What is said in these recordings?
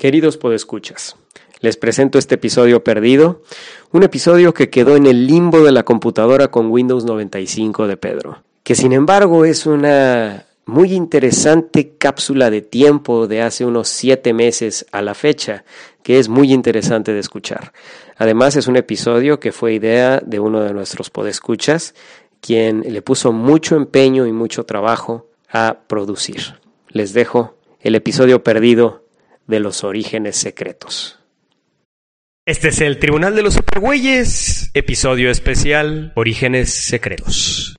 Queridos podescuchas, les presento este episodio perdido, un episodio que quedó en el limbo de la computadora con Windows 95 de Pedro, que sin embargo es una muy interesante cápsula de tiempo de hace unos 7 meses a la fecha, que es muy interesante de escuchar. Además es un episodio que fue idea de uno de nuestros podescuchas, quien le puso mucho empeño y mucho trabajo a producir. Les dejo el episodio perdido de los orígenes secretos. Este es el Tribunal de los Supergüeyes, episodio especial, Orígenes Secretos.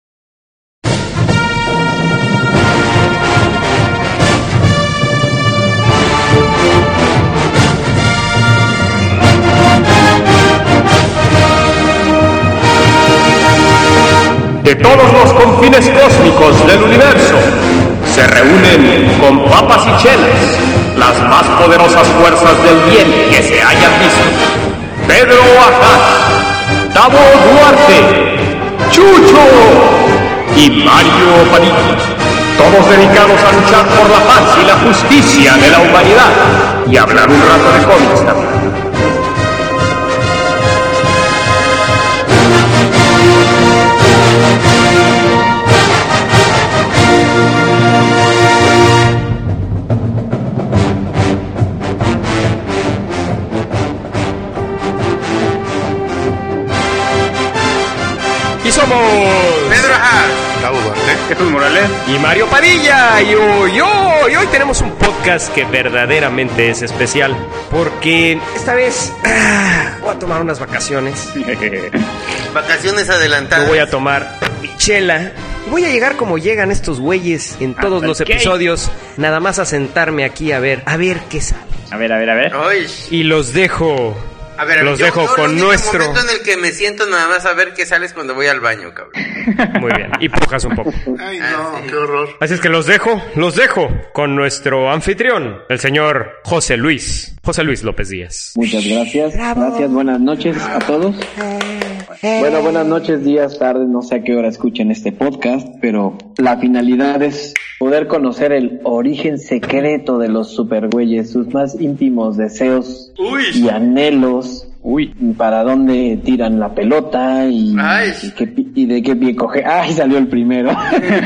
De todos los confines cósmicos del universo, se reúnen con papas y chelas las más poderosas fuerzas del bien que se hayan visto. Pedro Ajas, Tavo Duarte, Chucho y Mario Padilla, todos dedicados a luchar por la paz y la justicia de la humanidad y hablar un rato de cómics también. Y somos Pedro Ajas, Tavo Duarte, Jesús Morales y Mario Padilla. Y hoy tenemos un podcast que verdaderamente es especial, porque esta vez voy a tomar unas vacaciones. Vacaciones adelantadas. Me voy a tomar mi chela. Voy a llegar como llegan estos güeyes en todos los episodios, nada más a sentarme aquí a ver qué sale. A ver. Ay. Y los dejo. A ver, los yo, dejo yo con el único nuestro. momento en el que me siento nada más a ver qué sales cuando voy al baño, cabrón. Muy bien, y pujas un poco. Ay, no, qué horror. Así es que los dejo con nuestro anfitrión, el señor José Luis López Díaz. Muchas gracias. Gracias, buenas noches a todos. Bueno, buenas noches, días, tardes, no sé a qué hora escuchen este podcast, pero la finalidad es poder conocer el origen secreto de los supergüeyes, sus más íntimos deseos y anhelos. Para dónde tiran la pelota y de qué pie coge. ¡Ay, salió el primero!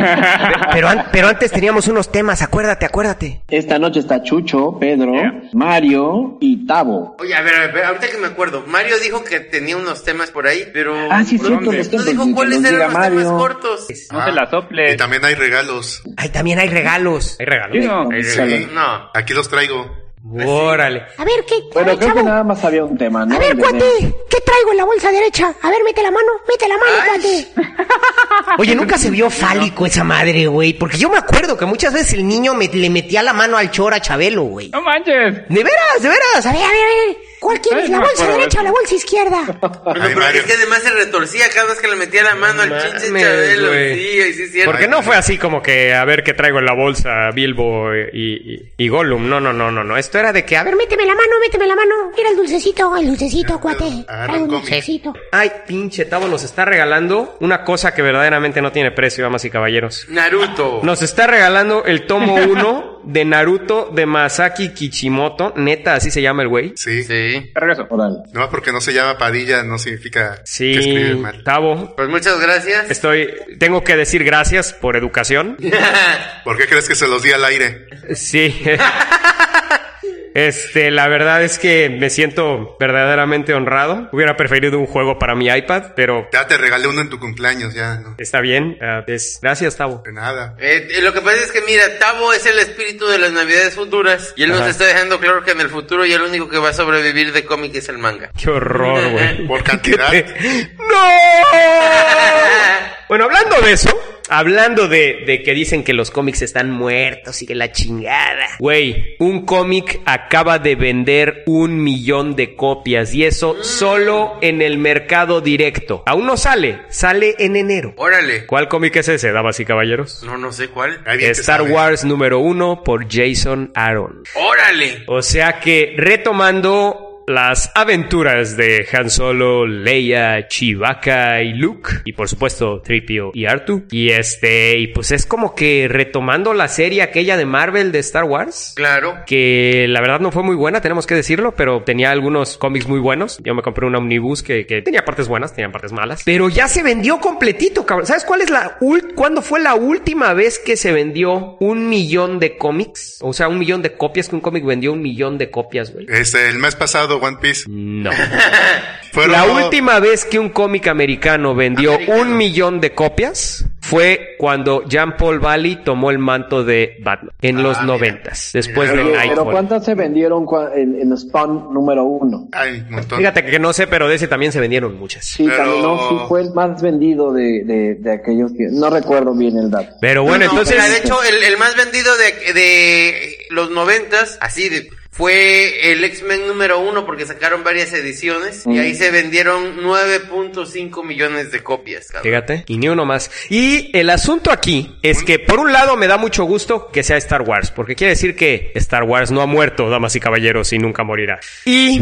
Pero antes teníamos unos temas, acuérdate. Esta noche está Chucho, Pedro, Mario y Tavo. Oye, a ver, ahorita que me acuerdo, Mario dijo que tenía unos temas por ahí, pero... Sí, es cierto, no dijo cuáles eran los temas cortos. No se la sople. Y también hay regalos. Ay, también hay regalos. ¿Hay regalos? Sí. No. Aquí los traigo. Órale. A ver, ¿qué? Bueno, a ver, creo chavo. que nada más había un tema, ¿no? A ver, cuate, ¿qué traigo en la bolsa derecha? A ver, mete la mano, cuate. Oye, nunca se vio fálico esa madre, güey. Porque yo me acuerdo que muchas veces el niño le metía la mano al chor a Chabelo, güey. ¡No manches! De veras. A ver. ¿Cuál quieres, la bolsa derecha o la bolsa izquierda? Pero es que además se retorcía cada vez que le metía la mano al chinche Chabelo. Sí, es cierto. Porque no fue así como que a ver qué traigo en la bolsa, Bilbo y Gollum. No. Esto era de que, a ver, Méteme la mano. Mira el dulcecito, cuate. Trae un dulcecito. Ay, pinche Tavo nos está regalando una cosa que verdaderamente no tiene precio, damas y caballeros. Naruto. Nos está regalando el tomo 1 de Naruto de Masaki Kishimoto. Neta, así se llama el güey. Sí. Regreso. Órale. No, porque no se llama Padilla, no significa que Sí, escribe mal. Tavo. Pues muchas gracias. Tengo que decir gracias por educación. ¿Por qué crees que se los di al aire? Sí. La verdad es que me siento verdaderamente honrado. Hubiera preferido un juego para mi iPad, pero Ya te regalé uno en tu cumpleaños, ya, ¿no? está bien. Gracias, Tavo. De nada. Lo que pasa es que, mira, Tavo es el espíritu de las navidades futuras. Y él nos está dejando claro que en el futuro ya lo único que va a sobrevivir de cómic es el manga. Qué horror, güey. Por cantidad. ¡No! Bueno, hablando de que dicen que los cómics están muertos y que la chingada. Güey, un cómic acaba de vender 1 millón de copias y eso solo en el mercado directo. Aún no sale en enero. Órale. ¿Cuál cómic es ese, damas y caballeros? No sé cuál. Ay, bien que Star sabe. Wars número 1 por Jason Aaron. Órale. O sea que retomando las aventuras de Han Solo, Leia, Chewbacca y Luke. Y por supuesto, 3PO y R2. Y pues es como que retomando la serie aquella de Marvel de Star Wars. Claro. Que la verdad no fue muy buena, tenemos que decirlo, pero tenía algunos cómics muy buenos. Yo me compré un omnibus que tenía partes buenas, tenía partes malas. Pero ya se vendió completito, cabrón. ¿Sabes cuál es cuándo fue la última vez que se vendió 1 millón de cómics? O sea, 1 millón de copias, que un cómic vendió 1 millón de copias, güey. El mes pasado, One Piece. No. La última vez que un cómic americano vendió 1 millón de copias fue cuando Jean-Paul Valley tomó el manto de Batman en los 90s, después de Nightfall. Pero ¿cuántas se vendieron en Spawn número 1? Ay, un montón. Fíjate que no sé, pero de ese también se vendieron muchas. Sí, pero... también sí fue el más vendido de aquellos que... No recuerdo bien el dato. Pero bueno, entonces... Mira, de hecho, el más vendido de los 90s, así de... Fue el X-Men número 1 porque sacaron varias ediciones y ahí se vendieron 9.5 millones de copias. Cabrón. Fíjate, y ni uno más. Y el asunto aquí es que por un lado me da mucho gusto que sea Star Wars, porque quiere decir que Star Wars no ha muerto, damas y caballeros, y nunca morirá. Y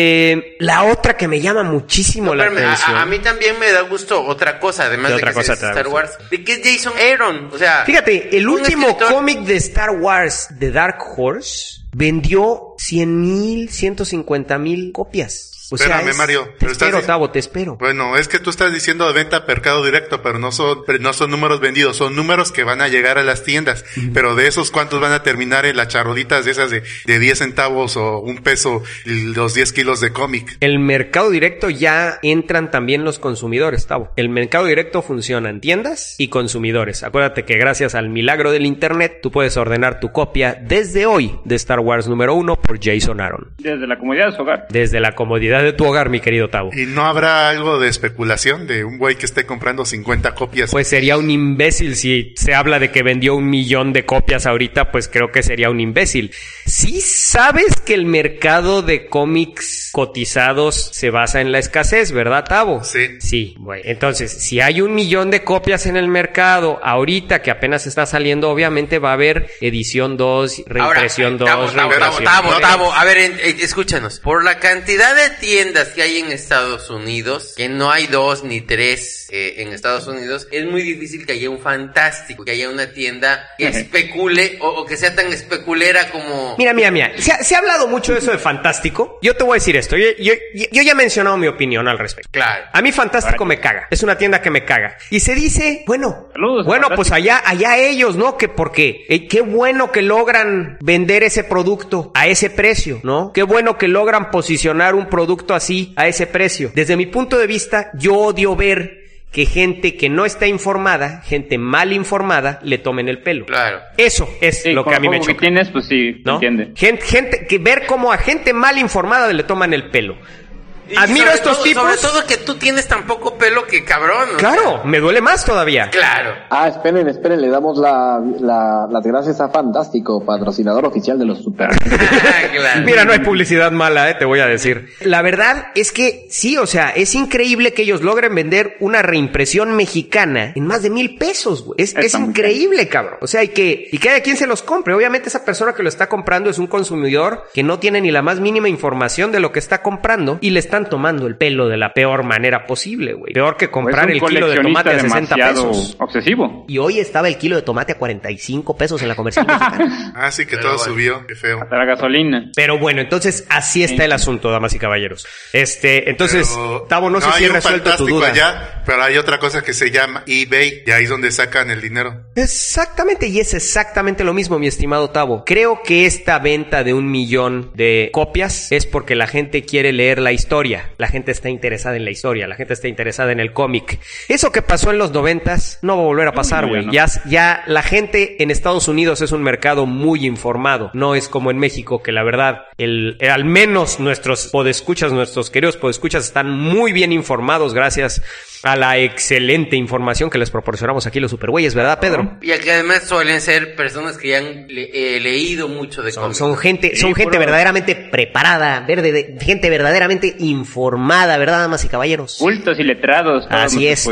la otra que me llama muchísimo la atención. A mí también me da gusto otra cosa, además de que sea Star Wars, de que es Jason Aaron. O sea, fíjate, el último cómic de Star Wars de Dark Horse vendió 100,000, 150,000 copias. O Espérame, sea, Mario. Te espero, Tavo, te espero. Bueno, es que tú estás diciendo de venta a mercado directo, pero no son números vendidos, son números que van a llegar a las tiendas. Pero de esos, ¿cuántos van a terminar en las charolitas de esas de 10 centavos o $1 los 10 kilos de cómic? El mercado directo ya entran también los consumidores, Tavo. El mercado directo funciona en tiendas y consumidores. Acuérdate que gracias al milagro del internet, tú puedes ordenar tu copia desde hoy de Star Wars número 1 por Jason Aaron. Desde la comodidad de su hogar. Desde la comodidad de tu hogar, mi querido Tavo. ¿Y no habrá algo de especulación de un güey que esté comprando 50 copias? Pues sería un imbécil. Si se habla de que vendió 1 millón de copias ahorita, pues creo que sería un imbécil. Sí sabes que el mercado de cómics cotizados se basa en la escasez, ¿verdad, Tavo? Sí. Sí, bueno. Entonces, si hay 1 millón de copias en el mercado, ahorita que apenas está saliendo, obviamente va a haber edición 2, reimpresión 2, reimpresión. Tavo, a ver, escúchanos. Por la cantidad de tiendas que hay en Estados Unidos, que no hay 2 ni 3 en Estados Unidos, es muy difícil que haya un Fantástico, que haya una tienda que especule o que sea tan especulera como... Mira. Se ha hablado mucho de eso de Fantástico. Yo te voy a decir esto. Yo ya he mencionado mi opinión al respecto. Claro. A mí Fantástico me caga. Es una tienda que me caga. Y se dice, bueno, pues allá ellos, ¿no? Que porque qué bueno que logran vender ese producto a ese precio, ¿no? Qué bueno que logran posicionar un producto así a ese precio. Desde mi punto de vista, yo odio ver que gente que no está informada, gente mal informada, le tomen el pelo. Claro. Eso es lo que a mí me choca. Que tienes, pues sí, ¿no? Entiende. Gente que ver cómo a gente mal informada le toman el pelo. Admiro a estos tipos. Sobre todo que tú tienes tan poco pelo que cabrón. Claro, me duele más todavía. Claro. Esperen, le damos las gracias a Fantástico, patrocinador oficial de los Super. Claro. Mira, no hay publicidad mala, te voy a decir. La verdad es que sí, o sea, es increíble que ellos logren vender una reimpresión mexicana en más de $1,000, güey. Es increíble, cabrón. O sea, y que haya quien se los compre. Obviamente esa persona que lo está comprando es un consumidor que no tiene ni la más mínima información de lo que está comprando y le están tomando el pelo de la peor manera posible, güey. Peor que comprar el kilo de tomate a 60 pesos. Obsesivo. Y hoy estaba el kilo de tomate a 45 pesos en la comercial mexicana. Sí, que todo subió. Qué feo. Hasta la gasolina. Pero bueno, entonces así está el asunto, damas y caballeros. Entonces, pero Tavo, no sé si he resuelto tu duda. Allá, pero hay otra cosa que se llama eBay, y ahí es donde sacan el dinero. Exactamente, y es exactamente lo mismo, mi estimado Tavo. Creo que esta venta de 1 millón de copias es porque la gente quiere leer la historia. La gente está interesada en la historia, la gente está interesada en el cómic. Eso que pasó en los 90s no va a volver a pasar, güey. No. Ya la gente en Estados Unidos es un mercado muy informado. No es como en México, que la verdad, al menos nuestros podescuchas, nuestros queridos podescuchas están muy bien informados gracias a la excelente información que les proporcionamos aquí los supergüeyes, ¿verdad, Pedro? Y que además suelen ser personas que ya han leído mucho de cómics. Son gente verdaderamente preparada, gente verdaderamente informada, ¿verdad, damas y caballeros? Cultos y letrados. Así es,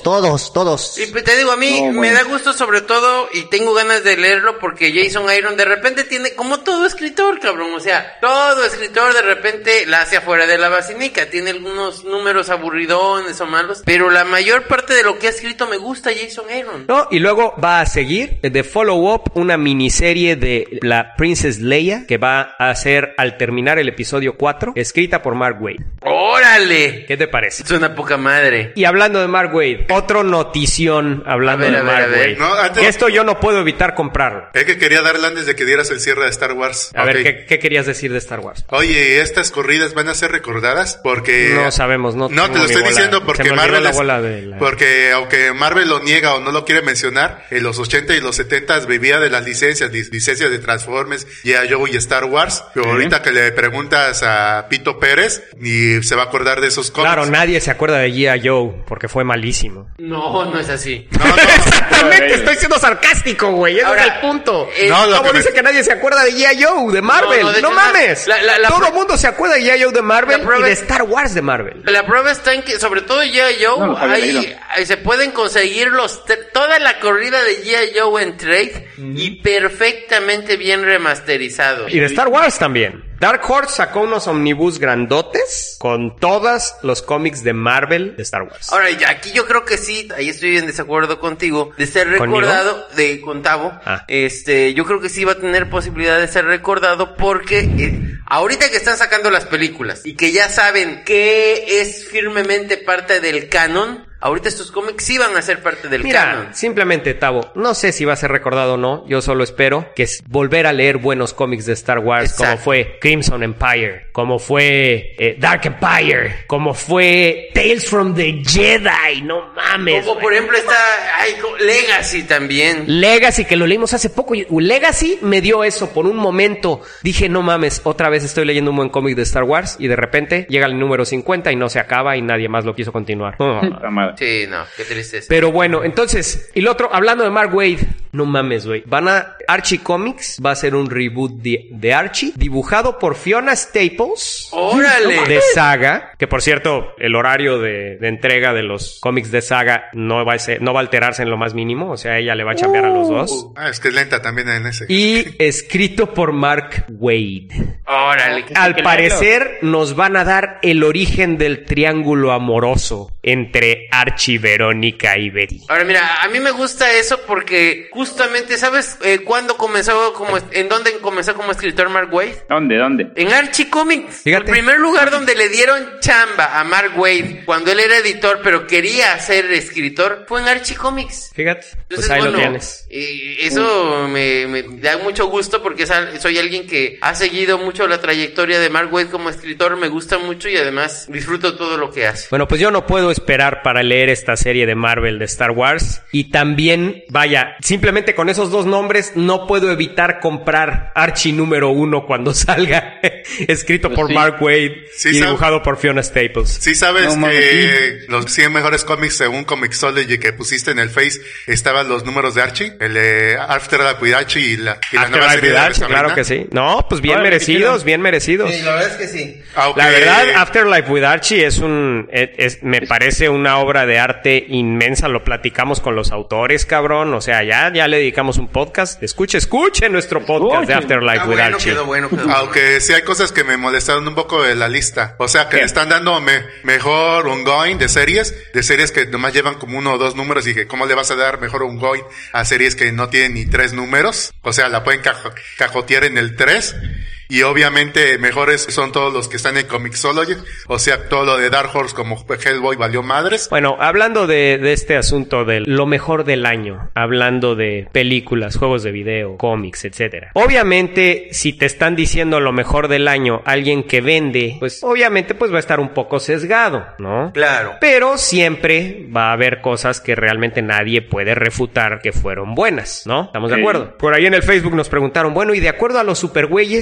todos. Y te digo, a mí me da gusto sobre todo, y tengo ganas de leerlo, porque Jason Aaron de repente tiene, como todo escritor, cabrón, o sea, todo escritor de repente la hace afuera de la vacinica, tiene algunos números aburridones o malos, pero la mayor parte de lo que ha escrito me gusta Jason Aaron. No, y luego va a seguir de follow-up una miniserie de la Princess Leia, que va a ser al terminar el episodio 4, escrita por Mark Waid. ¡Órale! ¿Qué te parece? Es una poca madre. Y hablando de Mark Waid, otro notición hablando de Mark Waid. No, esto yo no puedo evitar comprarlo. Es que quería darle antes de que dieras el cierre de Star Wars. A ver, ¿qué querías decir de Star Wars? Oye, ¿estas corridas van a ser recordadas? Porque... No sabemos, no te lo estoy diciendo porque Marvel porque aunque Marvel lo niega o no lo quiere mencionar, en los 80 y los 70 vivía de las licencias de Transformers, G.I. Joe y Star Wars. Pero ahorita que le preguntas a Pito Pérez, ni se va a acordar de esos cómics. Claro, nadie se acuerda de G.I. Joe porque fue malísimo. No es así. No. Exactamente, estoy siendo sarcástico, güey. Ese es el punto. ¿Cómo dice que nadie se acuerda de G.I. Joe, de Marvel? No mames. Todo el mundo se acuerda de G.I. Joe de Marvel y de Star Wars de Marvel. La prueba está en que, sobre todo G.I. Joe, ahí se pueden conseguir toda la corrida de G.I. Joe en trade y perfectamente bien remasterizados. Y de Star Wars también. Dark Horse sacó unos omnibus grandotes con todos los cómics de Marvel de Star Wars. Ahora, aquí yo creo que sí, ahí estoy en desacuerdo contigo, de ser recordado, con Tavo. Yo creo que sí va a tener posibilidad de ser recordado porque ahorita que están sacando las películas y que ya saben que es firmemente parte del canon, ahorita estos cómics sí van a ser parte del canon. Mira, simplemente, Tavo, no sé si va a ser recordado o no, yo solo espero que volver a leer buenos cómics de Star Wars. Exacto. Como fue Crimson Empire, como fue Dark Empire, como fue Tales from the Jedi, no mames. Como por ejemplo está Legacy también. Legacy, que lo leímos hace poco. Legacy me dio eso por un momento. Dije, no mames, otra vez estoy leyendo un buen cómic de Star Wars y de repente llega el número 50 y no se acaba y nadie más lo quiso continuar. Sí, no, qué tristeza. Pero bueno, entonces, y lo otro, hablando de Mark Waid, no mames, güey. Archie Comics va a ser un reboot de Archie, dibujado por Fiona Staples. ¡Órale! De Saga, que por cierto, el horario de entrega de los cómics de Saga no va a alterarse en lo más mínimo, o sea, ella le va a chambear a los dos. Es que es lenta también en ese. Y escrito por Mark Waid. ¡Órale! Al parecer nos van a dar el origen del triángulo amoroso entre Archie, Verónica y Betty. Ahora mira, a mí me gusta eso porque justamente, ¿sabes cuándo comenzó en dónde comenzó como escritor Mark Waid? ¿Dónde? En Archie Comics. Fíjate. El primer lugar donde le dieron chamba a Mark Waid cuando él era editor pero quería ser escritor fue en Archie Comics. Fíjate. Entonces, pues ahí lo tienes. Eso me da mucho gusto porque soy alguien que ha seguido mucho la trayectoria de Mark Waid como escritor, me gusta mucho y además disfruto todo lo que hace. Bueno, pues yo no puedo esperar para leer esta serie de Marvel de Star Wars y también, vaya, simplemente con esos dos nombres no puedo evitar comprar Archie número 1 cuando salga, escrito por Mark Waid y dibujado por Fiona Staples. Sí sabes que los 100 mejores cómics según Comixology que pusiste en el Face estaban los números de Archie, el de Afterlife with Archie y la nueva serie de Archie, claro que sí. No, pues bien merecidos. Sí, la verdad es que sí. Aunque... La verdad, Afterlife with Archie me parece una obra de arte inmensa. Lo platicamos con los autores, cabrón. O sea, ya le dedicamos un podcast. Escuche nuestro podcast de Afterlife with Archie. Quedó bueno. Aunque sí hay cosas que me molestaron un poco de la lista. O sea, que le están dando mejor ongoing de series que nomás llevan como 1 o 2 números y que cómo le vas a dar mejor ongoing a series que no tienen ni 3 números. O sea, la pueden cajotear en el 3. Y obviamente mejores son todos los que están en Comixology. O sea, todo lo de Dark Horse como Hellboy valió madres. Bueno, hablando de este asunto de lo mejor del año, hablando de películas, juegos de video, cómics, etcétera. Obviamente, si te están diciendo lo mejor del año, alguien que vende, pues obviamente pues va a estar un poco sesgado, ¿no? Claro. Pero siempre va a haber cosas que realmente nadie puede refutar que fueron buenas, ¿no? ¿Estamos de acuerdo? Por ahí en el Facebook nos preguntaron, bueno, y de acuerdo a los supergüeyes,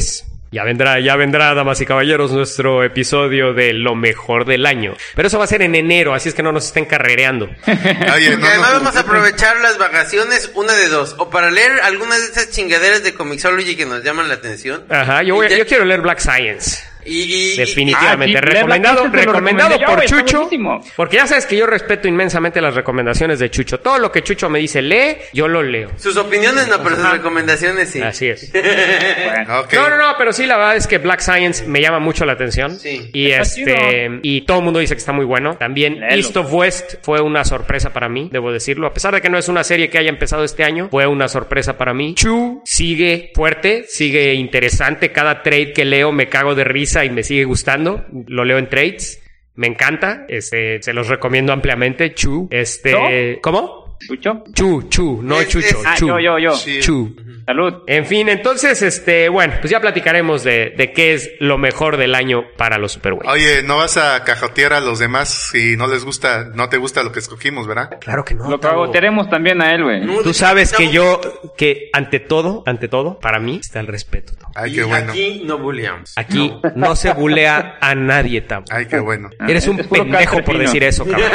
Ya vendrá, damas y caballeros, nuestro episodio de lo mejor del año. Pero eso va a ser en enero, así es que no nos estén carrereando. Oye, además vamos a aprovechar las vacaciones, una de dos. O para leer algunas de estas chingaderas de Comixology que nos llaman la atención. Ajá, yo quiero leer Black Science. Definitivamente, sí, recomendado por Chucho, buenísimo. porque ya sabes que yo respeto inmensamente las recomendaciones de Chucho. Todo lo que Chucho me dice lee, yo lo leo. Sus opiniones no, pero sus recomendaciones sí. Así es. Bueno. Okay. No, pero sí, la verdad es que Black Science me llama mucho la atención. Sí. Y todo el mundo dice que está muy bueno. También Léelo. East of West fue una sorpresa para mí, debo decirlo. A pesar de que no es una serie que haya empezado este año, fue una sorpresa para mí. Chu sigue fuerte, sigue interesante. Cada trade que leo me cago de risa y me sigue gustando. Lo leo en trades. Me encanta. Se los recomiendo ampliamente. Chu. ¿Cómo? ¿Chucho? Chu, no Chucho. Chu. Yo. Sí. Chu. Salud. En fin, entonces, bueno, pues ya platicaremos de qué es lo mejor del año para los supergüeyes. Oye, no vas a cajotear a los demás si no te gusta lo que escogimos, ¿verdad? Claro que no. Lo Tavo. cagotearemos también a él, güey. Tú sabes que ante todo, para mí está el respeto. Tavo. Ay, qué bueno. Aquí no bulleamos. Aquí no se bulea a nadie, Tavo. Ay, qué bueno. Eres un Es puro pendejo por castrefino. decir eso, cabrón.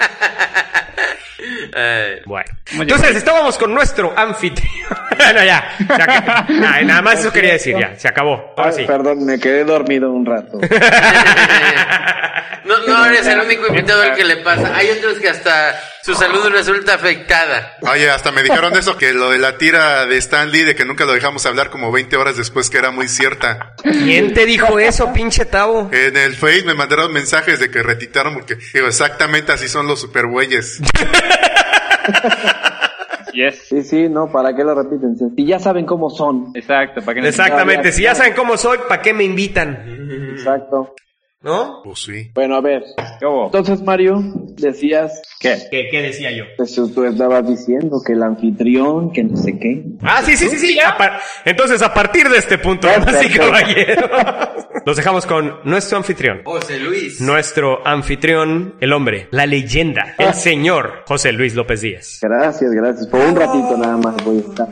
Bueno, entonces estábamos con nuestro anfitrión. No, ya. Nada más eso quería decir, ya. Se acabó. Ahora sí. Perdón, me quedé dormido un rato. No eres el único invitado al que le pasa. Hay otros que hasta su salud resulta afectada. Oye, hasta me dijeron eso, que lo de la tira de Stan Lee, de que nunca lo dejamos hablar como 20 horas después, que era muy cierta. ¿Quién te dijo eso, pinche Tavo? En el Face me mandaron mensajes de que retitaron, porque digo, exactamente así son los superbueyes. Yes. Sí, no, ¿para qué lo repiten? Si ya saben cómo son. Exacto, para que no- Exactamente. Si ya saben cómo soy, ¿para qué me invitan? Exacto. ¿No? Pues sí. Bueno, a ver. ¿Qué hubo? Entonces, Mario, decías, ¿Qué? ¿Qué decía yo? pues tú estabas diciendo que el anfitrión, que no sé qué. Ah, sí. Entonces, a partir de este punto, damas y caballeros, los dejamos con nuestro anfitrión. José Luis. Nuestro anfitrión, el hombre, la leyenda, el señor José Luis López Díaz. Gracias. Por un ratito nada más voy a estar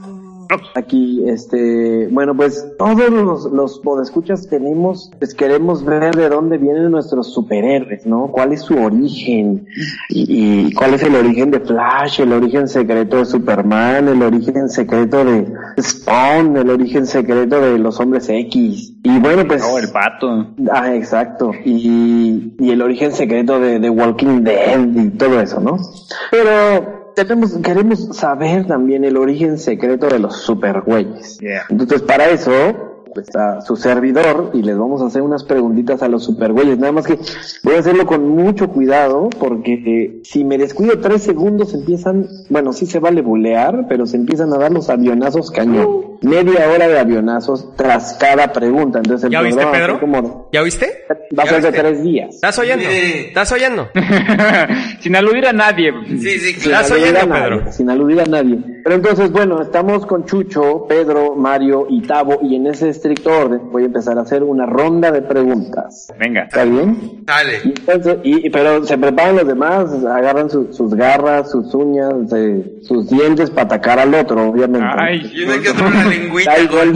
aquí. Bueno, pues todos los podescuchas queremos ver de dónde vienen nuestros superhéroes, ¿no? ¿Cuál es su origen? Y cuál es el origen de Flash, el origen secreto de Superman, el origen secreto de Spawn, el origen secreto de los Hombres X. Y bueno, pues... Oh, el pato. Ah, exacto. Y el origen secreto de The Walking Dead y todo eso, ¿no? Pero queremos saber también el origen secreto de los supergüeyes. Yeah. Entonces, para eso está su servidor y les vamos a hacer unas preguntitas a los supergüeyes. Nada más que voy a hacerlo con mucho cuidado porque si me descuido 3 segundos empiezan, bueno, sí se vale bulear, pero se empiezan a dar los avionazos cañón. Media hora de avionazos tras cada pregunta. Entonces, ¿Ya viste, programa va a ser Pedro? como- ¿Ya viste? Va a ser de 3 días. ¿Estás oyendo? Sí. ¿Estás oyendo? Sin aludir a nadie. Sí, Sin claro. ¿Estás aludir oyendo, a nadie, Pedro? sin aludir a nadie. Pero entonces, bueno, estamos con Chucho, Pedro, Mario y Tavo, y en ese estricto orden voy a empezar a hacer una ronda de preguntas. Venga. ¿Está bien? Dale. Y entonces, pero se preparan los demás, agarran sus garras, sus uñas, sus dientes para atacar al otro, obviamente. Ay, Y uno que otro una lengüita. Da igual.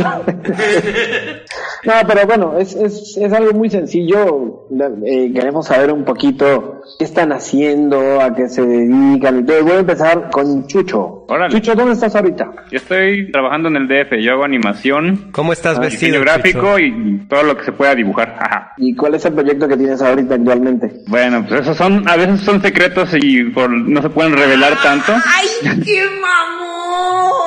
No, pero bueno, es algo muy sencillo. Queremos saber un poquito qué están haciendo, a qué se dedican. Entonces voy a empezar con Chucho. Órale. Chucho, ¿dónde estás ahorita? Yo estoy trabajando en el DF. Yo hago animación, ¿Cómo estás vestido, diseño gráfico Chucho? y todo lo que se pueda dibujar. Ajá. ¿Y cuál es el proyecto que tienes ahorita actualmente? Bueno, pues esos a veces son secretos y no se pueden revelar tanto. ¡Ay, qué mamón!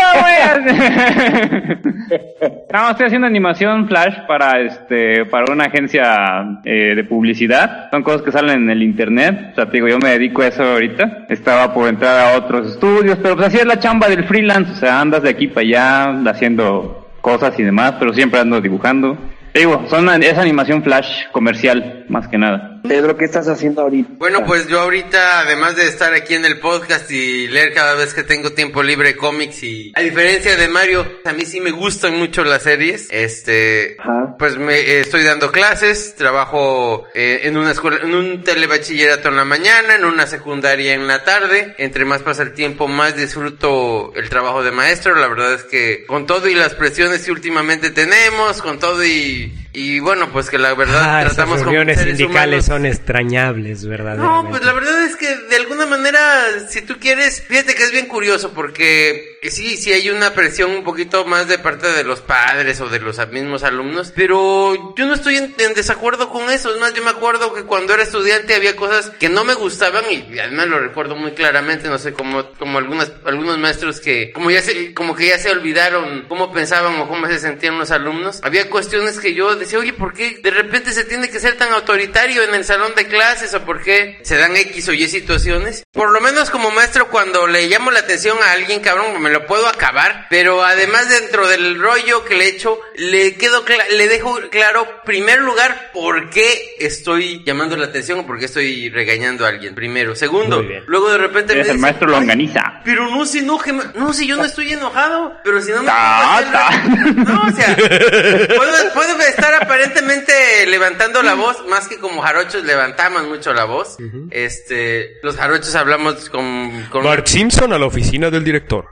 ¡Neta, güey! No, estoy haciendo animación flash para una agencia de publicidad. Son cosas que salen en el internet. O sea, te digo, yo me dedico a eso ahorita. Estaba por entrar a otros estudios, pero pues así es la chamba del freelance. O sea, andas de aquí para allá haciendo cosas y demás, pero siempre ando dibujando. Te digo, es animación flash comercial, más que nada. Pedro, ¿qué estás haciendo ahorita? Bueno, pues yo ahorita, además de estar aquí en el podcast y leer cada vez que tengo tiempo libre cómics, y a diferencia de Mario, a mí sí me gustan mucho las series. Pues me estoy dando clases, trabajo en una escuela, en un telebachillerato en la mañana, en una secundaria en la tarde. Entre más pasa el tiempo, más disfruto el trabajo de maestro. La verdad es que con todo y las presiones que últimamente tenemos, con todo y bueno, pues que la verdad tratamos esas reuniones como seres sindicales humanos. son extrañables, verdaderamente. No, pues la verdad es que de alguna manera, si tú quieres, fíjate que es bien curioso porque sí hay una presión un poquito más de parte de los padres o de los mismos alumnos, pero yo no estoy en desacuerdo con eso. Es más, yo me acuerdo que cuando era estudiante había cosas que no me gustaban y además lo recuerdo muy claramente, no sé, como algunos maestros que como que ya se olvidaron cómo pensaban o cómo se sentían los alumnos. Había cuestiones que yo decía, oye, ¿por qué de repente se tiene que ser tan autoritario en el salón de clases? ¿O por qué se dan X o Y situaciones? Por lo menos como maestro, cuando le llamo la atención a alguien, cabrón, me lo puedo acabar, pero además dentro del rollo que le echo, le dejo claro, primer lugar, por qué estoy llamando la atención o por qué estoy regañando a alguien, primero. Segundo, luego de repente Eres el maestro longaniza. Pero no se enoje, no, si yo no estoy enojado, pero si no me no, o sea, puedo estar aparentemente levantando la voz, más que como jarochos levantamos mucho la voz. Los jarochos hablamos con Bart Simpson a la oficina del director.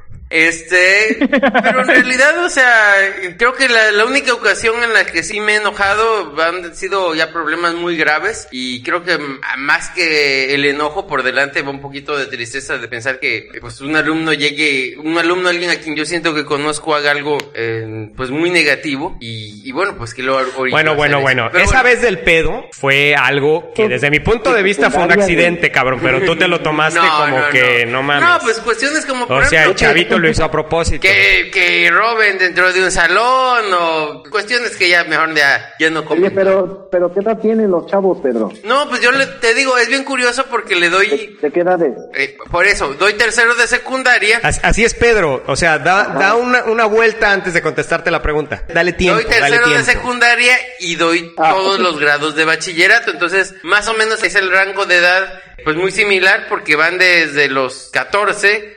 Pero en realidad, o sea, creo que la única ocasión en la que sí me he enojado han sido ya problemas muy graves, y creo que más que el enojo por delante va un poquito de tristeza de pensar que pues un alumno, alguien a quien yo siento que conozco, haga algo pues muy negativo y bueno, pues que lo Bueno. Pero esa vez del pedo fue algo que desde mi punto de vista fue un accidente, cabrón, pero tú te lo tomaste no mames. No, pues cuestiones como por o sea, ejemplo, el chavito lo hizo a propósito. Que roben dentro de un salón o cuestiones que ya mejor ya no Oye, pero ¿qué edad tienen los chavos, Pedro? No, pues yo te digo, es bien curioso porque le doy... ¿De qué edades? Por eso, doy tercero de secundaria. Así es, Pedro. O sea, da una vuelta antes de contestarte la pregunta. Dale tiempo. Doy tercero de secundaria y doy todos los grados de bachillerato. Entonces, más o menos es el rango de edad pues muy similar, porque van desde los 14,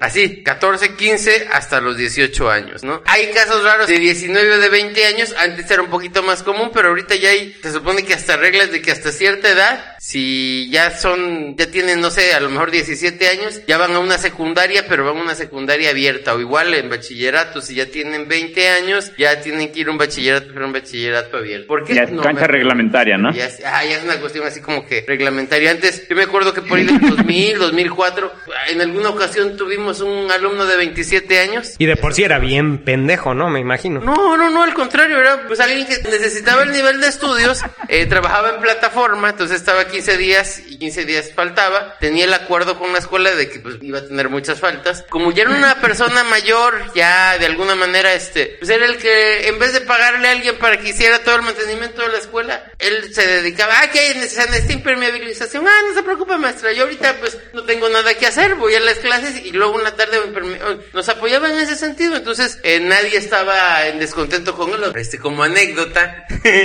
15 hasta los 18 años, ¿no? Hay casos raros de 19 o de 20 años, antes era un poquito más común, pero ahorita ya se supone que hasta reglas de que hasta cierta edad, si ya tienen, no sé, a lo mejor 17 años, ya van a una secundaria, pero van a una secundaria abierta, o igual en bachillerato, si ya tienen 20 años, ya tienen que ir a un bachillerato, pero un bachillerato abierto. ¿Por qué? Ya es cancha reglamentaria, ¿no? Ya es una cuestión así como que reglamentaria. Antes, yo me acuerdo que por ahí del 2000, 2004, en alguna ocasión tuvimos un alumno de 27 años. Y de por sí era bien pendejo, ¿no? Me imagino. No, al contrario, era pues alguien que necesitaba el nivel de estudios, trabajaba en plataforma, entonces estaba 15 días y 15 días faltaba, tenía el acuerdo con la escuela de que pues iba a tener muchas faltas. Como ya era una persona mayor, ya de alguna manera pues era el que, en vez de pagarle a alguien para que hiciera todo el mantenimiento de la escuela, él se dedicaba, que se necesita impermeabilización, no se preocupe, maestra, yo ahorita pues no tengo nada que hacer, voy a las clases, y luego una tarde nos apoyaba en ese sentido. Entonces nadie estaba en descontento con él. Como anécdota,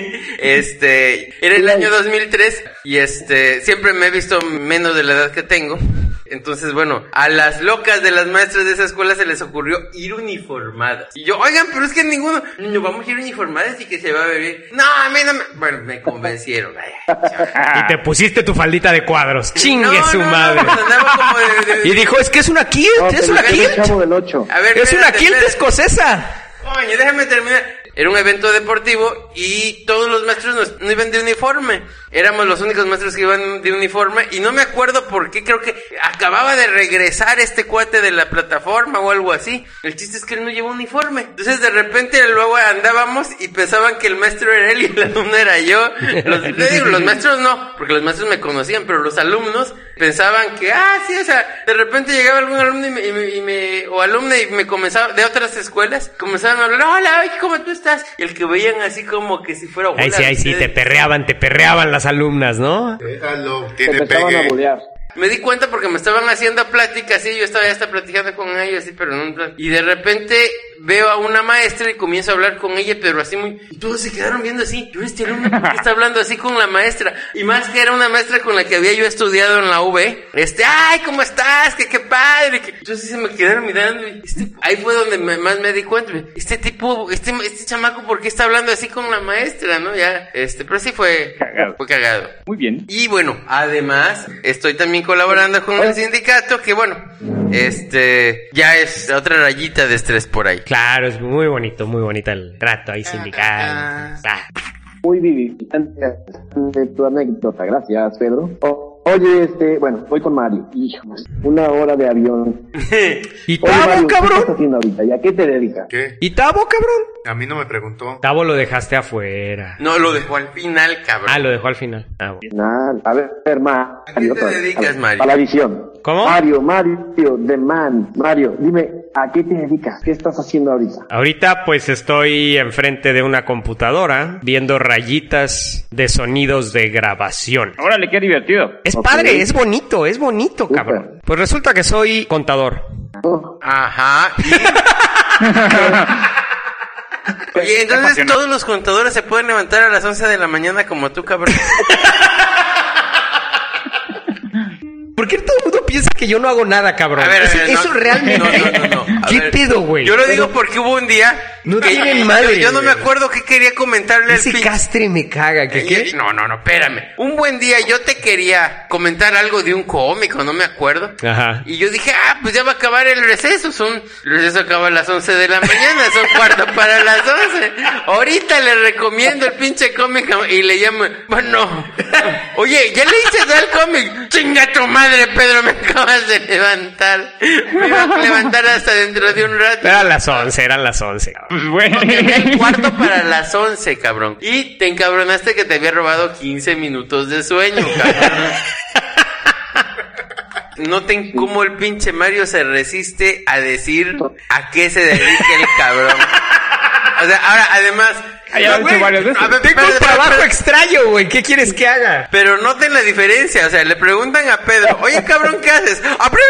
era el año 2003 y siempre me he visto menos de la edad que tengo. Entonces, bueno, a las locas de las maestras de esa escuela se les ocurrió ir uniformadas. Y yo, oigan, pero es que ninguno, no vamos a ir uniformadas y que se va a beber. No, a mí no me... Bueno, me convencieron. Y te pusiste tu faldita de cuadros. Chingue su madre. Pues andaba como y dijo, es que es una kilt, es una kilt. Es una kilt escocesa. Oye, déjame terminar. Era un evento deportivo y todos los maestros no iban de uniforme. Éramos los únicos maestros que iban de uniforme y no me acuerdo por qué, creo que acababa de regresar este cuate de la plataforma o algo así. El chiste es que él no llevó uniforme. Entonces de repente luego andábamos y pensaban que el maestro era él y el alumno era yo. Los maestros no, porque los maestros me conocían, pero los alumnos pensaban que, sí, o sea, de repente llegaba algún alumno o alumna y me comenzaba, de otras escuelas, comenzaban a hablar, hola, ¿cómo tú estás? Y el que veían así como que si fuera... Ahí sí, te perreaban las alumnas, ¿no? Déjalo, Te empezaban a bolear. Me di cuenta porque me estaban haciendo pláticas y yo estaba ya platicando con ellos así, pero en un plan. Y de repente veo a una maestra y comienzo a hablar con ella, pero así muy... Y todos se quedaron viendo así. Yo, este alumno, ¿por qué está hablando así con la maestra? Y más que era una maestra con la que había yo estudiado en la UV. Ay, ¿cómo estás? Que qué padre. Entonces se me quedaron mirando. Y ahí fue donde más me di cuenta. Este tipo, este chamaco, ¿por qué está hablando así con la maestra? ¿No? Ya, pero sí fue cagado. Muy bien. Y bueno, además, estoy también colaborando con el sindicato, que bueno, ya es otra rayita de estrés por ahí. Claro, es muy bonita el trato ahí sindical. Muy vivificante de tu anécdota. Gracias, Pedro. Oye, bueno, voy con Mario. Hijos, 1 hora de avión. ¿Y Oye, Tavo, Mario, cabrón? ¿qué estás haciendo ahorita? ¿Y a qué te dedicas? ¿Qué? ¿Y Tavo, cabrón? A mí no me preguntó. Tavo lo dejaste afuera. No, lo dejó al final, cabrón. Lo dejó al final. Bueno. Nada, a ver, Mario. ¿A qué te dedicas, Mario? A la visión. ¿Cómo? Mario, The Man. Mario, dime, ¿a qué te dedicas? ¿Qué estás haciendo ahorita? Ahorita pues estoy enfrente de una computadora viendo rayitas de sonidos de grabación. Órale, qué divertido. Es Ok. padre, es bonito, Súper. cabrón. Pues resulta que soy contador. Oh, Ajá. Oye, entonces Apasionante. todos los contadores se pueden levantar a las 11 de la mañana como tú, cabrón. ¿Por qué todo el mundo piensa que yo no hago nada, cabrón? A ver, Eso no, realmente... no. A ¿Qué ver, pedo, güey? Yo lo digo porque hubo un día... No que tienen madre, Yo no me güey. acuerdo qué quería comentarle al Ese pinche... castre me caga. ¿Qué? No, espérame. Un buen día yo te quería comentar algo de un cómico, no me acuerdo. Ajá. Y yo dije, pues ya va a acabar el receso. El receso acaba a las 11 de la mañana, son 11:15. Ahorita le recomiendo el pinche cómic y le llamo, bueno, oye, ¿ya leíste al cómic? Chinga tu madre, Pedro, me acabas de levantar. Me iba a levantar hasta dentro de un rato. Eran las 11, cabrón. Pues bueno. Tenía el cuarto para las 11, cabrón. Y te encabronaste que te había robado 15 minutos de sueño, cabrón. Noten cómo el pinche Mario se resiste a decir a qué se dedica el cabrón. O sea, ahora, además... Ya lo he hecho varias veces. A ver, Tengo un espérate, trabajo extraño, güey. ¿Qué quieres que haga? Pero noten la diferencia, o sea, le preguntan a Pedro, oye cabrón, ¿qué haces?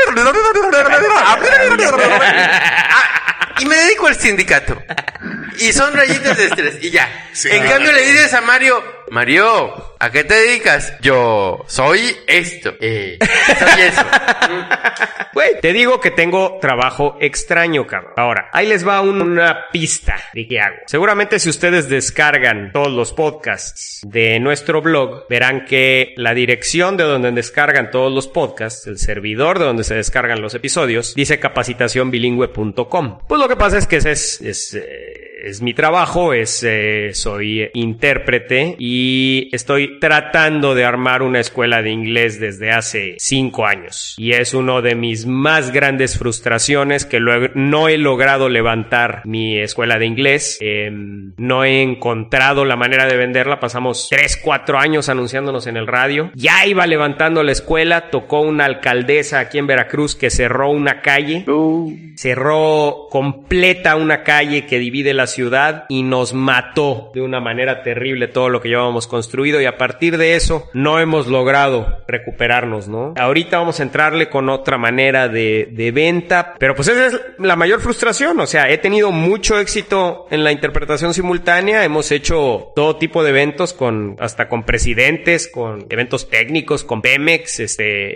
Y me dedico al sindicato. Y son rayitas de estrés, y ya. Sí. En cambio le dices a Mario, ¿a qué te dedicas? Yo soy esto. Soy eso. Güey, te digo que tengo trabajo extraño, cabrón. Ahora, ahí les va una pista de qué hago. Seguramente si ustedes descargan todos los podcasts de nuestro blog, verán que la dirección de donde descargan todos los podcasts, el servidor de donde se descargan los episodios, dice capacitacionbilingüe.com. Pues lo que pasa es que ese es mi trabajo, soy intérprete y estoy tratando de armar una escuela de inglés desde hace 5 años. Y es uno de mis más grandes frustraciones que no he logrado levantar mi escuela de inglés. No he encontrado la manera de venderla. Pasamos 3-4 años anunciándonos en el radio. Ya iba levantando la escuela, tocó una alcaldesa aquí en Veracruz que cerró una calle. Cerró completa una calle que divide la ciudad y nos mató de una manera terrible todo lo que llevábamos construido, y a partir de eso no hemos logrado recuperarnos, ¿no? Ahorita vamos a entrarle con otra manera de venta, pero pues esa es la mayor frustración. O sea, he tenido mucho éxito en la interpretación simultánea, hemos hecho todo tipo de eventos hasta con presidentes, con eventos técnicos, con Pemex,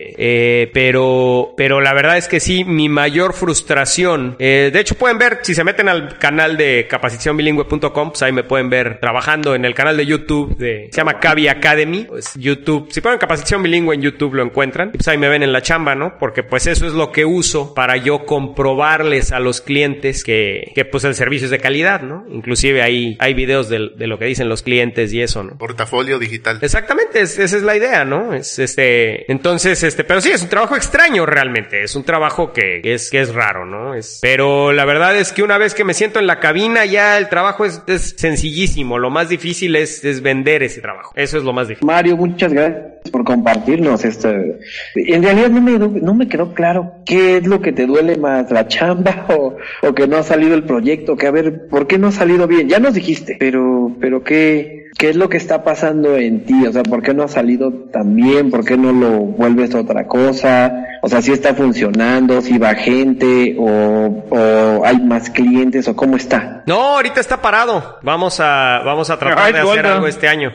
pero la verdad es que sí, mi mayor frustración, de hecho pueden ver, si se meten al canal de capacitacionbilingüe.com, pues ahí me pueden ver trabajando en el canal de YouTube se llama Cavi Academy. Pues YouTube, si ponen Capacitación Bilingüe en YouTube lo encuentran, y pues ahí me ven en la chamba, ¿no? Porque pues eso es lo que uso para yo comprobarles a los clientes que pues el servicio es de calidad, ¿no? Inclusive hay videos de lo que dicen los clientes y eso, ¿no? Portafolio digital. Exactamente, esa es la idea, ¿no? Entonces, pero sí, es un trabajo extraño realmente, es un trabajo que es raro, ¿no? Pero la verdad es que una vez que me siento en la cabina allá el trabajo es sencillísimo. Lo más difícil es vender ese trabajo. Eso es lo más difícil. Mario, muchas gracias por compartirnos esto. En realidad no me quedó claro qué es lo que te duele más, la chamba o que no ha salido el proyecto, que a ver, ¿por qué no ha salido bien? Ya nos dijiste, pero ¿qué es lo que está pasando en ti? O sea, ¿por qué no ha salido tan bien? ¿Por qué no lo vuelves otra cosa? O sea, ¿si está funcionando? ¿Si va gente? ¿O hay más clientes? ¿O cómo está? No, ahorita está parado. Vamos a tratar de hacer algo este año.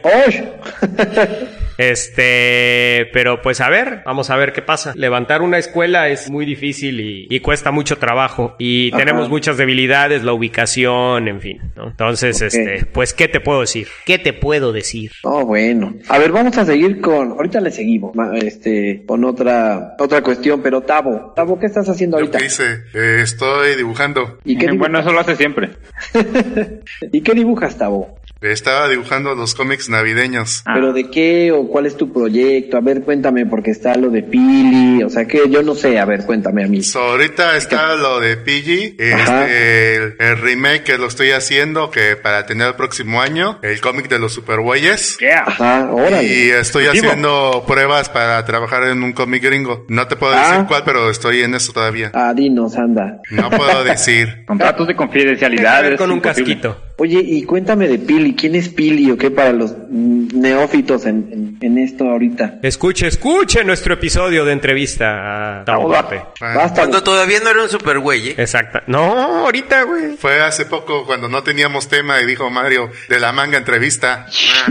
Pero pues vamos a ver qué pasa. Levantar una escuela es muy difícil y cuesta mucho trabajo y tenemos muchas debilidades, la ubicación, en fin, ¿no? Entonces, pues, ¿qué te puedo decir? Oh, bueno. A ver, vamos a seguir ahorita le seguimos, con otra cuestión, pero Tavo, ¿qué estás haciendo ahorita? ¿Qué hice? Estoy dibujando. ¿Y qué bueno, eso lo hace siempre. ¿Y qué dibujas, Tavo? Estaba dibujando los cómics navideños. ¿Pero de qué o cuál es tu proyecto? A ver, cuéntame, porque está lo de Pili, o sea que yo no sé, a ver, cuéntame a mí. Ahorita está lo de Pili, el remake que lo estoy haciendo, que para tener el próximo año, el cómic de los Superbueyes. Ajá, órale. Y estoy haciendo pruebas para trabajar en un cómic gringo. No te puedo decir cuál, pero estoy en eso todavía. Dinos, anda. No puedo decir. Contratos de confidencialidad. Con un casquito. Oye, y cuéntame de Pili. ¿Quién es Pili o qué para los neófitos en esto ahorita? Escuche nuestro episodio de entrevista a Tavo Pape. Cuando todavía no era un super güey, ¿eh? Exacto. No, ahorita, güey. Fue hace poco cuando no teníamos tema y dijo Mario, de la manga entrevista.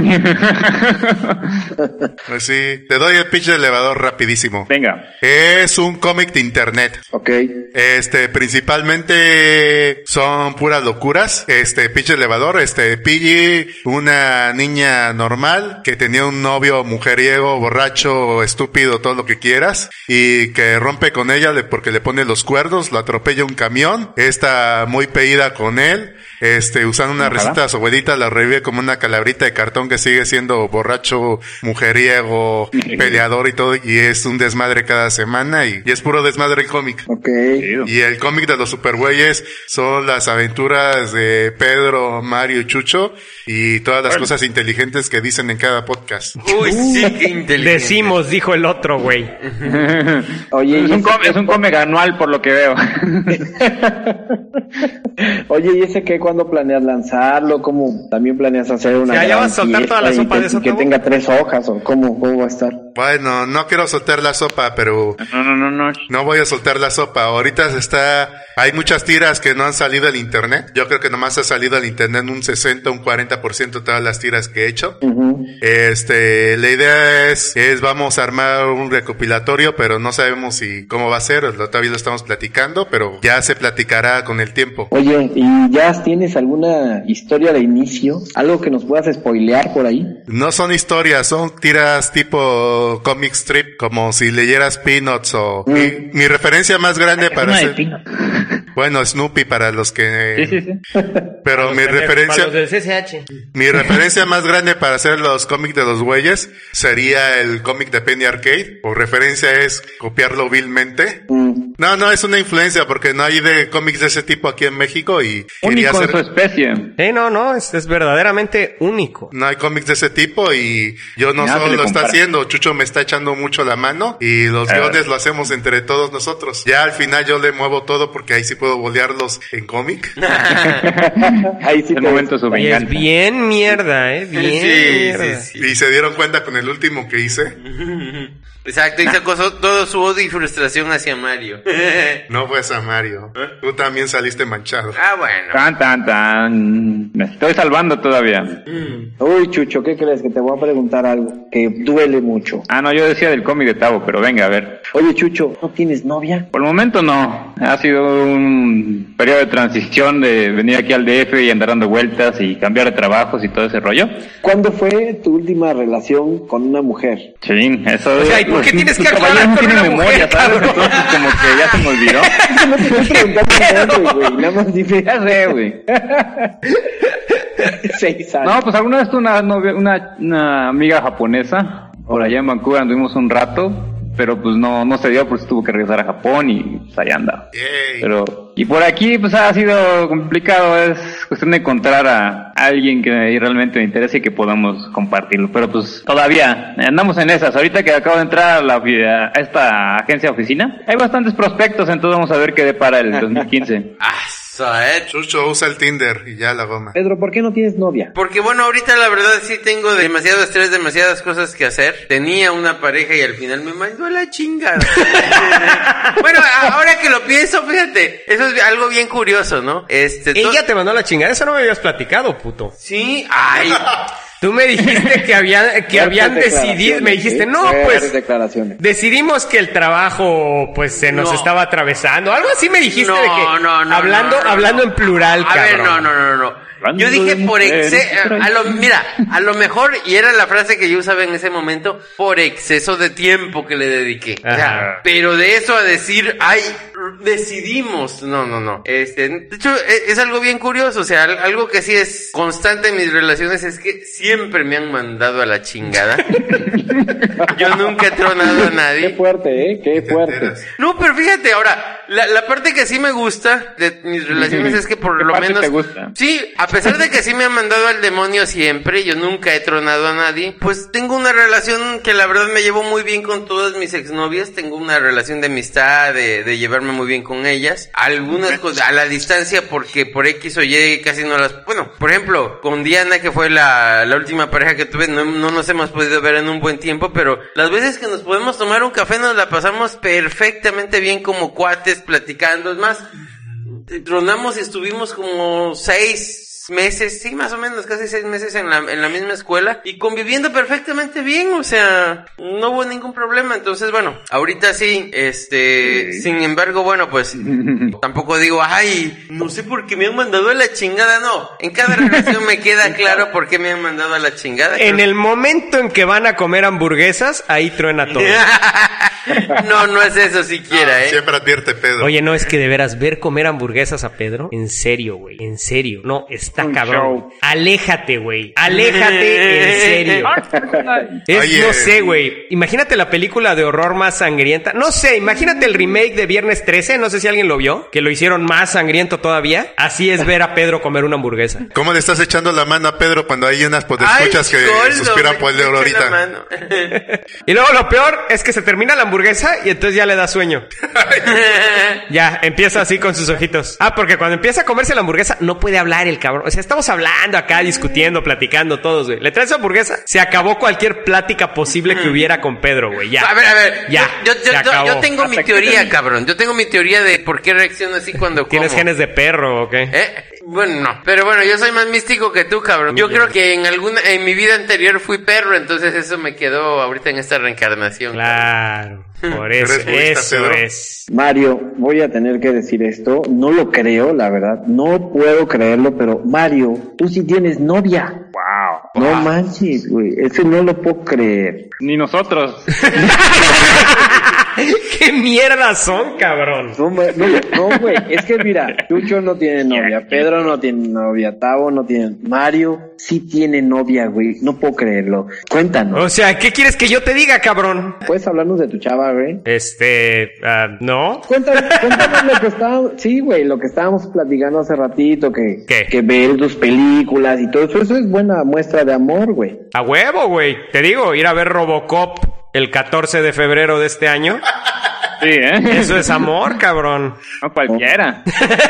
Pues sí, te doy el pitch de elevador rapidísimo. Venga. Es un cómic de internet. Ok. Principalmente son puras locuras. Pitch de elevador, Pili, una niña normal que tenía un novio mujeriego, borracho, estúpido, todo lo que quieras, y que rompe con ella porque le pone los cuernos, lo atropella un camión, está muy peída con él, usando una receta de su abuelita, la revive como una calabrita de cartón que sigue siendo borracho, mujeriego, peleador y todo, y es un desmadre cada semana, y es puro desmadre el cómic. Okay. Y el cómic de los supergüeyes son las aventuras de Pedro, Mario y Chucho, y todas las cosas inteligentes que dicen en cada podcast. Uy, sí, qué inteligente. Decimos, dijo el otro, güey. Oye, es un cómic anual por lo que veo. Oye, ¿y ese qué? ¿Cuándo planeas lanzarlo? ¿Cómo también planeas hacer una ya vas a soltar toda la sopa de eso, que tenga 3 hojas o cómo va a estar? Bueno, no quiero soltar la sopa, pero no voy a soltar la sopa. Ahorita hay muchas tiras que no han salido al internet. Yo creo que nomás ha salido al internet un 60, un 40% de todas las tiras que he hecho. Uh-huh. La idea es vamos a armar un recopilatorio, pero no sabemos cómo va a ser. Todavía lo estamos platicando, pero ya se platicará con el tiempo. Oye, ¿y ya tienes alguna historia de inicio? ¿Algo que nos puedas spoilear por ahí? No son historias, son tiras tipo comic strip, como si leyeras Peanuts o... Mi referencia más grande para hacer... Bueno, Snoopy para los que... Sí. Pero mi referencia... Para los del CCH. Mi referencia más grande para hacer los cómics de los güeyes sería el cómic de Penny Arcade. Por referencia es copiarlo vilmente. No, es una influencia porque no hay de cómics de ese tipo aquí en México y... Único en su especie. No, es verdaderamente único. No hay cómics de ese tipo y yo no solo lo está haciendo, Chucho me está echando mucho la mano y los guiones lo hacemos entre todos nosotros. Ya al final yo le muevo todo porque ahí sí puedo bolearlos en cómic. Ahí sí. El momento de su Y venganza. es bien mierda, mierda. Sí. Y se dieron cuenta con el último que hice. Exacto, y sacó todo su odio y frustración hacia Mario. No fue a Mario. Tú también saliste manchado. Bueno. Tan. Me estoy salvando todavía. Uy, Chucho, ¿qué crees? Que te voy a preguntar algo que duele mucho. No, yo decía del cómic de Tavo, pero venga, a ver. Oye, Chucho, ¿no tienes novia? Por el momento no. Ha sido un periodo de transición de venir aquí al DF y andar dando vueltas y cambiar de trabajos y todo ese rollo. ¿Cuándo fue tu última relación con una mujer? Sí, eso O sea, ¿y por qué tienes que aclarar no con tiene una memoria, mujer, ¿sabes? cabrón? Entonces como que ya se me olvidó. No te estoy preguntando nombre, güey. Nada más dime. Ya sé, güey. 6 años. No, pues alguna vez tuve una amiga japonesa. Por allá en Vancouver anduvimos un rato. pero pues no se dio, pues tuvo que regresar a Japón y pues allá anda. Pero, y por aquí pues ha sido complicado, es cuestión de encontrar a alguien que realmente me interese y que podamos compartirlo, pero pues todavía andamos en esas. Ahorita que acabo de entrar a esta agencia oficina, hay bastantes prospectos, entonces vamos a ver qué depara el 2015. Chucho usa el Tinder y ya la goma. Pedro, ¿por qué no tienes novia? Porque bueno, ahorita la verdad sí tengo demasiado estrés, demasiadas cosas que hacer. Tenía una pareja y al final me mandó a la chingada. Bueno, ahora que lo pienso, fíjate, eso es algo bien curioso, ¿no? Ella te mandó a la chingada, eso no me habías platicado, puto. Sí, ay. Tú me dijiste que habían decidido, me dijiste, no, pues, decidimos que el trabajo, pues, se nos estaba atravesando. Algo así me dijiste de que, hablando en plural, a cabrón. ver, no. Yo dije por a lo mejor, y era la frase que yo usaba en ese momento, por exceso de tiempo que le dediqué. O sea, pero de eso a decir, ay, decidimos, no. De hecho, es algo bien curioso, o sea, algo que sí es constante en mis relaciones es que siempre me han mandado a la chingada. Yo nunca he tronado a nadie. Qué fuerte, qué fuerte. No, pero fíjate, ahora, la parte que sí me gusta de mis relaciones es que por lo menos... ¿Te gusta? Sí, a pesar de que sí me han mandado al demonio siempre, yo nunca he tronado a nadie, pues tengo una relación que la verdad me llevo muy bien con todas mis exnovias, tengo una relación de amistad, de llevarme muy bien con ellas, algunas cosas a la distancia porque por X o Y casi no las... Bueno, por ejemplo, con Diana, que fue la última pareja que tuve, no nos hemos podido ver en un buen tiempo, pero las veces que nos podemos tomar un café nos la pasamos perfectamente bien como cuates, platicando. Es más, tronamos y estuvimos como 6 meses, sí, más o menos, casi 6 meses en la misma escuela y conviviendo perfectamente bien, o sea, no hubo ningún problema. Entonces, bueno, ahorita sí, sin embargo, bueno, pues tampoco digo, ay, no sé por qué me han mandado a la chingada, no. En cada relación me queda claro por qué me han mandado a la chingada. En el momento en que van a comer hamburguesas, ahí truena todo. No es eso siquiera, Siempre advierte Pedro. Oye, no, es que de veras, ver comer hamburguesas a Pedro, en serio, güey, en serio, no, está cabrón. Show. Aléjate, güey, aléjate, en serio. Oye, no sé, güey, imagínate la película de horror más sangrienta, no sé, imagínate el remake de Viernes 13, no sé si alguien lo vio, que lo hicieron más sangriento todavía, así es ver a Pedro comer una hamburguesa. ¿Cómo le estás echando la mano a Pedro cuando hay unas podescuchas que suspiran por el de ahorita? Y luego lo peor es que se termina la hamburguesa y entonces ya le da sueño. Ya, empieza así con sus ojitos. Porque cuando empieza a comerse la hamburguesa no puede hablar el cabrón. O sea, estamos hablando acá, discutiendo, platicando todos, güey. Le traes hamburguesa, se acabó cualquier plática posible que hubiera con Pedro, güey. Ya. A ver. Ya. Yo tengo mi teoría, cabrón. Yo tengo mi teoría de por qué reacciono así cuando como. ¿Tienes genes de perro o qué? Bueno, no. Pero bueno, yo soy más místico que tú, cabrón. Yo creo que en mi vida anterior fui perro, entonces eso me quedó ahorita en esta reencarnación. Claro. Por eso es. Mario, voy a tener que decir esto. No lo creo, la verdad. No puedo creerlo, pero Mario, tú sí tienes novia. Wow. No manches, güey. Eso no lo puedo creer. Ni nosotros. ¿Qué mierda son, cabrón? No, güey. Es que mira, Chucho no tiene novia, Pedro no tiene novia, Tavo no tiene... Mario sí tiene novia, güey. No puedo creerlo. Cuéntanos. O sea, ¿qué quieres que yo te diga, cabrón? ¿Puedes hablarnos de tu chava, güey? ¿no? Cuéntanos lo que estábamos... Sí, güey, lo que estábamos platicando hace ratito, que ver tus películas y todo eso. Eso es buena muestra de amor, güey. A huevo, güey. Te digo, ir a ver Robocop el 14 de febrero de este año. Sí, Eso es amor, cabrón. No cualquiera.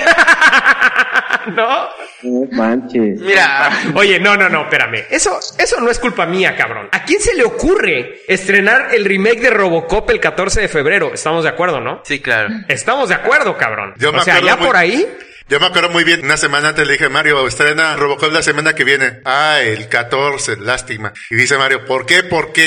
¿No? No manches. Mira. Oye, no, espérame. Eso no es culpa mía, cabrón. ¿A quién se le ocurre estrenar el remake de Robocop el 14 de febrero? ¿Estamos de acuerdo, no? Sí, claro. Estamos de acuerdo, cabrón. O sea, ya por ahí... Yo me acuerdo muy bien, una semana antes le dije, Mario, estrena Robocop la semana que viene. El 14, lástima. Y dice Mario, ¿por qué?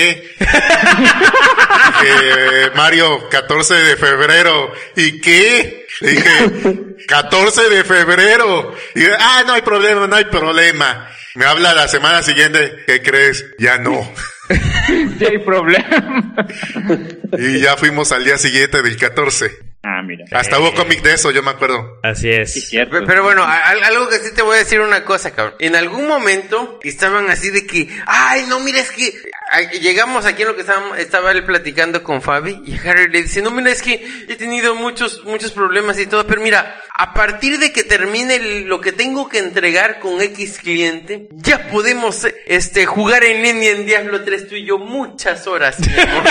Mario, 14 de febrero. ¿Y qué? Le dije, 14 de febrero. Y dije, no hay problema. Me habla la semana siguiente, ¿qué crees? Ya no. Sí hay problema. Y ya fuimos al día siguiente del 14. Mira. Hasta hubo cómic de eso, yo me acuerdo. Así es. Sí, cierto. Pero bueno, algo que sí te voy a decir una cosa, cabrón. En algún momento estaban así de que, no, mira, es que llegamos aquí en lo que estaba él platicando con Fabi, y Harry le dice, no, mira, es que he tenido muchos problemas y todo, pero mira, a partir de que termine lo que tengo que entregar con X cliente, ya podemos jugar en línea en Diablo 3 tú y yo muchas horas, mi amor.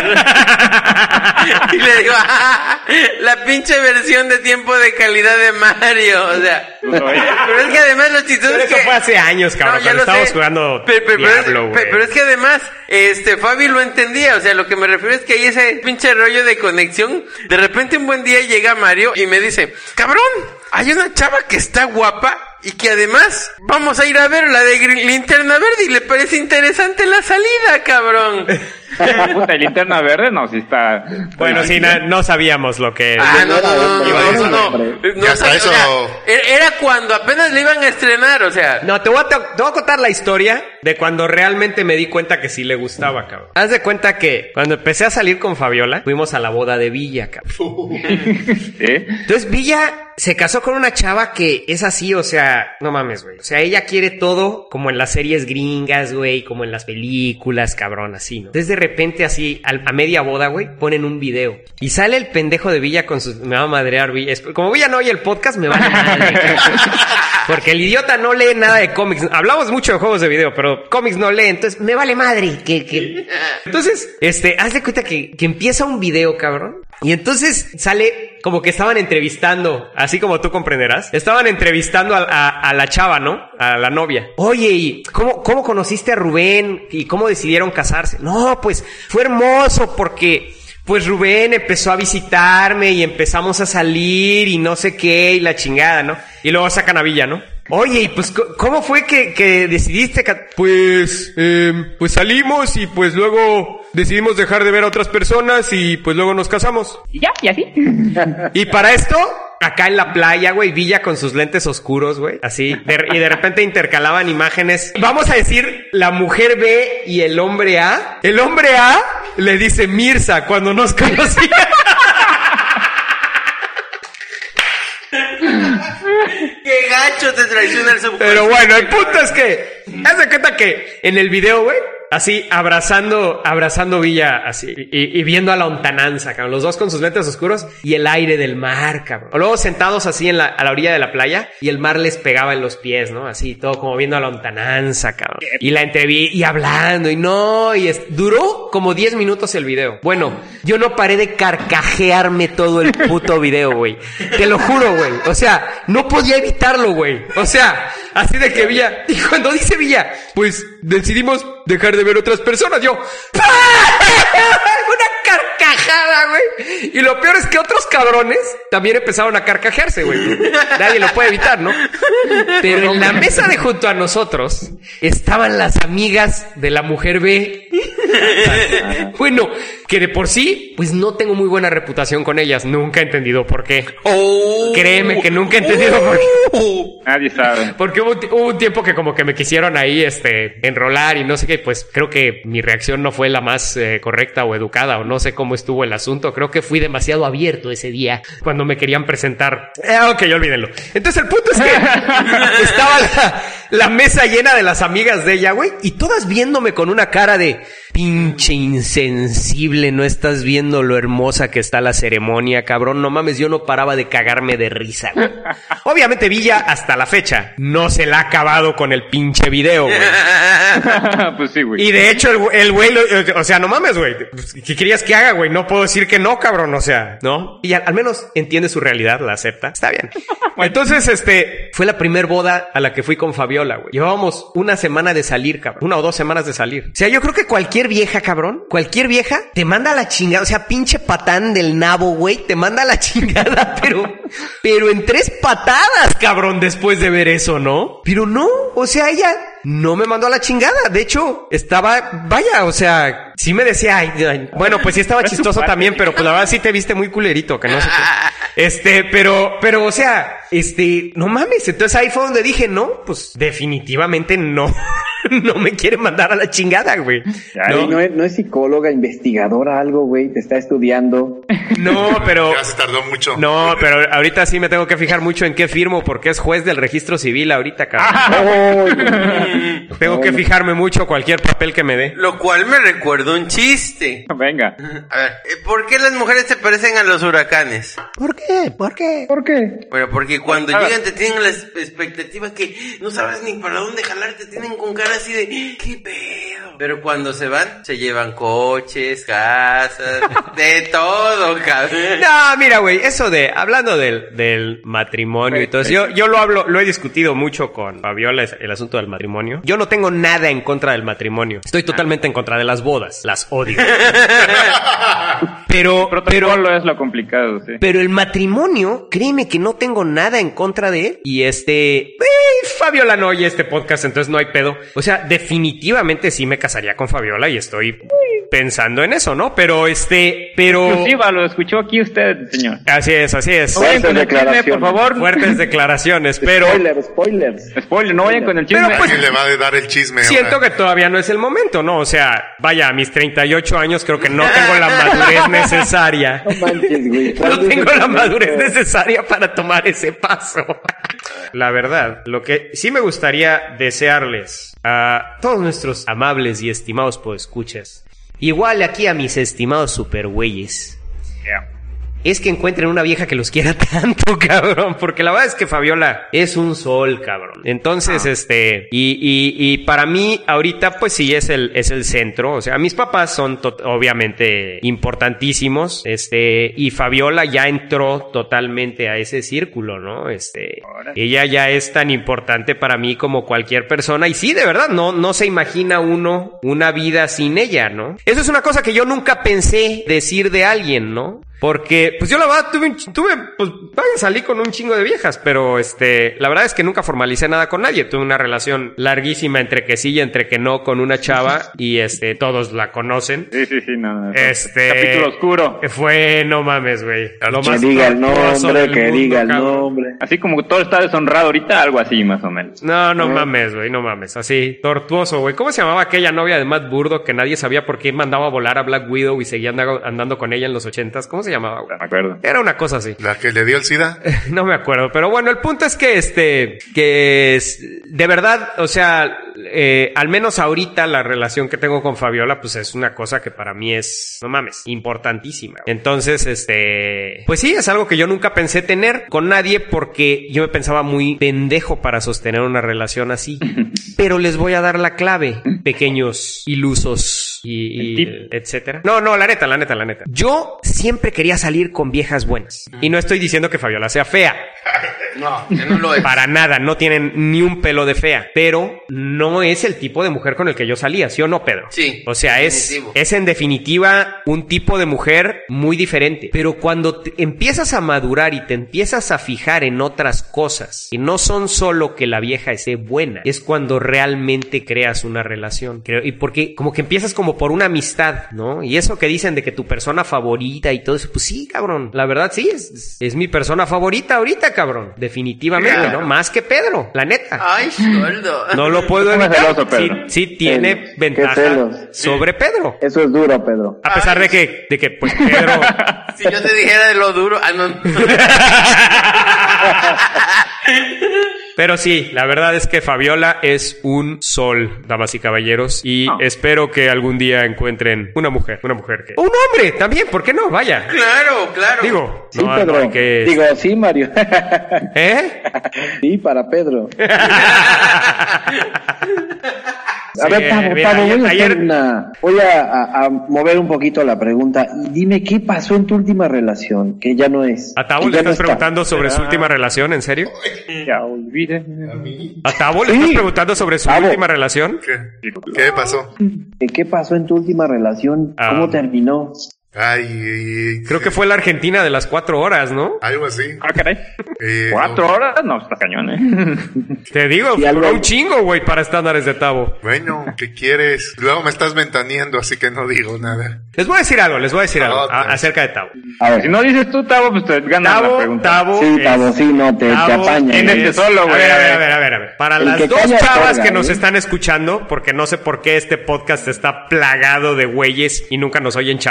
Y le digo, la pinche versión de tiempo de calidad de Mario, o sea. Pero es que además los chistosos pero eso fue hace años, cabrón, no, cuando estábamos jugando Diablo, güey. Pero es que además, Fabi lo entendía, o sea, lo que me refiero es que hay ese pinche rollo de conexión. De repente un buen día llega Mario y me dice, cabrón, hay una chava que está guapa y que además vamos a ir a ver la de Linterna Verde y le parece interesante la salida, cabrón. Puta, Linterna Verde, no, si está... Bueno, sí, no sabíamos lo que... No. Hasta eso... Era cuando apenas le iban a estrenar, o sea... No, te voy a contar la historia de cuando realmente me di cuenta que sí le gustaba, cabrón. Haz de cuenta que cuando empecé a salir con Fabiola, fuimos a la boda de Villa, cabrón. Entonces Villa se casó con una chava que es así, o sea, no mames, güey. O sea, ella quiere todo como en las series gringas, güey, como en las películas, cabrón, así, ¿no? Entonces de repente así, a media boda, güey, ponen un video. Y sale el pendejo de Villa con sus... Me va a madrear Villa. Como Villa no oye el podcast, me vale madre, cabrón. Porque el idiota no lee nada de cómics. Hablamos mucho de juegos de video, pero cómics no lee, entonces me vale madre. Entonces, haz de cuenta que empieza un video, cabrón. Y entonces sale como que estaban entrevistando, así como tú comprenderás. Estaban entrevistando a la chava, ¿no? A la novia. Oye, ¿y cómo conociste a Rubén? ¿Y cómo decidieron casarse? No, pues fue hermoso porque... Pues Rubén empezó a visitarme y empezamos a salir y no sé qué y la chingada, ¿no? Y luego sacan a Villa, ¿no? Oye, y pues, ¿cómo fue que decidiste? Pues salimos y pues luego decidimos dejar de ver a otras personas y pues luego nos casamos. Y ya, y así. Y para esto, acá en la playa, güey, Villa con sus lentes oscuros, güey, así, y de repente intercalaban imágenes. Vamos a decir, la mujer B y el hombre A. El hombre A le dice Mirza cuando nos conocía. ¡Qué gacho te traiciona el subconsciente! Pero bueno, el punto es que, haz de cuenta que en el video, güey, así, abrazando Villa, así, y viendo a la lontananza, cabrón, los dos con sus lentes oscuros y el aire del mar, cabrón. O luego sentados así a la orilla de la playa y el mar les pegaba en los pies, ¿no? Así, todo como viendo a la lontananza, cabrón. Y la entreví, y hablando, y no, duró como 10 minutos el video. Bueno, yo no paré de carcajearme todo el puto video, güey. Te lo juro, güey. O sea, no podía evitarlo, güey. O sea, así de que Villa, y cuando dice Villa, pues decidimos dejar de ver otras personas, yo una carcajada, güey. Y lo peor es que otros cabrones también empezaron a carcajearse, güey. Nadie lo puede evitar, ¿no? Pero en la mesa de junto a nosotros estaban las amigas de la mujer B. Bueno, que de por sí, pues no tengo muy buena reputación con ellas. Nunca he entendido por qué. Créeme que nunca he entendido por qué. Nadie sabe. Porque hubo un tiempo que como que me quisieron ahí, enrolar y no sé qué. Pues creo que mi reacción no fue la más correcta o educada, o no sé cómo estuvo el asunto. Creo que fui demasiado abierto ese día cuando me querían presentar. Ok, olvídenlo. Entonces el punto es que estaba la mesa llena de las amigas de ella, güey, y todas viéndome con una cara de pinche insensible, no estás viendo lo hermosa que está la ceremonia, cabrón. No mames, yo no paraba de cagarme de risa, güey. Obviamente Villa, hasta la fecha, no se la ha acabado con el pinche video, güey. Pues sí, güey. Y de hecho el güey, o sea, no mames, güey. ¿Qué querías que haga, güey? No puedo decir que no, cabrón, o sea, ¿no? Y al menos entiende su realidad, la acepta. Está bien. Entonces, fue la primer boda a la que fui con Fabiola, güey. Llevábamos una semana de salir, cabrón. 1 o 2 semanas de salir. O sea, yo creo que cualquier vieja, cabrón, cualquier vieja te manda a la chingada. O sea, pinche patán del nabo, güey, te manda a la chingada, pero en 3 patadas, cabrón, después de ver eso, ¿no? Pero no, o sea, ella no me mandó a la chingada. De hecho, vaya, o sea, sí me decía, ay, bueno, pues sí estaba chistoso también, pero pues la verdad sí te viste muy culerito, que no sé qué. Pero, o sea, no mames. Entonces ahí fue donde dije, no, pues definitivamente no. No me quiere mandar a la chingada, güey. ¿No es psicóloga, investigadora, algo, güey? Te está estudiando. No, pero... Ya se tardó mucho. No, pero ahorita sí me tengo que fijar mucho en qué firmo, porque es juez del registro civil ahorita, cabrón. Tengo que fijarme mucho cualquier papel que me dé. Lo cual me recuerda un chiste. Venga. A ver, ¿por qué las mujeres se parecen a los huracanes? ¿Por qué? ¿Por qué? ¿Por qué? Bueno, porque cuando llegan te tienen la expectativa que no sabes ni para dónde jalar, te tienen con cara así de ¿qué pedo? Pero cuando se van, se llevan coches, casas, de todo, cabrón. No, mira, güey, eso de, hablando del matrimonio y todo eso, yo lo he discutido mucho con Fabiola, el asunto del matrimonio. Yo no tengo nada en contra del matrimonio. Estoy totalmente en contra de las bodas. Las odio. Pero es lo complicado, sí. Pero el matrimonio, créeme que no tengo nada en contra de él. Y Fabiola no oye este podcast, entonces no hay pedo. O sea, definitivamente sí me casaría con Fabiola y estoy pensando en eso, ¿no? Pero Exclusiva, lo escuchó aquí usted, señor. Así es. No vayan con el chisme, por favor. Fuertes declaraciones, pero... Spoilers. Spoiler, no vayan con el chisme. Pero pues, ¿quién le va a dar el chisme siento ahora? que todavía no es el momento, ¿no? O sea, vaya, a mis 38 años creo que no tengo la madurez necesaria. No manches, güey. No tengo la madurez necesaria para tomar ese paso. La verdad, lo que sí me gustaría desearles a todos nuestros amables y estimados podescuchas, igual aquí a mis estimados supergüeyes, es que encuentren una vieja que los quiera tanto, cabrón. Porque la verdad es que Fabiola es un sol, cabrón. Entonces, y para mí, ahorita, pues sí, es el centro. O sea, mis papás son obviamente importantísimos. Y Fabiola ya entró totalmente a ese círculo, ¿no? Ella ya es tan importante para mí como cualquier persona. Y sí, de verdad, no se imagina uno una vida sin ella, ¿no? Eso es una cosa que yo nunca pensé decir de alguien, ¿no? Porque, pues yo la verdad salí con un chingo de viejas, pero la verdad es que nunca formalicé nada con nadie. Tuve una relación larguísima entre que sí y entre que no con una chava y todos la conocen. Sí, no. Capítulo oscuro. Fue, no mames, güey. Que diga el nombre, Así como todo está deshonrado ahorita, algo así más o menos. No mames, güey, no mames. Así, tortuoso, güey. ¿Cómo se llamaba aquella novia de Matt Burdo que nadie sabía por qué mandaba a volar a Black Widow y seguía andando con ella en los 80s? ¿Cómo se llamaba, güey? No me acuerdo. Era una cosa así. ¿La que le dio el SIDA? No me acuerdo, pero bueno, el punto es que de verdad, o sea, al menos ahorita la relación que tengo con Fabiola, pues es una cosa que para mí es, no mames, importantísima. Entonces, pues sí, es algo que yo nunca pensé tener con nadie porque yo me pensaba muy pendejo para sostener una relación así. Pero les voy a dar la clave, pequeños ilusos y etcétera. No, la neta. Yo siempre quería salir con viejas buenas. Y no estoy diciendo que Fabiola sea fea. No lo es. Para nada, no tienen ni un pelo de fea. Pero no es el tipo de mujer con el que yo salía, ¿sí o no, Pedro? Sí. O sea, es en definitiva un tipo de mujer muy diferente. Pero cuando empiezas a madurar y te empiezas a fijar en otras cosas, que no son solo que la vieja esté buena, es cuando realmente creas una relación. Y porque como que empiezas como por una amistad, ¿no? Y eso que dicen de que tu persona favorita y todo eso, pues sí, cabrón. La verdad sí, es mi persona favorita ahorita, cabrón. Definitivamente, claro. ¿No? Más que Pedro, la neta. Ay, sueldo. No lo puedo evitar. Sí tiene ventaja sobre Pedro. Eso es duro, Pedro. A pesar de que, pues, Pedro... Si yo te dijera de lo duro... no. Pero sí, la verdad es que Fabiola es un sol, damas y caballeros, y espero que algún día encuentren una mujer que... ¡Un hombre! También, ¿por qué no? Vaya. Claro. Digo, sí, no, Pedro. Digo, sí, Mario. ¿Eh? Sí, para Pedro. A ver, Pablo, voy a mover un poquito la pregunta. Y dime, ¿qué pasó en tu última relación? Que ya no es. ¿A Tabo le estás preguntando sobre su última relación? ¿En serio? Ya olvidé. ¿A Tabo le estás preguntando sobre su última relación? ¿Qué pasó? ¿Qué pasó en tu última relación? ¿Cómo terminó? Ay, creo que fue la Argentina de las 4 horas, ¿no? Algo así. Ah, caray. 4 horas, no, está cañón, Te digo, duró un chingo, güey, para estándares de Tabo. Bueno, ¿qué quieres? Luego me estás ventaneando, así que no digo nada. Les voy a decir algo acerca de Tabo. A ver. Si no dices tú, Tabo, pues te ganas la pregunta. Tabo, te apaña. Tienes solo, güey. A ver. Para las dos chavas que nos están escuchando, porque no sé por qué este podcast está plagado de güeyes y nunca nos oyen chavas.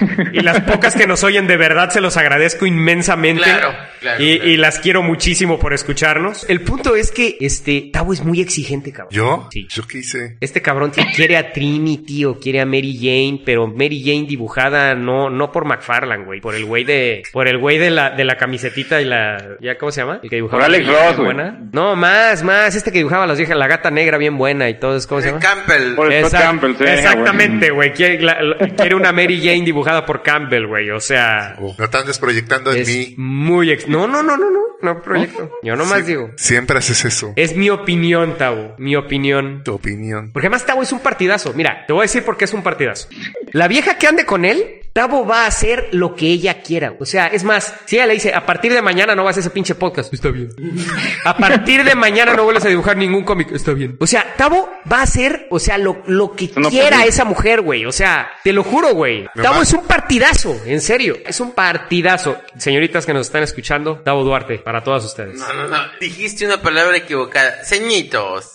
Y las pocas que nos oyen de verdad se los agradezco inmensamente. Claro. Y las quiero muchísimo por escucharnos. El punto es que Tavo es muy exigente, cabrón. ¿Yo? Sí. ¿Yo qué hice? Este cabrón quiere a Trinity o quiere a Mary Jane, pero Mary Jane dibujada no por McFarlane, güey, por el güey de la camisetita y ¿ya cómo se llama? El que dibujaba. Por Alex Ross, güey. Buena. No, más, este que dibujaba a las viejas, la gata negra bien buena y todo, ¿cómo se llama? Campbell. Por Scott Campbell, sí. Exactamente, güey. Quiere una Mary Jane dibujada por Campbell, güey. O sea, No están desproyectando en es mí. muy no proyecto. Yo nomás digo. Siempre haces eso. Es mi opinión, Tavo. Mi opinión. Tu opinión. Porque además Tavo es un partidazo. Mira, te voy a decir por qué es un partidazo. La vieja que ande con él, Tavo va a hacer lo que ella quiera. O sea, es más, si ella le dice, a partir de mañana no vas a ese pinche podcast, está bien. A partir de mañana no vuelves a dibujar ningún cómic, está bien. O sea, Tavo va a hacer, o sea, lo que quiera esa mujer, güey. O sea, te lo juro, güey. Tavo es un partidazo, en serio. Es un partidazo. Señoritas que nos están escuchando, Tavo Duarte, para todas ustedes. No. Dijiste una palabra equivocada. Ceñitos.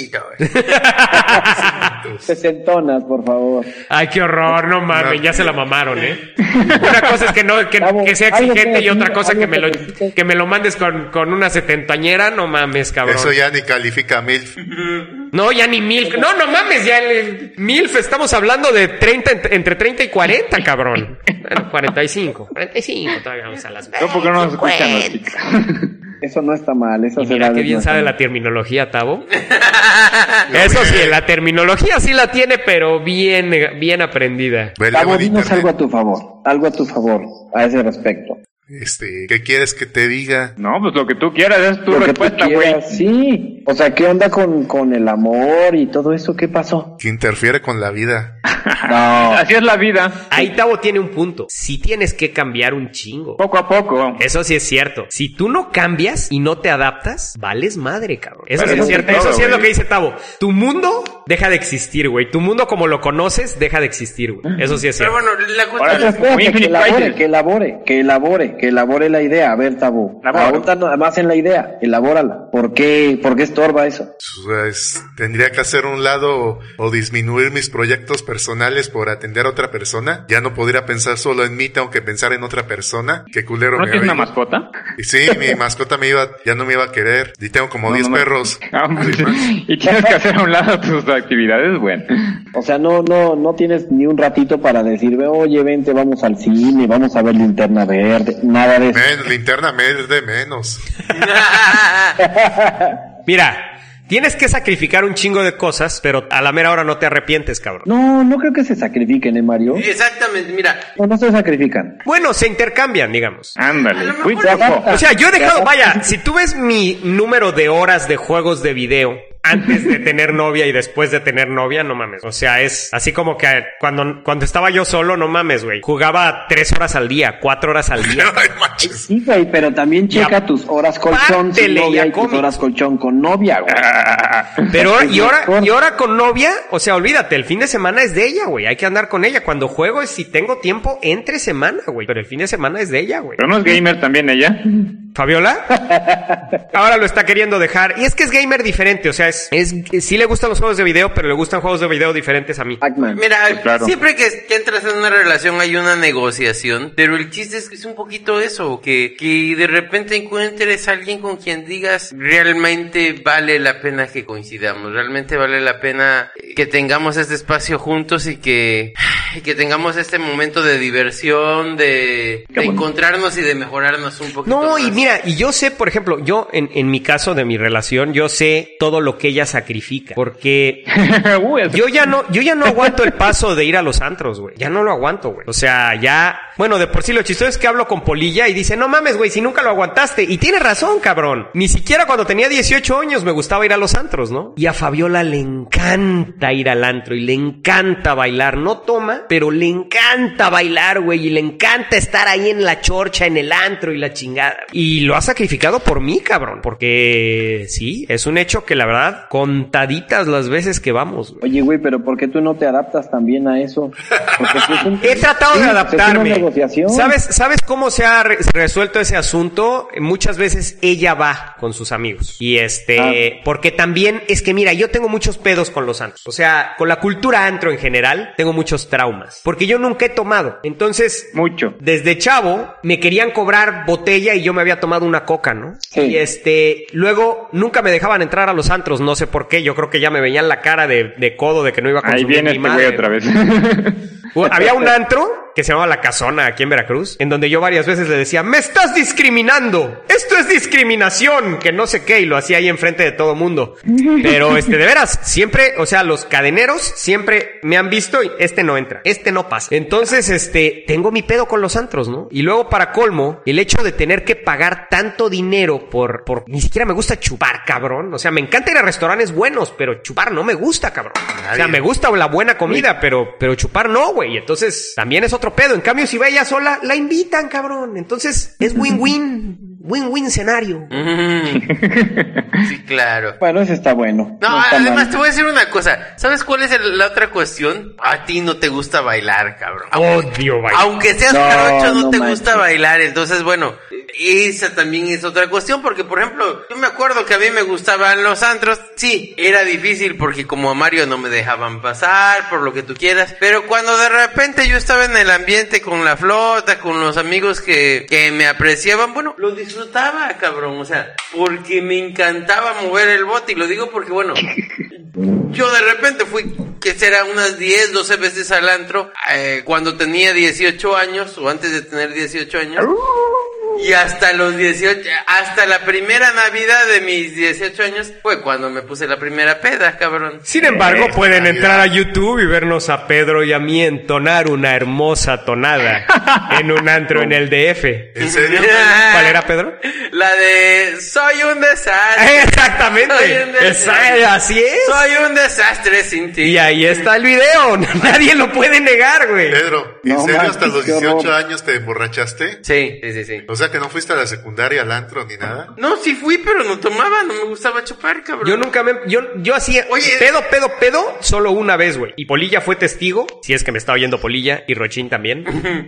Sesentonas, por favor. Ay, qué horror, no mames, ya se la mamaron, ¿eh? Una cosa es que sea exigente y otra cosa que me lo mandes con una setentoñera, no mames, cabrón. Eso ya ni califica a MILF. No, ya ni MILF. No mames, ya el MILF estamos hablando de entre 30 y 40, cabrón. Bueno, 45, todavía vamos a las... No, porque no nos escuchan las chicas. Eso no está mal. Y mira qué bien sabe la terminología, Tavo. Eso sí, la terminología sí la tiene, pero bien aprendida. Tavo, dinos algo a tu favor, a ese respecto. ¿Qué quieres que te diga? No, pues lo que tú quieras, es tu Lo que respuesta, tú güey. quieras, sí. O sea, ¿qué onda con el amor y todo eso? ¿Qué pasó? Que interfiere con la vida. No. Así es la vida. Ahí Tavo tiene un punto. Sí tienes que cambiar un chingo. Poco a poco. Eso sí es cierto. Si tú no cambias y no te adaptas, vales madre, cabrón. Eso Pero sí es cierto. todo, Eso sí es güey. lo que dice Tavo. Tu mundo deja de existir, güey. Tu mundo como lo conoces deja de existir, güey. Eso sí es Pero cierto. bueno, la Ahora, cuestión Espérate, Muy Infinite Crisis. que elabore la idea. A ver, Tabo. Elabora. Ahorita nada más en la idea. Elabórala. ¿Por qué estorba eso? Pues, tendría que hacer un lado o disminuir mis proyectos personales por atender a otra persona. Ya no podría pensar solo en mí, tengo que pensar en otra persona. Qué culero ¿No me tienes una oigo. mascota? Y sí, mi mascota ya no me iba a querer. Y tengo como 10 perros. Ah, pues, y tienes que hacer a un lado tus actividades, bueno. O sea, no tienes ni un ratito para decirme, oye, vente, vamos al cine, vamos a ver Linterna Verde. Nada de eso. Linterna verde menos. Mira, tienes que sacrificar un chingo de cosas, pero a la mera hora no te arrepientes, cabrón. No creo que se sacrifiquen, Mario. Exactamente, mira. No se sacrifican. Bueno, se intercambian, digamos. Ándale, fui Se adapta. O sea, yo he dejado, Se adapta. vaya, si tú ves mi número de horas de juegos de video antes de tener novia y después de tener novia, no mames. O sea, es así como que cuando estaba yo solo, no mames, güey. Jugaba 3 horas al día, 4 horas al día. Ay, manches. Sí, güey, pero también checa tus horas colchón sin aparte novia leía y tus cómics. horas colchón con novia, güey. Pero y ahora con novia, o sea, olvídate, el fin de semana es de ella, güey. Hay que andar con ella. Cuando juego es si tengo tiempo entre semana, güey. Pero el fin de semana es de ella, güey. Pero no es gamer también ella. ¿Fabiola? Ahora lo está queriendo dejar. Y es que es gamer diferente, o sea, sí le gustan los juegos de video, pero le gustan juegos de video diferentes a mí. Pac-Man. Mira, claro. siempre que entras en una relación hay una negociación, pero el chiste es que es un poquito eso, que de repente encuentres a alguien con quien digas realmente vale la pena que coincidamos, realmente vale la pena que tengamos este espacio juntos y que tengamos este momento de diversión, de encontrarnos y de mejorarnos un poquito No, más. y mira, y yo sé, por ejemplo, yo en mi caso de mi relación, yo sé todo lo que ella sacrifica, porque Uy, eso- yo ya no aguanto el paso de ir a los antros, güey. Ya no lo aguanto, güey. O sea, ya, bueno, de por sí lo chistoso es que hablo con Polilla y dice, no mames, güey, si nunca lo aguantaste. Y tiene razón, cabrón. Ni siquiera cuando tenía 18 años me gustaba ir a los antros, ¿no? Y a Fabiola le encanta ir al antro y le encanta bailar. No toma, pero le encanta bailar, güey. Y le encanta estar ahí en la chorcha, en el antro y la chingada. Y Y lo ha sacrificado por mí, cabrón. Porque sí, es un hecho que la verdad, contaditas las veces que vamos. Oye, güey, pero ¿por qué tú no te adaptas también a eso? He tratado de adaptarme. Es una negociación. ¿Sabes cómo se ha resuelto ese asunto? Muchas veces ella va con sus amigos. Y porque también es que mira, yo tengo muchos pedos con los antros. O sea, con la cultura antro en general, tengo muchos traumas. Porque yo nunca he tomado. Entonces, desde chavo, me querían cobrar botella y yo me había tomado una coca, ¿no? Sí. Y nluego nunca me dejaban entrar a los antros, no sé por qué. Yo creo que ya me veían la cara de codo de que no iba a consumir. Ahí viene mi este madre, güey otra vez. Había un antro que se llamaba La Casona aquí en Veracruz, en donde yo varias veces le decía, ¡me estás discriminando! ¡Esto es discriminación! Que no sé qué, y lo hacía ahí enfrente de todo mundo. Pero, de veras, siempre, o sea, los cadeneros siempre me han visto y no entra, no pasa. Entonces, tengo mi pedo con los antros, ¿no? Y luego, para colmo, el hecho de tener que pagar tanto dinero por ni siquiera me gusta chupar, cabrón. O sea, me encanta ir a restaurantes buenos, pero chupar no me gusta, cabrón. O sea, me gusta la buena comida, pero chupar no, güey. Entonces, también es otro pedo. En cambio, si va ella sola, la invitan, cabrón. Entonces, es win-win escenario. Sí, claro. Bueno, ese está bueno. No, está además mal. te voy a decir una cosa. ¿Sabes cuál es la otra cuestión? A ti no te gusta bailar, cabrón. Odio bailar. Aunque seas No, jarocho, no no te manches. gusta bailar. Entonces, bueno, esa también es otra cuestión. Porque, por ejemplo, yo me acuerdo que a mí me gustaban los antros. Sí, era difícil porque como a Mario no me dejaban pasar, por lo que tú quieras. Pero cuando de repente yo estaba en el ambiente con la flota, con los amigos que me apreciaban, bueno, lo disfrutaba, cabrón. O sea, porque me encantaba mover el bote. Y lo digo porque, bueno, yo de repente fui, que será unas 10, 12 veces al antro, cuando tenía 18 años, o antes de tener 18 años. Y hasta los 18, hasta la primera Navidad de mis 18 años fue cuando me puse la primera peda, cabrón. Sin embargo, pueden entrar a YouTube y vernos a Pedro y a mí entonar una hermosa tonada en un antro en el DF. ¿En serio? ¿Cuál era, Pedro? La de soy un desastre. Exactamente. Soy un desastre. Así es. Soy un desastre sin ti. Y ahí está el video. Nadie lo puede negar, güey. Pedro, ¿en No serio manches, hasta los qué horror. 18 años te emborrachaste? Sí. O sea que no fuiste a la secundaria, al antro, ni nada. No, sí fui, pero no tomaba, no me gustaba chupar, cabrón. Yo nunca yo hacía Oye. pedo solo una vez, güey. Y Polilla fue testigo, si es que me está oyendo Polilla, y Rochín también.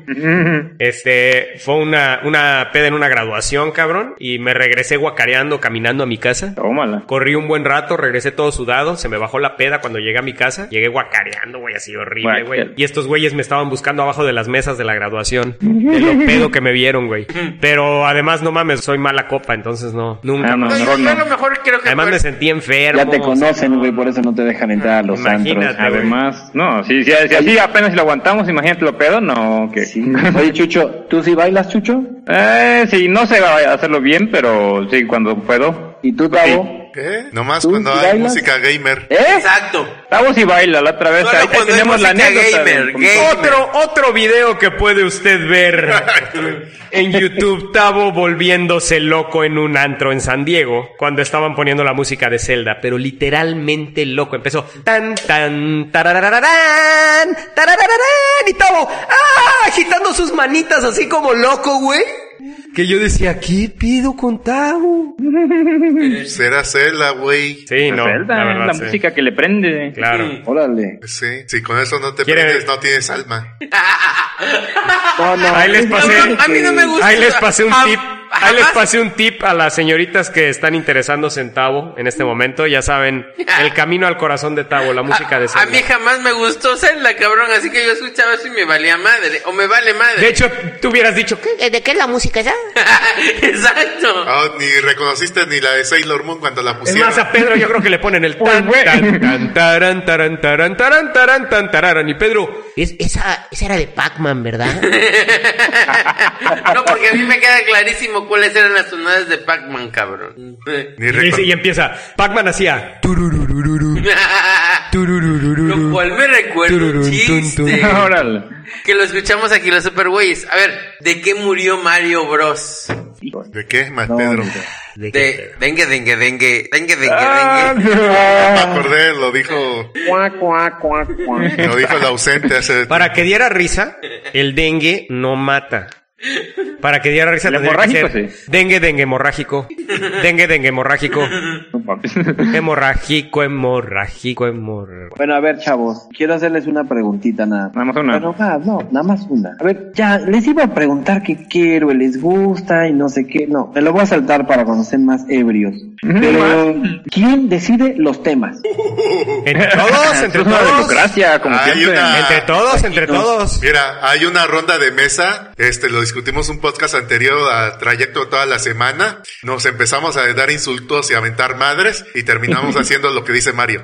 Fue una peda en una graduación, cabrón, y me regresé guacareando, caminando a mi casa. Tómala. Corrí un buen rato, regresé todo sudado, se me bajó la peda cuando llegué a mi casa. Llegué guacareando, güey, así horrible, güey. Y estos güeyes me estaban buscando abajo de las mesas de la graduación. De lo pedo que me vieron, güey. Pero además, no mames, soy mala copa, entonces no, nunca. Ah, no, No, yo a lo mejor creo que Además fue- me sentí enfermo. Ya te o sea, conocen, güey, por eso no te dejan entrar a los Imagínate, antros. Además, no, si así apenas si lo aguantamos, imagínate lo pedo, no, que... Sí. Oye, Chucho, ¿tú sí bailas, Chucho? Sí, no sé hacerlo bien, pero sí, cuando puedo. ¿Y tú, Tavo? ¿Qué? Nomás ¿Tú cuando sí hay bailas? música gamer. Exacto. Tavo sí baila la otra vez, Solo ahí cuando hay tenemos la música anécdota. gamer, gamer. Otro video que puede usted ver en YouTube, Tavo volviéndose loco en un antro en San Diego cuando estaban poniendo la música de Zelda, pero literalmente loco. Empezó tan tan tararararán, tararararán, y Tavo agitando sus manitas así como loco, güey. Que yo decía, ¿qué pido con Tavo? Será Zelda, güey. Sí, no, Zelda, la verdad, la sí. música que le prende. Claro. Órale. Sí, si con eso no te ¿Quiere- prendes, no tienes alma. No, Ahí les pasé. A mí no me gusta. Ahí les pasé un Jam- tip. Ahí jamás- les pasé un tip a las señoritas que están interesándose en Tavo en este momento. Ya saben, el camino al corazón de Tavo, la música de A Zelda. mí jamás me gustó Zelda, cabrón, así que yo escuchaba eso y me valía madre, o me vale madre. De hecho, tú hubieras dicho, ¿qué? ¿De qué es la música esa? Exacto. Ah, ni reconociste ni la de Sailor Moon cuando la Es pusieron. más, a Pedro yo creo que le ponen el tan, güey. tan, tan, taran, taran, taran, taran, taran, tan, tararan. Y Pedro, Esa era de Pac-Man, ¿verdad? No, porque a mí me queda clarísimo cuáles eran las tonadas de Pac-Man, cabrón. Ni y empieza, Pac-Man hacía, turururururu, Lo turururururu. cual me recuerda un Tururun, chiste. tun, tun. Órale. Que lo escuchamos aquí los super güeyes. A ver, ¿de qué murió Mario Bros? ¿De qué, más No, Pedro? mira. De dengue. Me acordé, lo dijo Cuac, cuac, cuac, cuac. el ausente hace... Para que diera risa, el dengue no mata. Para que diera risa El tendría que hemorrágico, ser sí. dengue hemorrágico. Dengue hemorrágico. No mames. Hemorrágico. Bueno, a ver, chavos, quiero hacerles una preguntita nada. Nada más una. Bueno, nada más una. A ver, ya, les iba a preguntar qué quiero, les gusta y no sé qué. No, me lo voy a saltar para cuando estén más ebrios. Pero, ¿quién decide los temas? Entre todos, entre Es una todos. democracia, como Hay siempre. una- Entre todos. Mira, hay una ronda de mesa, lo discutimos un podcast anterior a Trayecto toda la semana, nos empezamos a dar insultos y a aventar madres y terminamos haciendo lo que dice Mario.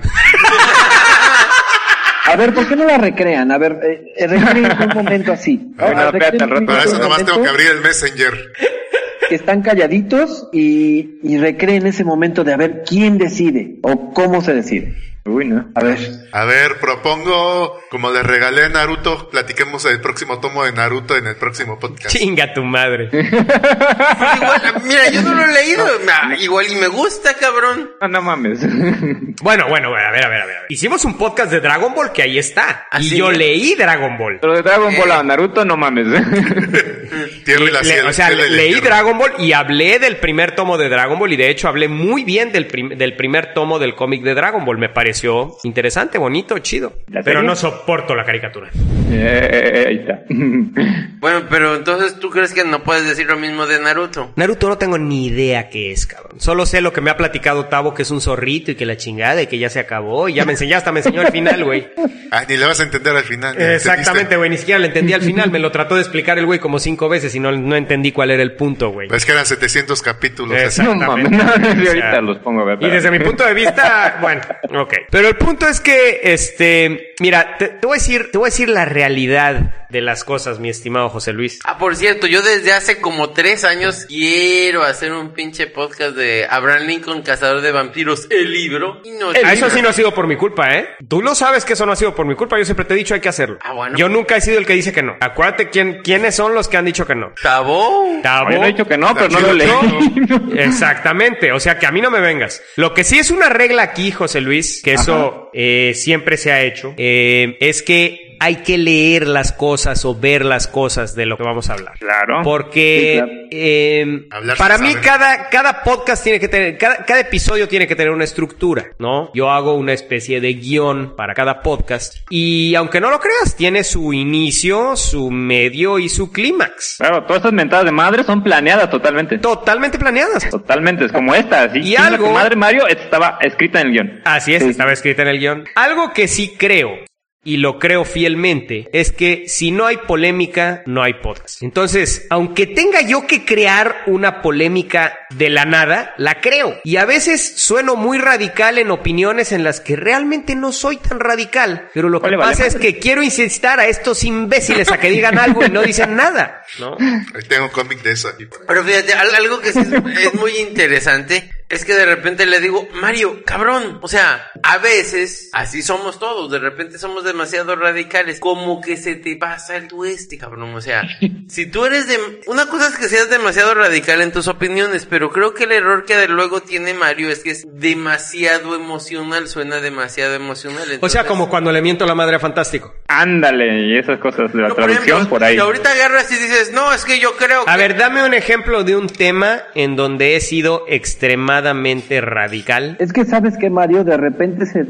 A ver, ¿por qué no la recrean? A ver, recreen un momento así. Bueno, espérate, al rato. Para eso un nomás tengo que momento abrir el Messenger. que están calladitos y recreen ese momento de a ver quién decide o cómo se decide. Uy, no. A ver. A ver, propongo, como les regalé a Naruto, platiquemos el próximo tomo de Naruto en el próximo podcast. Chinga tu madre. Igual, mira, yo no lo he leído. Igual y me gusta, cabrón. No mames. Bueno, a ver. Hicimos un podcast de Dragon Ball que ahí está. ¿Ah, Y sí? yo leí Dragon Ball. Pero de Dragon Ball a Naruto, no mames. Tierra y la cielo, O sea, cielo y la leí tierra. Dragon Ball y hablé del primer tomo de Dragon Ball y de hecho hablé muy bien del primer tomo del cómic de Dragon Ball. Me pareció interesante, bonito, chido. ¿La Pero serie? no soporto la caricatura. Ahí está. Bueno, pero entonces tú crees que no puedes decir lo mismo de Naruto. Naruto no tengo ni idea qué es, cabrón. Solo sé lo que me ha platicado Tavo, que es un zorrito y que la chingada y que ya se acabó. Y ya me enseñó, hasta me enseñó el final, güey. Ah, ni le vas a entender al final. ¿me Exactamente, entendiste? güey. Ni siquiera le entendí al final. Me lo trató de explicar el güey como 5 veces y no entendí cuál era el punto, güey. Es que eran 700 capítulos. Exacto. No mames. Exactamente. No, O sea, ahorita los pongo a ver. Y desde mi punto de vista, bueno, ok. Pero el punto es que, mira, te voy a decir la realidad de las cosas, mi estimado José Luis. Ah, por cierto, yo desde hace como 3 años quiero hacer un pinche podcast de Abraham Lincoln, Cazador de Vampiros, el libro. Y no Eso sí no ha sido por mi culpa, ¿eh? Tú lo sabes que eso no ha sido por mi culpa. Yo siempre te he dicho hay que hacerlo. Ah, bueno. Yo nunca he sido el que dice que no. Acuérdate quiénes son los que han dicho que no. Tabó. Tabo. Yo no he dicho que no, pero no lo leí. Exactamente, o sea que a mí no me vengas. Lo que sí es una regla aquí, José Luis, que eso siempre se ha hecho, es que hay que leer las cosas o ver las cosas de lo que vamos a hablar. Claro. Porque Hablar para sin mí saber. cada podcast tiene que tener, cada episodio tiene que tener una estructura, ¿no? Yo hago una especie de guión para cada podcast y aunque no lo creas, tiene su inicio, su medio y su clímax. Claro, todas estas mentadas de madre son planeadas totalmente. Totalmente planeadas. Totalmente, es como esta. Así, Y algo- Tu madre Mario estaba escrita en el guión. Así es, estaba escrita en el guión. Algo que sí creo, y lo creo fielmente, es que si no hay polémica, no hay podcast. Entonces, aunque tenga yo que crear una polémica de la nada, la creo. Y a veces sueno muy radical en opiniones en las que realmente no soy tan radical. Pero lo que Vale, vale, pasa es madre. que quiero insistir a estos imbéciles a que digan algo y no dicen nada, ¿no? Ahí tengo un cómic de eso aquí. Pero fíjate, algo que sí es muy interesante es que de repente le digo, Mario, cabrón, o sea, a veces, así somos todos, de repente somos demasiado radicales, como que se te pasa el tueste, cabrón, o sea, si tú eres una cosa es que seas demasiado radical en tus opiniones, pero creo que el error que luego tiene Mario es que es demasiado emocional, suena demasiado emocional. O sea, entonces- como cuando le miento la madre a Fantástico. Ándale, y esas cosas de la No, por traducción ejemplo, por ahí. si ahorita agarras y dices, no, es que yo creo que... A ver, dame un ejemplo de un tema en donde he sido extremadamente radical. Es que sabes que Mario, de repente se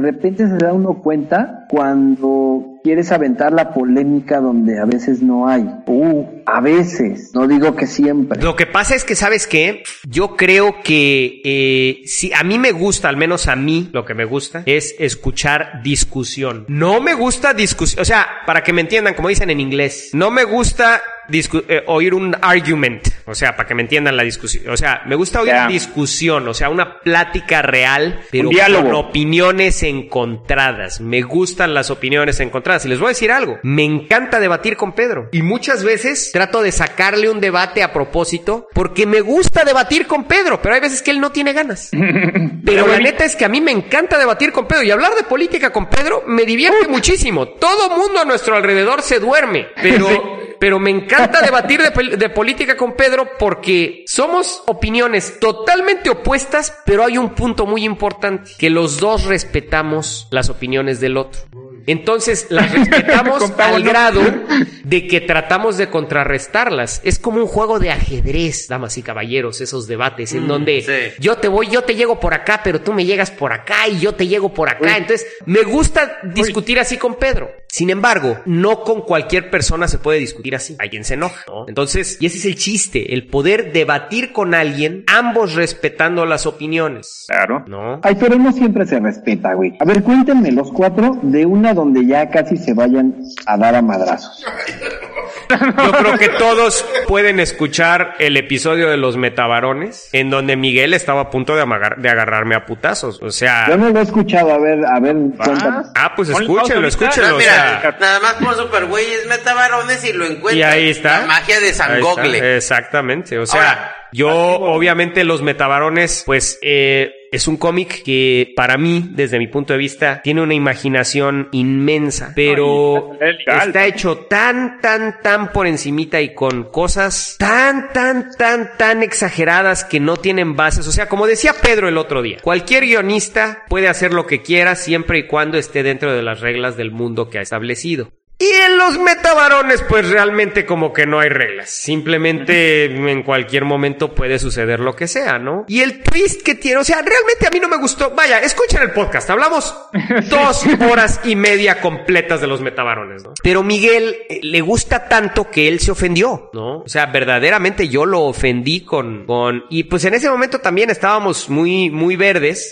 da uno cuenta cuando quieres aventar la polémica donde a veces no hay. A veces, no digo que siempre. Lo que pasa es que, ¿sabes qué? Yo creo que si a mí me gusta, al menos a mí, lo que me gusta es escuchar discusión. No me gusta discusión, o sea, para que me entiendan, como dicen en inglés, no me gusta oír un argument, o sea, para que me entiendan la discusión, o sea, me gusta oír discusión, o sea, una plática real, pero Un diálogo. con opiniones encontradas. Me gustan las opiniones encontradas y les voy a decir algo, me encanta debatir con Pedro y muchas veces trato de sacarle un debate a propósito porque me gusta debatir con Pedro, pero hay veces que él no tiene ganas. Pero la neta es que a mí me encanta debatir con Pedro y hablar de política con Pedro me divierte muchísimo. Todo mundo a nuestro alrededor se duerme, pero me encanta debatir de política con Pedro porque somos opiniones totalmente opuestas, pero hay un punto muy importante, que los dos respetamos las opiniones del otro. Entonces las respetamos al grado de que tratamos de contrarrestarlas. Es como un juego de ajedrez, damas y caballeros, esos debates en donde yo te llego por acá, pero tú me llegas por acá y yo te llego por acá. Entonces me gusta discutir así con Pedro. Sin embargo, no con cualquier persona se puede discutir así. Alguien se enoja, ¿no? Entonces, y ese es el chiste, el poder debatir con alguien, ambos respetando las opiniones. Claro. ¿No? Ay, pero no siempre se respeta, güey. A ver, cuéntenme los 4 de una donde ya casi se vayan a dar a madrazos. Yo creo que todos pueden escuchar el episodio de los Metabarones, en donde Miguel estaba a punto de agarrarme a putazos. O sea... Yo no lo he escuchado, a ver, cuéntame. Pues escúchenlo. Mira, nada más por Supergüeyes Metabarones y lo encuentran. Y ahí está. La magia de San Gogle. Exactamente. O sea, obviamente los Metabarones, pues, es un cómic que para mí, desde mi punto de vista, tiene una imaginación inmensa, pero está hecho tan por encimita y con cosas tan exageradas que no tienen bases. O sea, como decía Pedro el otro día, cualquier guionista puede hacer lo que quiera siempre y cuando esté dentro de las reglas del mundo que ha establecido. Y en los Metabarones, pues realmente como que no hay reglas. Simplemente en cualquier momento puede suceder lo que sea, ¿no? Y el twist que tiene, o sea, realmente a mí no me gustó. Vaya, escuchen el podcast. Hablamos 2 horas y media completas de los Metabarones, ¿no? Pero Miguel le gusta tanto que él se ofendió, ¿no? O sea, verdaderamente yo lo ofendí y pues en ese momento también estábamos muy verdes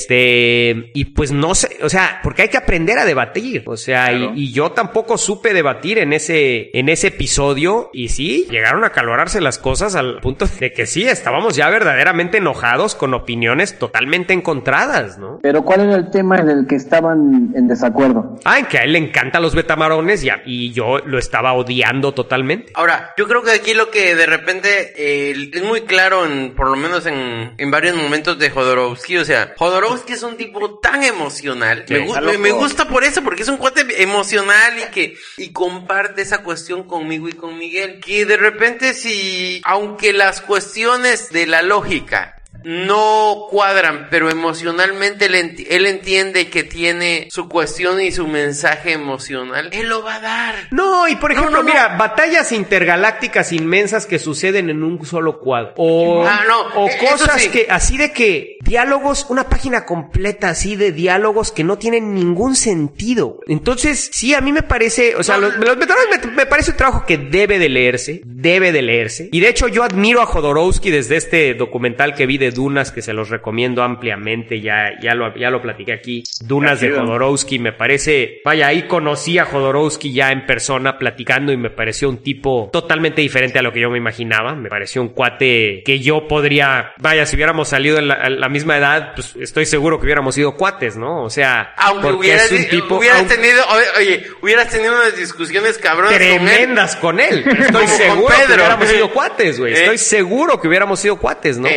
y pues no sé, o sea, porque hay que aprender a debatir, o sea, claro. y yo tampoco supe debatir en ese episodio y sí, llegaron a acalorarse las cosas al punto de que sí, estábamos ya verdaderamente enojados con opiniones totalmente encontradas, ¿no? Pero ¿cuál era el tema en el que estaban en desacuerdo? En que a él le encantan los Metabarones y yo lo estaba odiando totalmente. Ahora, yo creo que aquí lo que de repente es muy claro, por lo menos en varios momentos de Jodorowsky, o sea, Jodorowsky es un tipo tan emocional, sí, me gusta por eso, porque es un cuate emocional y comparte esa cuestión conmigo y con Miguel, que de repente aunque las cuestiones de la lógica no cuadran, pero emocionalmente él entiende que tiene su cuestión y su mensaje emocional, él lo va a dar. No, y por ejemplo, mira, batallas intergalácticas inmensas que suceden en un solo cuadro. O cosas sí, que, así de que, diálogos, una página completa así de diálogos que no tienen ningún sentido. Entonces, sí, a mí me parece, o sea, los Metabarones me parece un trabajo que debe de leerse. Y de hecho, yo admiro a Jodorowsky desde este documental que vi de Dunas, que se los recomiendo ampliamente, ya lo platiqué aquí. Dunas de Jodorowsky, me parece, vaya, ahí conocí a Jodorowsky ya en persona platicando y me pareció un tipo totalmente diferente a lo que yo me imaginaba. Me pareció un cuate que yo podría, vaya, si hubiéramos salido en la misma edad, pues estoy seguro que hubiéramos sido cuates, ¿no? O sea, aunque hubieras tenido unas discusiones cabronas tremendas con él. Estoy seguro que hubiéramos sido cuates, güey. Estoy seguro que hubiéramos sido cuates, ¿no?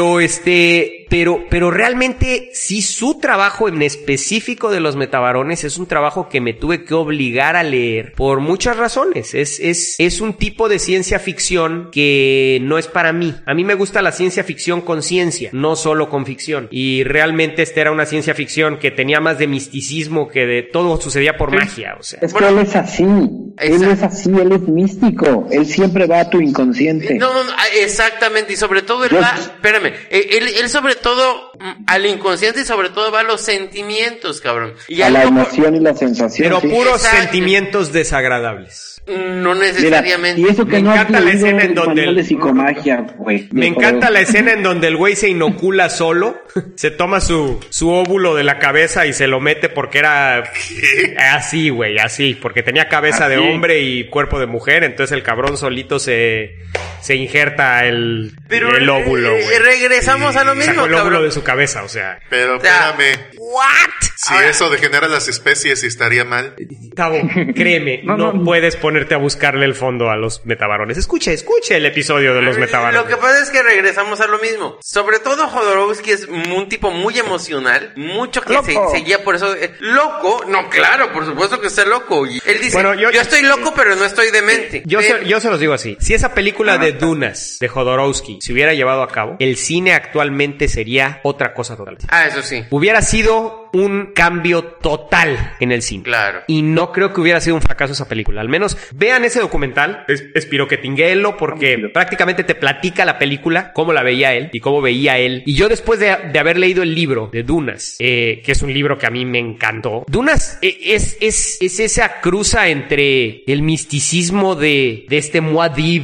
Pero realmente sí, su trabajo en específico de los Metabarones es un trabajo que me tuve que obligar a leer por muchas razones. Es un tipo de ciencia ficción que no es para mí. A mí me gusta la ciencia ficción con ciencia, no solo con ficción. Y realmente esta era una ciencia ficción que tenía más de misticismo, que de todo sucedía por magia, o sea. Es que él es así. Él es así, él es místico. Él siempre va a tu inconsciente. No, exactamente. Y sobre todo él sobre todo al inconsciente y sobre todo va a los sentimientos, cabrón. Y a la emoción y la sensación. Pero puros sentimientos desagradables. No necesariamente. Mira, y eso que me no encanta la escena en donde de psicomagia, güey. Me encanta la escena en donde el güey se inocula solo, se toma su óvulo de la cabeza y se lo mete porque era así, güey, así, porque tenía cabeza de hombre y cuerpo de mujer, entonces el cabrón solito se injerta el óvulo, güey. Regresamos a lo mismo, sacó el óvulo de su cabeza, o sea. Pero espérame. ¿What? Si eso degenera las especies, estaría mal. Tavo, créeme, no puedes ponerte a buscarle el fondo a los Metabarones. Escuche el episodio de los Metabarones. Lo que pasa es que regresamos a lo mismo. Sobre todo Jodorowsky es un tipo muy emocional, mucho que se guía por eso. ¿Loco? No, claro, por supuesto que está loco. Y él dice, bueno, yo estoy loco, pero no estoy demente. Yo se los digo así. Si esa película de Dunas, de Jodorowsky, se hubiera llevado a cabo, el cine actualmente sería otra cosa totalmente. Eso sí. Hubiera sido un cambio total en el cine. Claro. Y no creo que hubiera sido un fracaso esa película. Al menos vean ese documental, espero que tinguelo, porque prácticamente te platica la película, cómo la veía él y cómo veía él. Y yo después de haber leído el libro de Dunas, que es un libro que a mí me encantó. Dunas es esa cruza entre el misticismo de este Muad'Dib,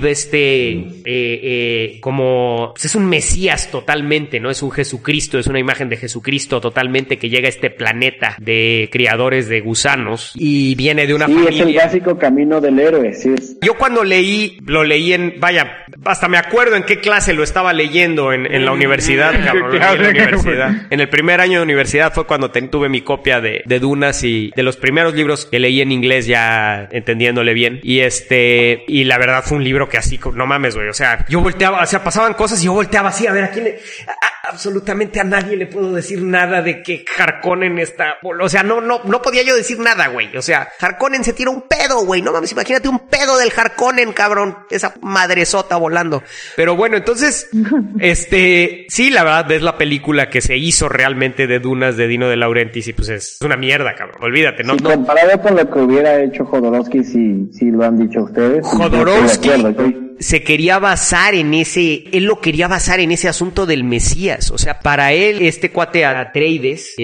como pues es un Mesías totalmente, ¿no? Es un Jesucristo, es una imagen de Jesucristo totalmente que llega a este planeta de criadores de gusanos y viene de una familia. Sí, es el básico camino del héroe, sí. Yo cuando lo leí hasta me acuerdo en qué clase lo estaba leyendo en la universidad, cabrón, en el primer año de universidad fue cuando tuve mi copia de Dunas y de los primeros libros que leí en inglés ya entendiéndole bien. Y la verdad fue un libro que así, no mames, güey, o sea, yo volteaba, o sea, pasaban cosas y yo volteaba así a ver a quién absolutamente a nadie le puedo decir nada de que Harkonnen está, o sea, no podía yo decir nada, güey, o sea, Harkonnen se tira un pedo, güey, no mames, imagínate un pedo del Harkonnen, cabrón, esa madresota volando. Pero bueno, entonces, sí, la verdad es la película que se hizo realmente de Dunas de Dino De Laurentiis y pues es una mierda, cabrón, olvídate, ¿no? Sí, comparado con lo que hubiera hecho Jodorowsky, si lo han dicho ustedes. Jodorowsky se quería basar en él lo quería basar en ese asunto del Mesías, o sea, para él, cuate Atreides,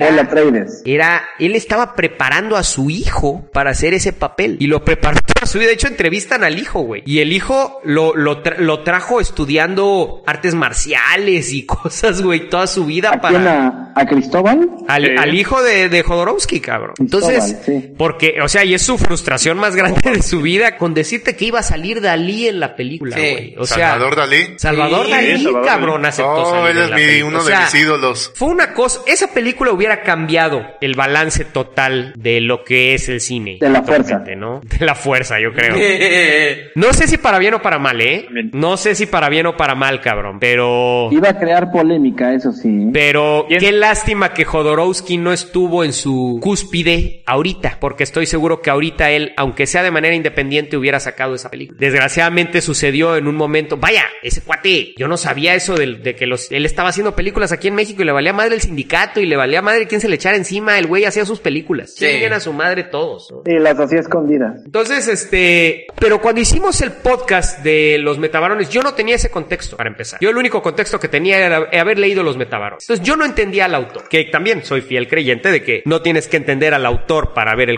él estaba preparando a su hijo para hacer ese papel, y lo preparó toda su vida. De hecho, entrevistan al hijo, güey, y el hijo lo trajo estudiando artes marciales y cosas, güey, toda su vida. ¿A Cristóbal? Al hijo de Jodorowsky, cabrón. Entonces, sí. Porque, o sea, y es su frustración más grande de su vida con decirte que iba a salir Dalí en la película, güey. O sea, Salvador Dalí, cabrón, aceptó salir él es uno de mis ídolos. Fue una cosa, esa película hubiera cambiado el balance total de lo que es el cine. De la fuerza, ¿no? De la fuerza, yo creo. No sé si para bien o para mal, No sé si para bien o para mal, cabrón, pero... Iba a crear polémica, eso sí. Pero qué lástima que Jodorowsky no estuvo en su cúspide ahorita, porque estoy seguro que ahorita él, aunque sea de manera independiente, hubiera sacado esa película. Desgraciadamente sucedió en un momento, vaya, ese cuate, yo no sabía eso de que él estaba haciendo películas aquí en México y le valía madre el sindicato y le valía madre quién se le echara encima, el güey hacía sus películas. Siguen a su madre todos, ¿no? Sí, las hacía escondidas. Entonces, pero cuando hicimos el podcast de los metabarones, yo no tenía ese contexto, para empezar. Yo el único contexto que tenía era haber leído los metabarones. Entonces, yo no entendía al autor, que también soy fiel creyente de que no tienes que entender al autor para ver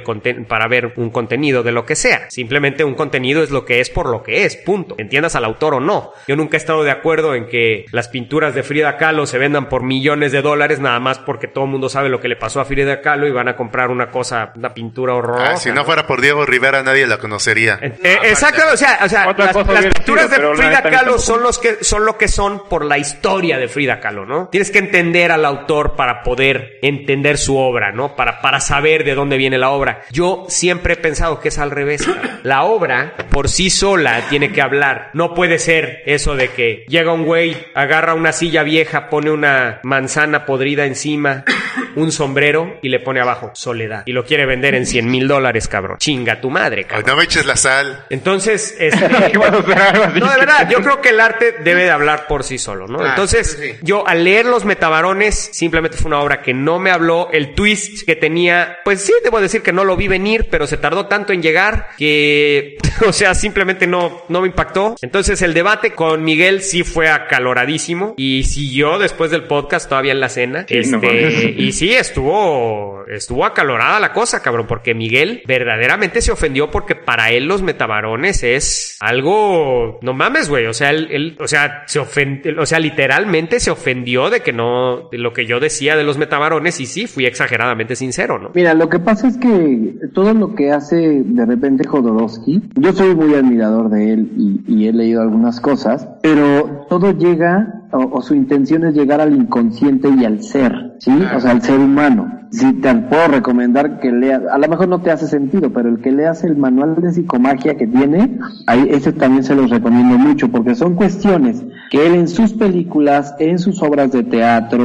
un contenido de lo que sea. Simplemente un contenido es lo que es por lo que es, punto. Entiendas al autor o no. Yo nunca he estado de acuerdo en que las pinturas de Frida Kahlo se vendan por millones de dólares nada más porque todo el mundo sabe lo que le pasó a Frida Kahlo y van a comprar una pintura horrorosa. Si no fuera por Diego Rivera nadie la conocería. Exacto, o sea las pinturas de Frida Kahlo son lo que son por la historia de Frida Kahlo, ¿no? Tienes que entender al autor para poder entender su obra, ¿no? Para saber de dónde viene la obra. Yo siempre he pensado que es al revés. La obra por sí sola tiene que hablar. No puede ser eso de que llega un güey, agarra una silla vieja, pone una manzana podrida encima, un sombrero y le pone abajo soledad. Y lo quiere vender en $100,000, cabrón. Chinga tu madre, cabrón. No me eches la sal. Entonces, no, de verdad, yo creo que el arte debe de hablar por sí solo, ¿no? Entonces, sí. Yo al leer Los Metabarones, simplemente fue una obra que no me habló. El twist que tenía, pues sí, debo decir que no lo vi venir, pero se tardó tanto en llegar que, o sea, simplemente no me impactó. Entonces, el debate con Miguel sí fue acaloradísimo y siguió después del podcast todavía en la cena. Y sí, estuvo acalorada la cosa, cabrón, porque Miguel verdaderamente se ofendió porque para él Los Metabarones es algo, no mames, güey, o sea, él se ofendió, o sea, literalmente se ofendió de lo que yo decía de Los Metabarones y sí, fui exageradamente sincero, ¿no? Mira, lo que pasa es que todo lo que hace de repente Jodorowsky, yo soy muy admirador de él y he leído algunas cosas, pero todo llega, o su intención es llegar al inconsciente y al ser, ¿sí? O sea, al ser humano. Sí, te puedo recomendar que leas, a lo mejor no te hace sentido, pero el que leas el manual de psicomagia que tiene, ahí ese también se los recomiendo mucho, porque son cuestiones que él en sus películas, en sus obras de teatro,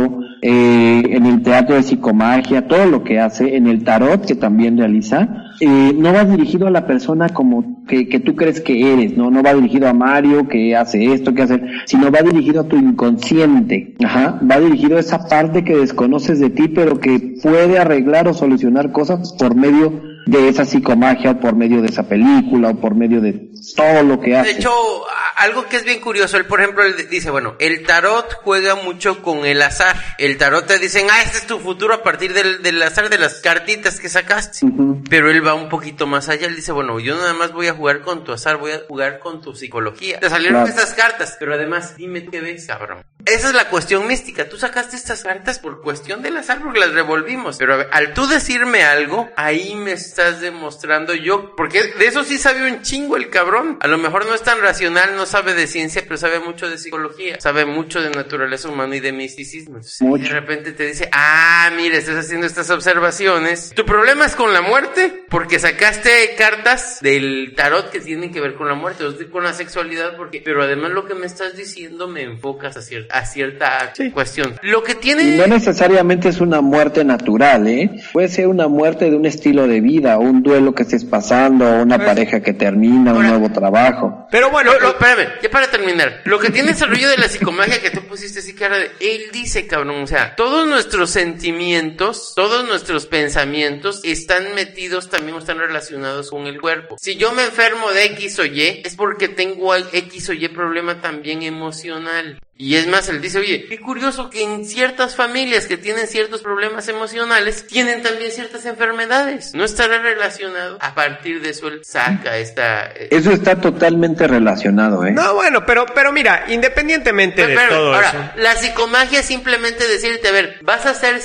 en el teatro de psicomagia, todo lo que hace, en el tarot que también realiza, no va dirigido a la persona como que tú crees que eres, no va dirigido a Mario que hace esto, que hace, sino va dirigido a tu inconsciente, va dirigido a esa parte que desconoces de ti, pero que puede arreglar o solucionar cosas por medio de esa psicomagia, o por medio de esa película, o por medio de todo lo que hace. De hecho, algo que es bien curioso, él por ejemplo él dice, bueno, el tarot juega mucho con el azar. El tarot te dicen, este es tu futuro a partir del azar de las cartitas que sacaste. Pero él va un poquito más allá, él dice, bueno, yo nada más voy a jugar con tu azar, voy a jugar con tu psicología. Te salieron estas cartas, pero además, dime qué ves, cabrón. Esa es la cuestión mística, tú sacaste estas cartas por cuestión del azar porque las revolvimos. Pero a ver, al tú decirme algo, ahí me estás demostrando yo, porque de eso sí sabe un chingo el cabrón. A lo mejor no es tan racional, no sabe de ciencia, pero sabe mucho de psicología, sabe mucho de naturaleza humana y de misticismo. Y de repente te dice, mira, estás haciendo estas observaciones. Tu problema es con la muerte, porque sacaste cartas del tarot que tienen que ver con la muerte, o con la sexualidad, pero además lo que me estás diciendo me enfocas a cierta cuestión. Lo que tiene... Y no necesariamente es una muerte natural, puede ser una muerte de un estilo de vida, un duelo que estés pasando, o una pareja que termina, un nuevo trabajo. Pero bueno, espérame, ya para terminar, lo que tiene ese rollo de la psicomagia que tú pusiste así cara de, él dice, cabrón, o sea, todos nuestros sentimientos, todos nuestros pensamientos están metidos también, están relacionados con el cuerpo. Si yo me enfermo de X o Y, es porque tengo X o Y problema también emocional. Y es más, él dice, oye, qué curioso que en ciertas familias que tienen ciertos problemas emocionales, tienen también ciertas enfermedades. No estará relacionado. A partir de eso él saca esta... Eso está totalmente relacionado, No, bueno, pero mira, independientemente de todo ahora, eso... La psicomagia es simplemente decirte, a ver, vas a hacer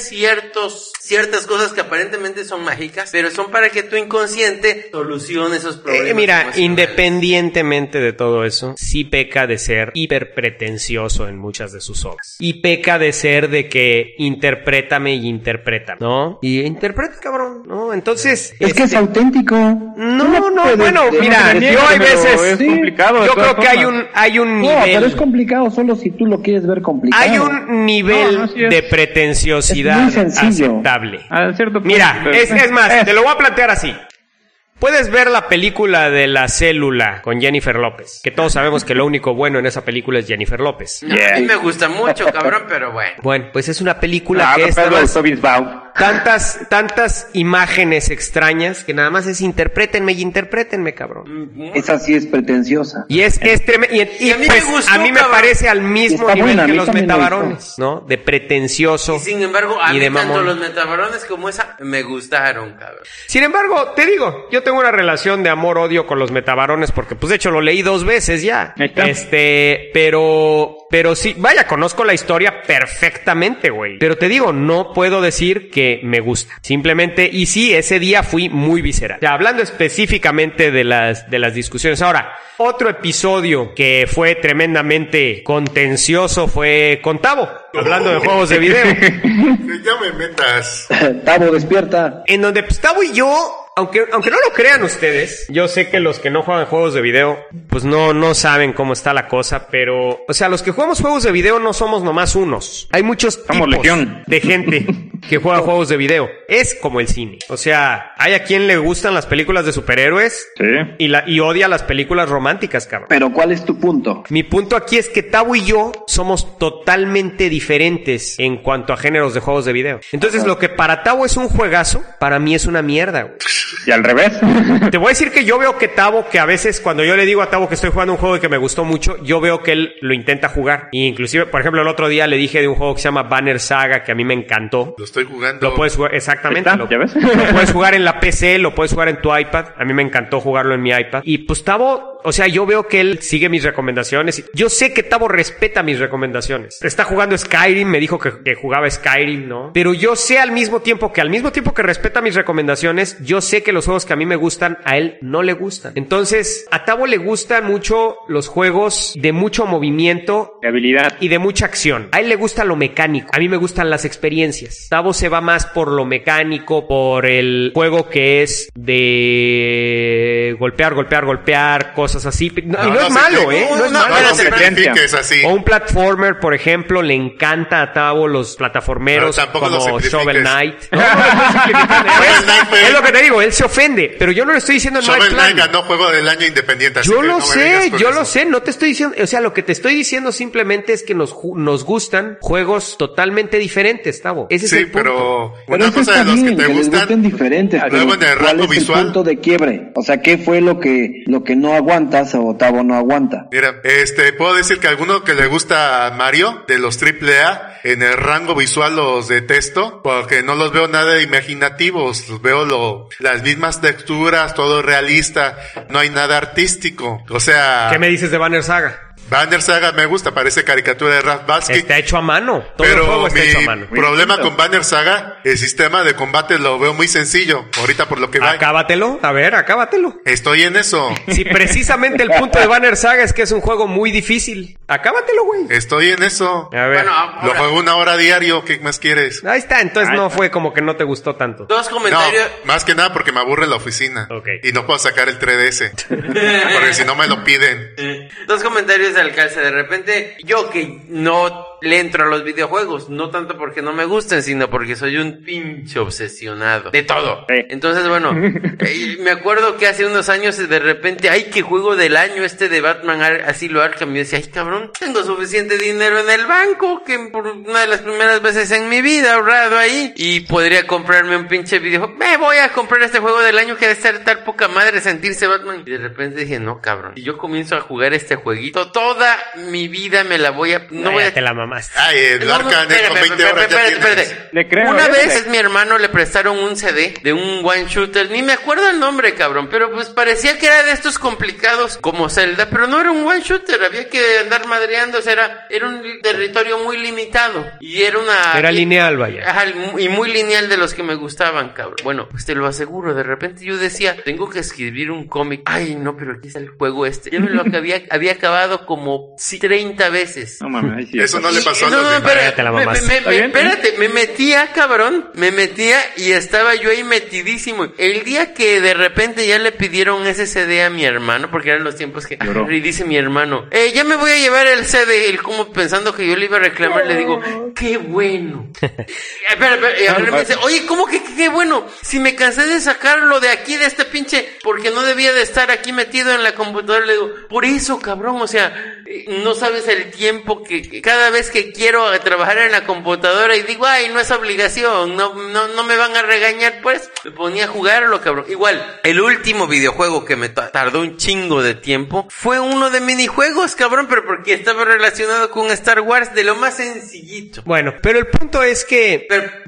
ciertas cosas que aparentemente son mágicas, pero son para que tu inconsciente solucione esos problemas. Mira, independientemente de todo eso, sí peca de ser hiperpretencioso en muchas de sus obras. Y peca de ser de que interprétame y interpreta, ¿no? Y interpreta, cabrón, ¿no? Entonces... Es que es auténtico. No, bueno, mira, yo hay veces... Es complicado. Yo creo que hay un nivel... No, pero es complicado solo si tú lo quieres ver complicado. Hay un nivel de pretenciosidad aceptable. Mira, es más, te lo voy a plantear así. Puedes ver la película de La Célula con Jennifer López, que todos sabemos que lo único bueno en esa película es Jennifer López. A mí me gusta mucho, cabrón, pero bueno. Bueno, pues es una película que es tantas imágenes extrañas que nada más es interprétenme, cabrón. Esa sí es pretenciosa. Y es tremendo. Y a mí pues, me gustó, a mí me parece al mismo Está nivel buena, que a mí los también me metabarones, ¿no? De pretencioso. Y sin embargo, a y mí de tanto mamón. los metabarones como esa me gustaron, cabrón. Sin embargo, te digo, yo tengo una relación de amor-odio con los metabarones porque, pues, de hecho, lo leí 2 veces ya. Pero sí, vaya, conozco la historia perfectamente, güey. Pero te digo, no puedo decir que me gusta. Simplemente, y sí, ese día fui muy visceral. Ya, hablando específicamente de las discusiones. Ahora, otro episodio que fue tremendamente contencioso fue con Tavo, hablando de juegos de video. Ya me metas. Tavo, despierta. En donde, pues, Tavo y yo... Aunque no lo crean ustedes, yo sé que los que no juegan juegos de video, pues no saben cómo está la cosa, pero, o sea, los que jugamos juegos de video no somos nomás unos. Hay muchos tipos de gente que juega juegos de video. Es como el cine. O sea, hay a quien le gustan las películas de superhéroes y odia las películas románticas, cabrón. Pero ¿cuál es tu punto? Mi punto aquí es que Tavo y yo somos totalmente diferentes en cuanto a géneros de juegos de video. Entonces, lo que para Tavo es un juegazo, para mí es una mierda, güey. Y al revés. Te voy a decir que yo veo que Tavo, que a veces cuando yo le digo a Tavo que estoy jugando un juego y que me gustó mucho, yo veo que él lo intenta jugar. Y inclusive, por ejemplo, el otro día le dije de un juego que se llama Banner Saga, que a mí me encantó. Lo estoy jugando. Lo puedes jugar, exactamente. ¿Ya ves? Lo puedes jugar en la PC, lo puedes jugar en tu iPad. A mí me encantó jugarlo en mi iPad. Y pues Tavo, o sea, yo veo que él sigue mis recomendaciones. Yo sé que Tavo respeta mis recomendaciones. Está jugando Skyrim, me dijo que jugaba Skyrim, ¿no? Pero yo sé al mismo tiempo que respeta mis recomendaciones, yo sé que los juegos que a mí me gustan, a él no le gustan. Entonces, a Tavo le gustan mucho los juegos de mucho movimiento, de habilidad y de mucha acción. A él le gusta lo mecánico. A mí me gustan las experiencias. Tavo se va más por lo mecánico, por el juego que es de golpear, cosas así. Y no es malo, ¿eh? No es malo. Es así. O un platformer, por ejemplo, le encanta a Tavo los plataformeros como Shovel Knight. No, es lo que te digo, él se ofende, pero yo no le estoy diciendo no hay plan. Shovel Knight ganó juego del año independiente. Yo lo sé, no te estoy diciendo, o sea, lo que te estoy diciendo simplemente es que nos gustan juegos totalmente diferentes, Tavo. Ese es el punto. Pero una cosa de los que te gustan diferentes, luego en el rango visual. El punto de quiebre? O sea, ¿qué fue lo que no aguantas o Tavo no aguanta? Mira, puedo decir que alguno que le gusta a Mario, de los AAA, en el rango visual los detesto, porque no los veo nada imaginativos, veo las mismas texturas, todo realista, no hay nada artístico, o sea... ¿Qué me dices de Banner Saga? Banner Saga me gusta, parece caricatura de Ralph Bakshi. Está hecho a mano. Todo el juego está hecho a mano. Problema con Banner Saga, el sistema de combate lo veo muy sencillo. Ahorita por lo que va. Acábatelo. A ver, acábatelo. Estoy en eso. Sí, precisamente el punto de Banner Saga es que es un juego muy difícil. Acábatelo, güey. Estoy en eso. A ver. Bueno, ahora, lo juego 1 hora diario. ¿Qué más quieres? Ahí está. Entonces no fue como que no te gustó tanto. Dos comentarios. No, más que nada porque me aburre la oficina. Okay. Y no puedo sacar el 3DS. Porque si no me lo piden. Dos comentarios de alcance. De repente, yo que no le entro a los videojuegos, no tanto porque no me gusten, sino porque soy un pinche obsesionado de todo. Entonces, bueno, me acuerdo que hace unos años de repente, ay, qué juego del año de Batman Asilo Arkham. Yo decía, ay, cabrón, tengo suficiente dinero en el banco que por una de las primeras veces en mi vida ahorrado ahí y podría comprarme un pinche videojuego. Me voy a comprar este juego del año que debe ser tal poca madre sentirse Batman. Y de repente dije, no, cabrón, si yo comienzo a jugar este jueguito, toda mi vida me la voy a... te la mamaste. Ay, el Arkham con 20 horas ya espérate. Le creo, una vez mi hermano le prestaron un CD de un one shooter, ni me acuerdo el nombre, cabrón, pero pues parecía que era de estos complicados como Zelda, pero no era un one shooter, había que andar madreándose, era un territorio muy limitado y era lineal, vaya. Ajá, y muy lineal de los que me gustaban, cabrón. Bueno, pues te lo aseguro, de repente yo decía, tengo que escribir un cómic. Ay, no, pero aquí está el juego este. Yo me lo había acabado como 30 veces. No mames, eso no le pasó a los demás. Espérate, me metía, cabrón, y estaba yo ahí metidísimo. El día que de repente ya le pidieron ese CD a mi hermano, porque eran los tiempos que... Y dice mi hermano, ya me voy a llevar el CD. Él como pensando que yo le iba a reclamar, le digo, qué bueno. Espera, me dice, oye, ¿cómo que qué bueno? Si me cansé de sacarlo de aquí, de este pinche, porque no debía de estar aquí metido en la computadora. Le digo, por eso, cabrón, o sea, no sabes el tiempo que cada vez que quiero trabajar en la computadora y digo, ay, no es obligación, no me van a regañar, pues me ponía a jugarlo, cabrón. Igual, el último videojuego que me tardó un chingo de tiempo fue uno de minijuegos, cabrón, pero porque estaba relacionado con Star Wars, de lo más sencillito. Bueno, pero el punto es que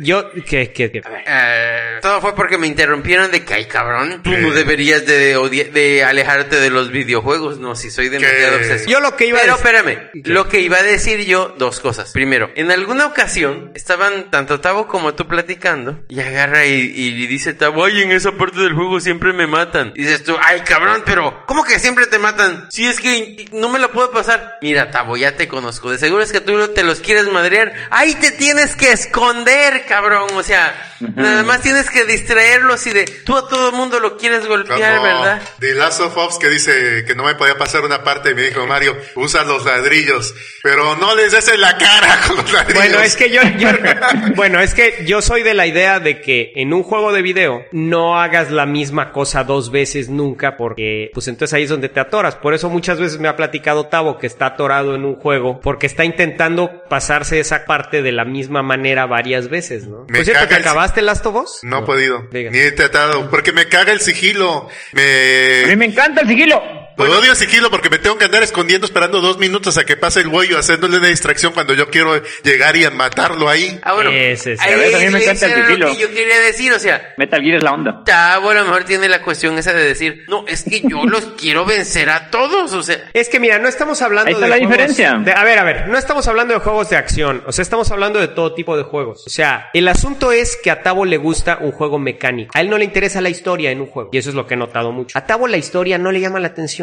todo fue porque me interrumpieron de que, ay, cabrón, tú no deberías de alejarte de los videojuegos, no, si soy demasiado obsesivo. Yo lo que iba a decir... Pero espérame, lo que iba a decir yo, dos cosas. Primero, en alguna ocasión estaban tanto Tavo como tú platicando y agarra y dice Tavo, ay, en esa parte del juego siempre me matan. Y dices tú, ay, cabrón, pero ¿cómo que siempre te matan? Si es que no me lo puedo pasar. Mira, Tavo, ya te conozco. De seguro es que tú te los quieres madrear. Ahí te tienes que esconder, cabrón. O sea, nada más tienes que distraerlos y tú a todo el mundo lo quieres golpear, como ¿verdad? The Last of Us, que dice que no me podía pasar una parte y me dijo, Mario, usa los ladrillos, pero no les des en la cara con los ladrillos. Bueno, es que yo soy de la idea de que en un juego de video no hagas la misma cosa 2 veces nunca, porque pues entonces ahí es donde te atoras. Por eso muchas veces me ha platicado Tavo que está atorado en un juego porque está intentando pasarse esa parte de la misma manera varias veces, ¿no? Por cierto, ¿te acabaste Last of Us? No he podido. Ni he tratado, porque me caga el sigilo. A mí me encanta el sigilo. Odio el sigilo porque me tengo que andar escondiendo esperando 2 minutos a que pase el güey, haciéndole una distracción cuando yo quiero llegar y matarlo ahí. Ah, bueno. A mí me encanta el sigilo. Lo que yo quería decir, o sea, Metal Gear es la onda. Bueno, a lo mejor tiene la cuestión esa de decir, no, es que yo los quiero vencer a todos, o sea. Es que mira, no estamos hablando ahí está de la juegos diferencia. A ver, no estamos hablando de juegos de acción, o sea, estamos hablando de todo tipo de juegos. O sea, el asunto es que a Tavo le gusta un juego mecánico. A él no le interesa la historia en un juego, y eso es lo que he notado mucho. A Tavo la historia no le llama la atención.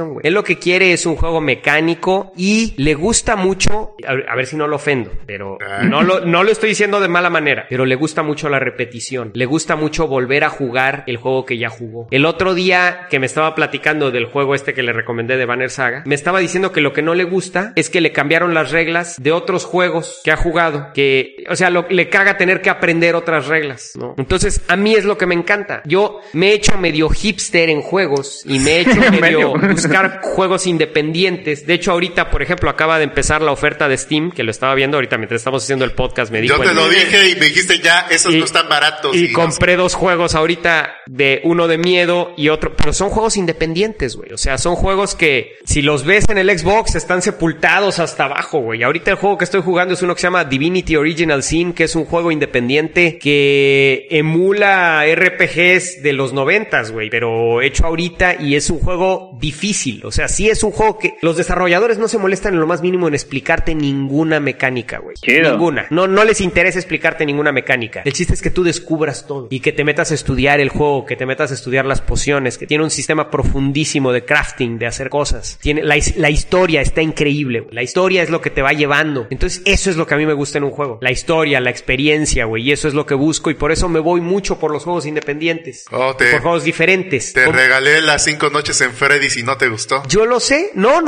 repetición, güey. Él lo que quiere es un juego mecánico y le gusta mucho, a ver si no lo ofendo, pero no lo estoy diciendo de mala manera, pero le gusta mucho la repetición. Le gusta mucho volver a jugar el juego que ya jugó. El otro día que me estaba platicando del juego este que le recomendé de Banner Saga, me estaba diciendo que lo que no le gusta es que le cambiaron las reglas de otros juegos que ha jugado, que, o sea, le caga tener que aprender otras reglas, ¿no? Entonces, a mí es lo que me encanta. Yo me he hecho medio hipster en juegos y me he hecho medio buscar juegos independientes. De hecho, ahorita, por ejemplo, acaba de empezar la oferta de Steam, que lo estaba viendo ahorita mientras estamos haciendo el podcast, me dijo. Yo te lo dije y me dijiste ya, esos no están baratos. Y compré dos juegos ahorita, uno de miedo y otro, pero son juegos independientes, güey. O sea, son juegos que si los ves en el Xbox están sepultados hasta abajo, güey. Ahorita el juego que estoy jugando es uno que se llama Divinity Original Sin, que es un juego independiente que emula RPGs de los 90s, güey, pero hecho ahorita, y es un juego difícil. O sea, sí es un juego que los desarrolladores no se molestan en lo más mínimo en explicarte ninguna mecánica, güey. Ninguna. No les interesa explicarte ninguna mecánica. El chiste es que tú descubras todo y que te metas a estudiar el juego, que te metas a estudiar las pociones, que tiene un sistema profundísimo de crafting, de hacer cosas. Tiene la historia está increíble, güey. La historia es lo que te va llevando. Entonces, eso es lo que a mí me gusta en un juego. La historia, la experiencia, güey. Y eso es lo que busco y por eso me voy mucho por los juegos independientes. Por juegos diferentes. Te regalé las 5 noches en Freddy's y no te gustó. Yo lo sé. No,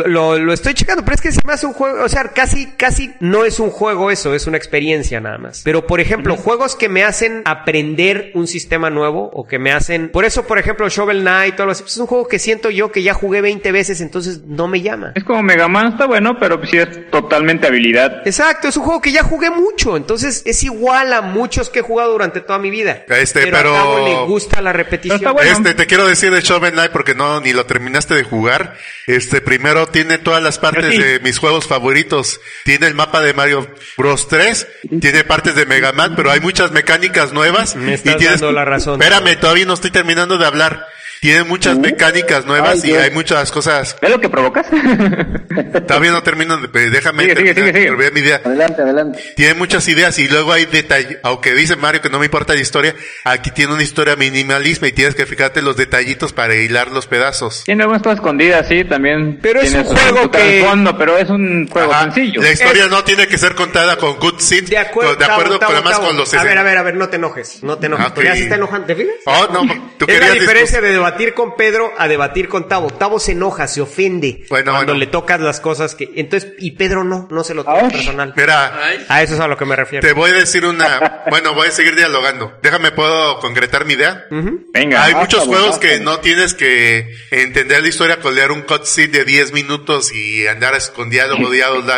lo estoy checando, pero es que se me hace un juego, o sea, casi no es un juego eso, es una experiencia nada más. Pero, por ejemplo, juegos que me hacen aprender un sistema nuevo o que me hacen... Por eso, por ejemplo, Shovel Knight o algo así, es un juego que siento yo que ya jugué 20 veces, entonces no me llama. Es como Mega Man, está bueno, pero sí es totalmente habilidad. Exacto, es un juego que ya jugué mucho, entonces es igual a muchos que he jugado durante toda mi vida. Pero a Cabo le gusta la repetición. Bueno. Te quiero decir de Shovel Knight porque ni lo terminaste de jugar. Primero tiene todas las partes de mis juegos favoritos. Tiene el mapa de Mario Bros 3, tiene partes de Mega Man, pero hay muchas mecánicas nuevas. Me estás dando la razón. Espérame, todavía no estoy terminando de hablar. Tiene muchas mecánicas nuevas y hay muchas cosas. ¿Ves lo que provocas? Todavía no termino déjame terminar mi idea. Adelante. Tiene muchas ideas y luego hay detalles. Aunque dice Mario que no me importa la historia, aquí tiene una historia minimalista y tienes que fijarte los detallitos para hilar los pedazos. Tiene algunas cosas escondidas, sí, también. Pero es un juego que... Fondo, pero es un juego sencillo. La historia no tiene que ser contada con cutscenes. De acuerdo, además con los... A ver, no te enojes. Porque ya se está enojando, ¿te fijas? Tú es la diferencia de debatir con Pedro a debatir con Tavo. Tavo se enoja, se ofende cuando le tocas las cosas que... Entonces, y Pedro no se lo toma personal. Mira, a eso es a lo que me refiero. Te voy a decir voy a seguir dialogando. ¿Puedo concretar mi idea? Venga. Hay muchos juegos que no tienes que entender la historia con leer un cutscene de 10 minutos y andar con diálogo.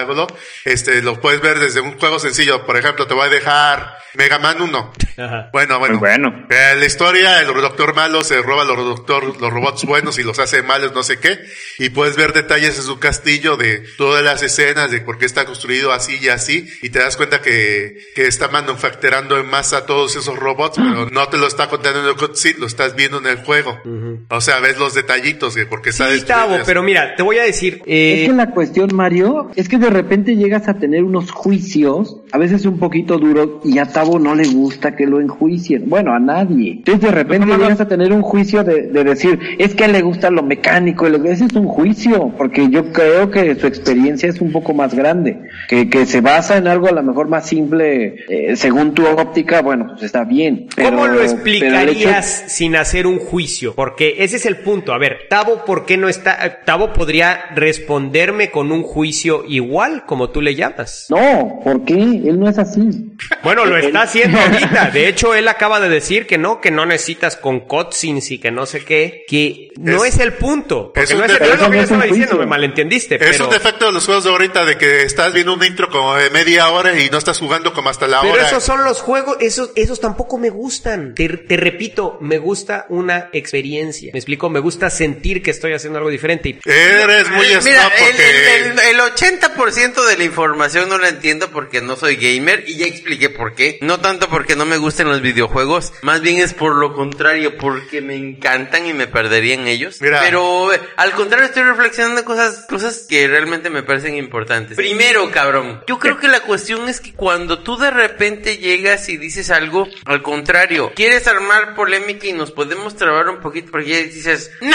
Lo puedes ver desde un juego sencillo. Por ejemplo, te voy a dejar Mega Man 1. Ajá. Bueno. La historia, el doctor malo se roba los robots buenos y los hace malos, no sé qué. Y puedes ver detalles en su castillo de todas las escenas, de por qué está construido así y así. Y te das cuenta que está manufacturando en masa todos esos robots, pero no te lo está contando en el cutscene, lo estás viendo en el juego. O sea, ves los detallitos de por qué está destruido. Tavo, pero mira, te voy a decir... Es que la cuestión, Mario, es que de repente llegas a tener unos juicios, a veces un poquito duros, y a Tavo no le gusta que lo enjuicien. Bueno, a nadie. Entonces de repente llegas a tener un juicio de decir, es que a él le gusta lo mecánico, ese es un juicio, porque yo creo que su experiencia es un poco más grande, que se basa en algo a lo mejor más simple, según tu óptica, bueno, pues está bien. ¿Cómo lo explicarías sin hacer un juicio? Porque ese es el punto. A ver, Tavo, ¿por qué no está? Tavo podría responderme con un juicio igual, como tú le llamas. No, ¿por qué? Él no es así. Bueno, lo está haciendo ahorita. De hecho, él acaba de decir que no necesitas con cutscenes y que no sé qué, que no es el punto. Porque no es lo que yo estaba diciendo, me malentendiste. Es un defecto de los juegos de ahorita, de que estás viendo un intro como de media hora y no estás jugando como hasta la hora. Pero esos son los juegos, esos tampoco me gustan. Te repito, me gusta una experiencia. Me explico, me gusta sentir que estoy haciendo algo diferente. Eres muy snob porque... El 80% de la información no la entiendo porque no soy gamer y ya expliqué por qué. No tanto porque no me gusten los videojuegos, más bien es por lo contrario, porque me encanta encantan y me perdería en ellos. Mira. Pero al contrario estoy reflexionando cosas que realmente me parecen importantes. Primero, cabrón, yo creo que la cuestión es que cuando tú de repente llegas y dices algo, al contrario, quieres armar polémica y nos podemos trabar un poquito porque dices, no.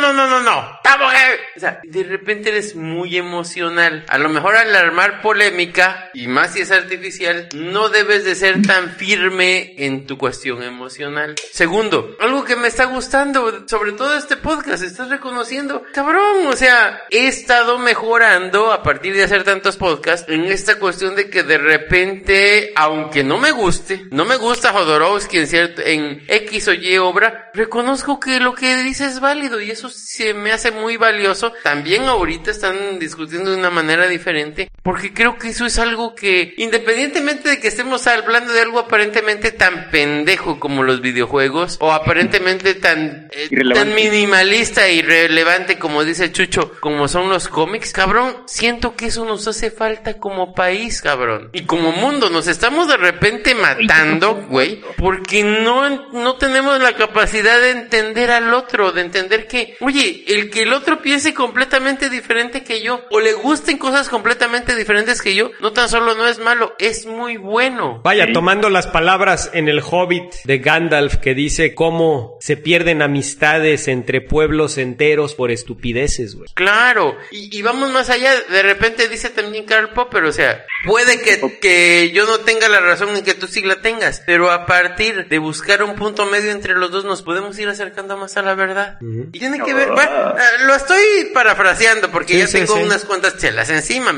O sea, de repente eres muy emocional. A lo mejor al armar polémica, y más si es artificial, no debes de ser tan firme en tu cuestión emocional. Segundo, algo que me está gustando, sobre todo este podcast, estás reconociendo, cabrón, o sea, he estado mejorando a partir de hacer tantos podcasts en esta cuestión de que de repente, aunque no me gusta Jodorowsky en X o Y obra, reconozco que lo que dice es válido y eso se me hace muy valioso. También ahorita están discutiendo de una manera diferente, porque creo que eso es algo que, independientemente de que estemos hablando de algo aparentemente tan pendejo como los videojuegos, o aparentemente tan minimalista e irrelevante como dice Chucho, como son los cómics, cabrón, siento que eso nos hace falta como país, cabrón, y como mundo. Nos estamos de repente matando, güey, porque no tenemos la capacidad de entender al otro, de entender que, oye, el que el otro piense completamente diferente que yo, o le gusten cosas completamente diferentes que yo, no tan solo no es malo, es muy bueno. Vaya, tomando las palabras en el Hobbit de Gandalf, que dice cómo se pierden amistades entre pueblos enteros por estupideces, güey. Claro, y vamos más allá. De repente dice también Karl Popper, o sea, puede que yo no tenga la razón en que tú sí la tengas, pero a partir de buscar un punto medio entre los dos nos podemos ir acercando más a la verdad. Y tiene que ver, bueno, lo estoy parafraseando porque ya tengo unas cuantas chelas encima,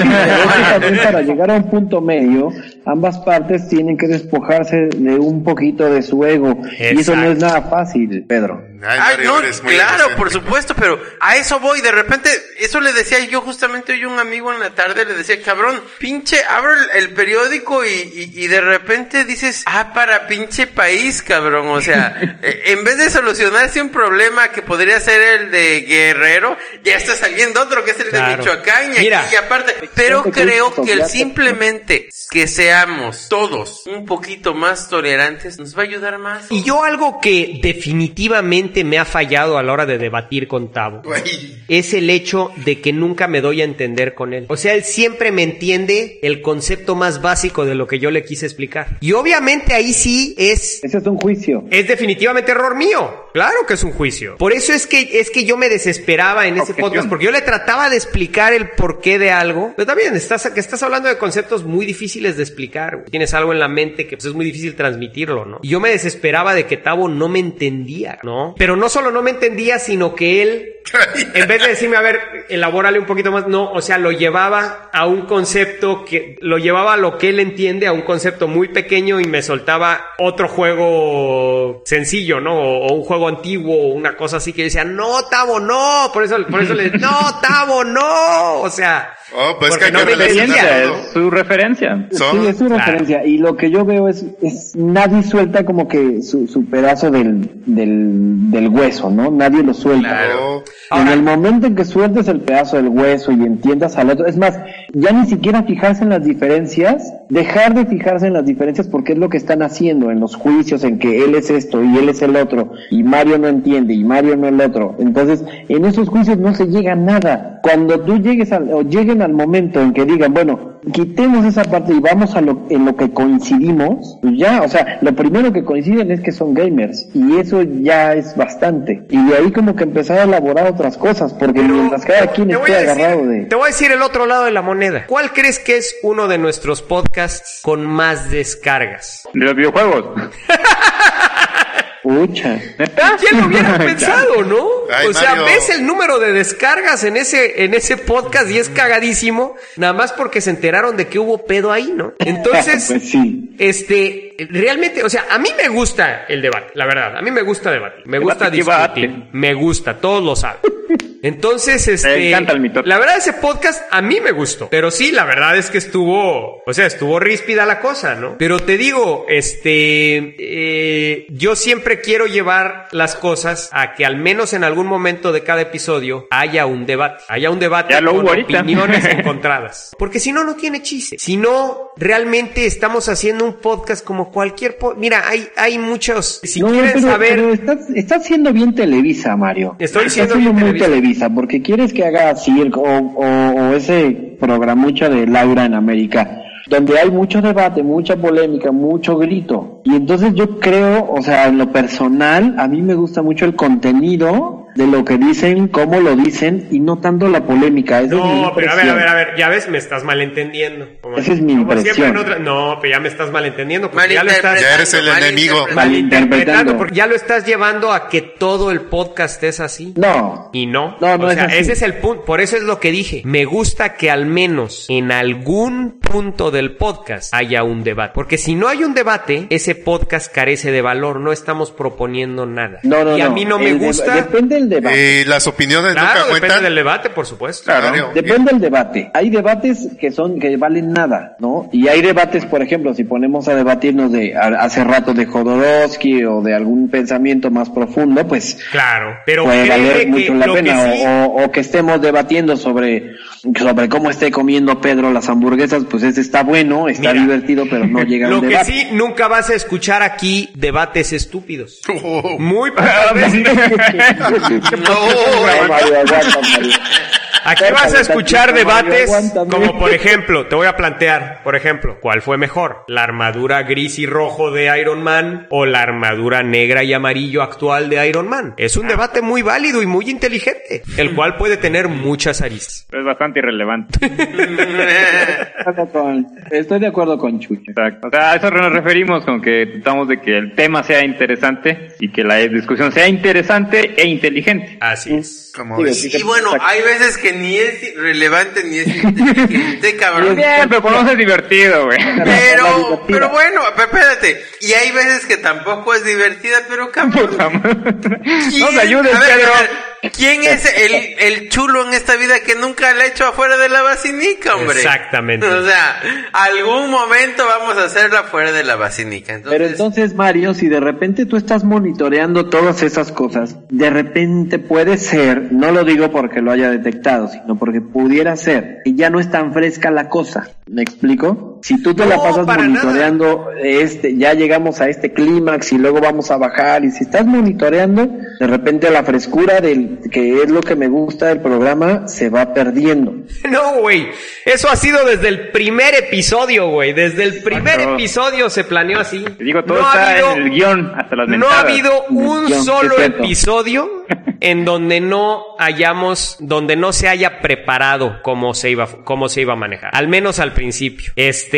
Para llegar a un punto medio, ambas partes tienen que despojarse de un poquito de su ego. Exacto. Y eso no es nada fácil, Pedro. Claro, por supuesto, pero a eso voy. De repente, eso le decía yo justamente hoy a un amigo en la tarde, le decía, cabrón, pinche, abro el periódico y de repente dices, para pinche país, cabrón, o sea, en vez de solucionarse un problema que podría ser el de Guerrero, ya está saliendo otro que es el de Michoacán y aparte, pero creo que el simplemente que seamos todos un poquito más tolerantes nos va a ayudar más. Y yo algo que definitivamente me ha fallado a la hora de debatir con Tavo es el hecho de que nunca me doy a entender con él. O sea, él siempre me entiende el concepto más básico de lo que yo le quise explicar. Y obviamente ahí sí es... Ese es un juicio. Es definitivamente error mío. Claro que es un juicio. Por eso es que yo me desesperaba en ese podcast, porque yo le trataba de explicar el porqué de algo. Pero también estás hablando de conceptos muy difíciles de explicar. Tienes algo en la mente que pues, es muy difícil transmitirlo, ¿no? Y yo me desesperaba de que Tavo no me entendía, ¿no? Pero no solo no me entendía, sino que él, en vez de decirme, a ver, elabórale un poquito más, no, o sea, lo llevaba a un concepto lo llevaba a lo que él entiende, a un concepto muy pequeño y me soltaba otro juego sencillo, ¿no? O un juego antiguo, o una cosa así que yo decía, no, Tavo, no, por eso le decía, no, Tavo, no, o sea... pues porque que no me entendía. Es su referencia. Sí, es su referencia. Y lo que yo veo es nadie suelta como que su pedazo del hueso, ¿no? Nadie lo suelta. Claro. En el momento en que sueltes el pedazo del hueso y entiendas al otro, es más, ya ni siquiera fijarse en las diferencias, dejar de fijarse en las diferencias porque es lo que están haciendo en los juicios, en que él es esto y él es el otro, y Mario no entiende y Mario no el otro. Entonces, en esos juicios no se llega a nada. Cuando tú lleguen al momento en que digan, bueno, quitemos esa parte y vamos en lo que coincidimos, pues ya, o sea, lo primero que coinciden es que son gamers, y eso ya es bastante. Y de ahí como que empezar a elaborar otras cosas, porque mientras cada quien esté agarrado de... Te voy a decir el otro lado de la moneda. ¿Cuál crees que es uno de nuestros podcasts con más descargas? De los videojuegos. Pucha. ¿Quién lo hubiera pensado, no? Ay, o sea, Mario. ves el número de descargas en ese podcast y es cagadísimo, nada más porque se enteraron de que hubo pedo ahí, ¿no? Entonces, pues sí. Realmente, o sea, a mí me gusta el debate, la verdad, a mí me gusta debatir, me gusta discutir, me gusta, todos lo saben. Entonces, Me encanta el mitote. la verdad ese podcast a mí me gustó, pero sí, la verdad es que estuvo ríspida la cosa, ¿no? Pero te digo, yo siempre quiero llevar las cosas a que al menos en algún momento de cada episodio haya un debate Ya lo con hubo ahorita. opiniones encontradas, porque si no, no tiene chiste. Si no, realmente estamos haciendo un podcast como cualquier mira, hay muchos, si no, quieren saber... Pero estás siendo bien Televisa, Mario. Estoy siendo bien muy Televisa, porque quieres que haga circo o ese programucha de Laura en América, donde hay mucho debate, mucha polémica, mucho grito. Y entonces yo creo, o sea, en lo personal, a mí me gusta mucho el contenido de lo que dicen, cómo lo dicen, y no tanto la polémica. Esa es mi impresión. Pero a ver, ya ves, me estás malentendiendo. Esa es mi impresión. No, pero ya me estás malentendiendo, porque ya eres el enemigo. Malinterpretando, porque ya lo estás llevando a que todo el podcast es así. No. Y no. No o sea, es así. Ese es el punto, por eso es lo que dije. Me gusta que al menos en algún punto del podcast haya un debate. Porque si no hay un debate, ese podcast carece de valor, no estamos proponiendo nada. No, y a mí no me gusta... Depende del debate. Las opiniones claro, nunca cuentan. Depende del debate, por supuesto. Claro. Depende del debate. Hay debates que valen nada, ¿no? Y hay debates, por ejemplo, si ponemos a debatirnos hace rato de Jodorowsky o de algún pensamiento más profundo, pues claro, pero puede valer mucho la pena. O que estemos debatiendo sobre cómo esté comiendo Pedro las hamburguesas, pues ese está bueno, está divertido, pero no llega a un debate. Lo que sí, nunca vas a escuchar aquí debates estúpidos. Muy pocas veces. Mario, aguanta, Mario. Aquí vas a escuchar debates como, por ejemplo, te voy a plantear, por ejemplo, ¿cuál fue mejor? ¿La armadura gris y rojo de Iron Man o la armadura negra y amarillo actual de Iron Man? Es un debate muy válido y muy inteligente, el cual puede tener muchas aristas. Es bastante irrelevante. Estoy de acuerdo con Chucho. Exacto. O sea, a eso nos referimos con que tratamos de que el tema sea interesante y que la discusión sea interesante e inteligente. Así es. Y bueno, hay veces que ni es relevante ni es inteligente, cabrón. Bien, pero por lo menos es divertido, güey. Pero bueno, espérate. Y hay veces que tampoco es divertida, pero cabrón. No te ayudes, Pedro. ¿Quién es el chulo en esta vida que nunca le ha hecho afuera de la basinica, hombre? Exactamente. O sea, algún momento vamos a hacerla afuera de la basinica. Pero entonces, Mario, si de repente tú estás monitoreando todas esas cosas, de repente puede ser, no lo digo porque lo haya detectado, sino porque pudiera ser que ya no es tan fresca la cosa. ¿Me explico? Si tú te la pasas monitoreando, ya llegamos a este clímax y luego vamos a bajar, y si estás monitoreando, de repente la frescura que es lo que me gusta del programa se va perdiendo. No, güey, eso ha sido desde el primer episodio, güey. Desde el primer episodio se planeó así. Te digo, todo está en el guión, hasta las mentadas. No ha habido un solo episodio en donde no se haya preparado cómo se iba a manejar. Al menos al principio.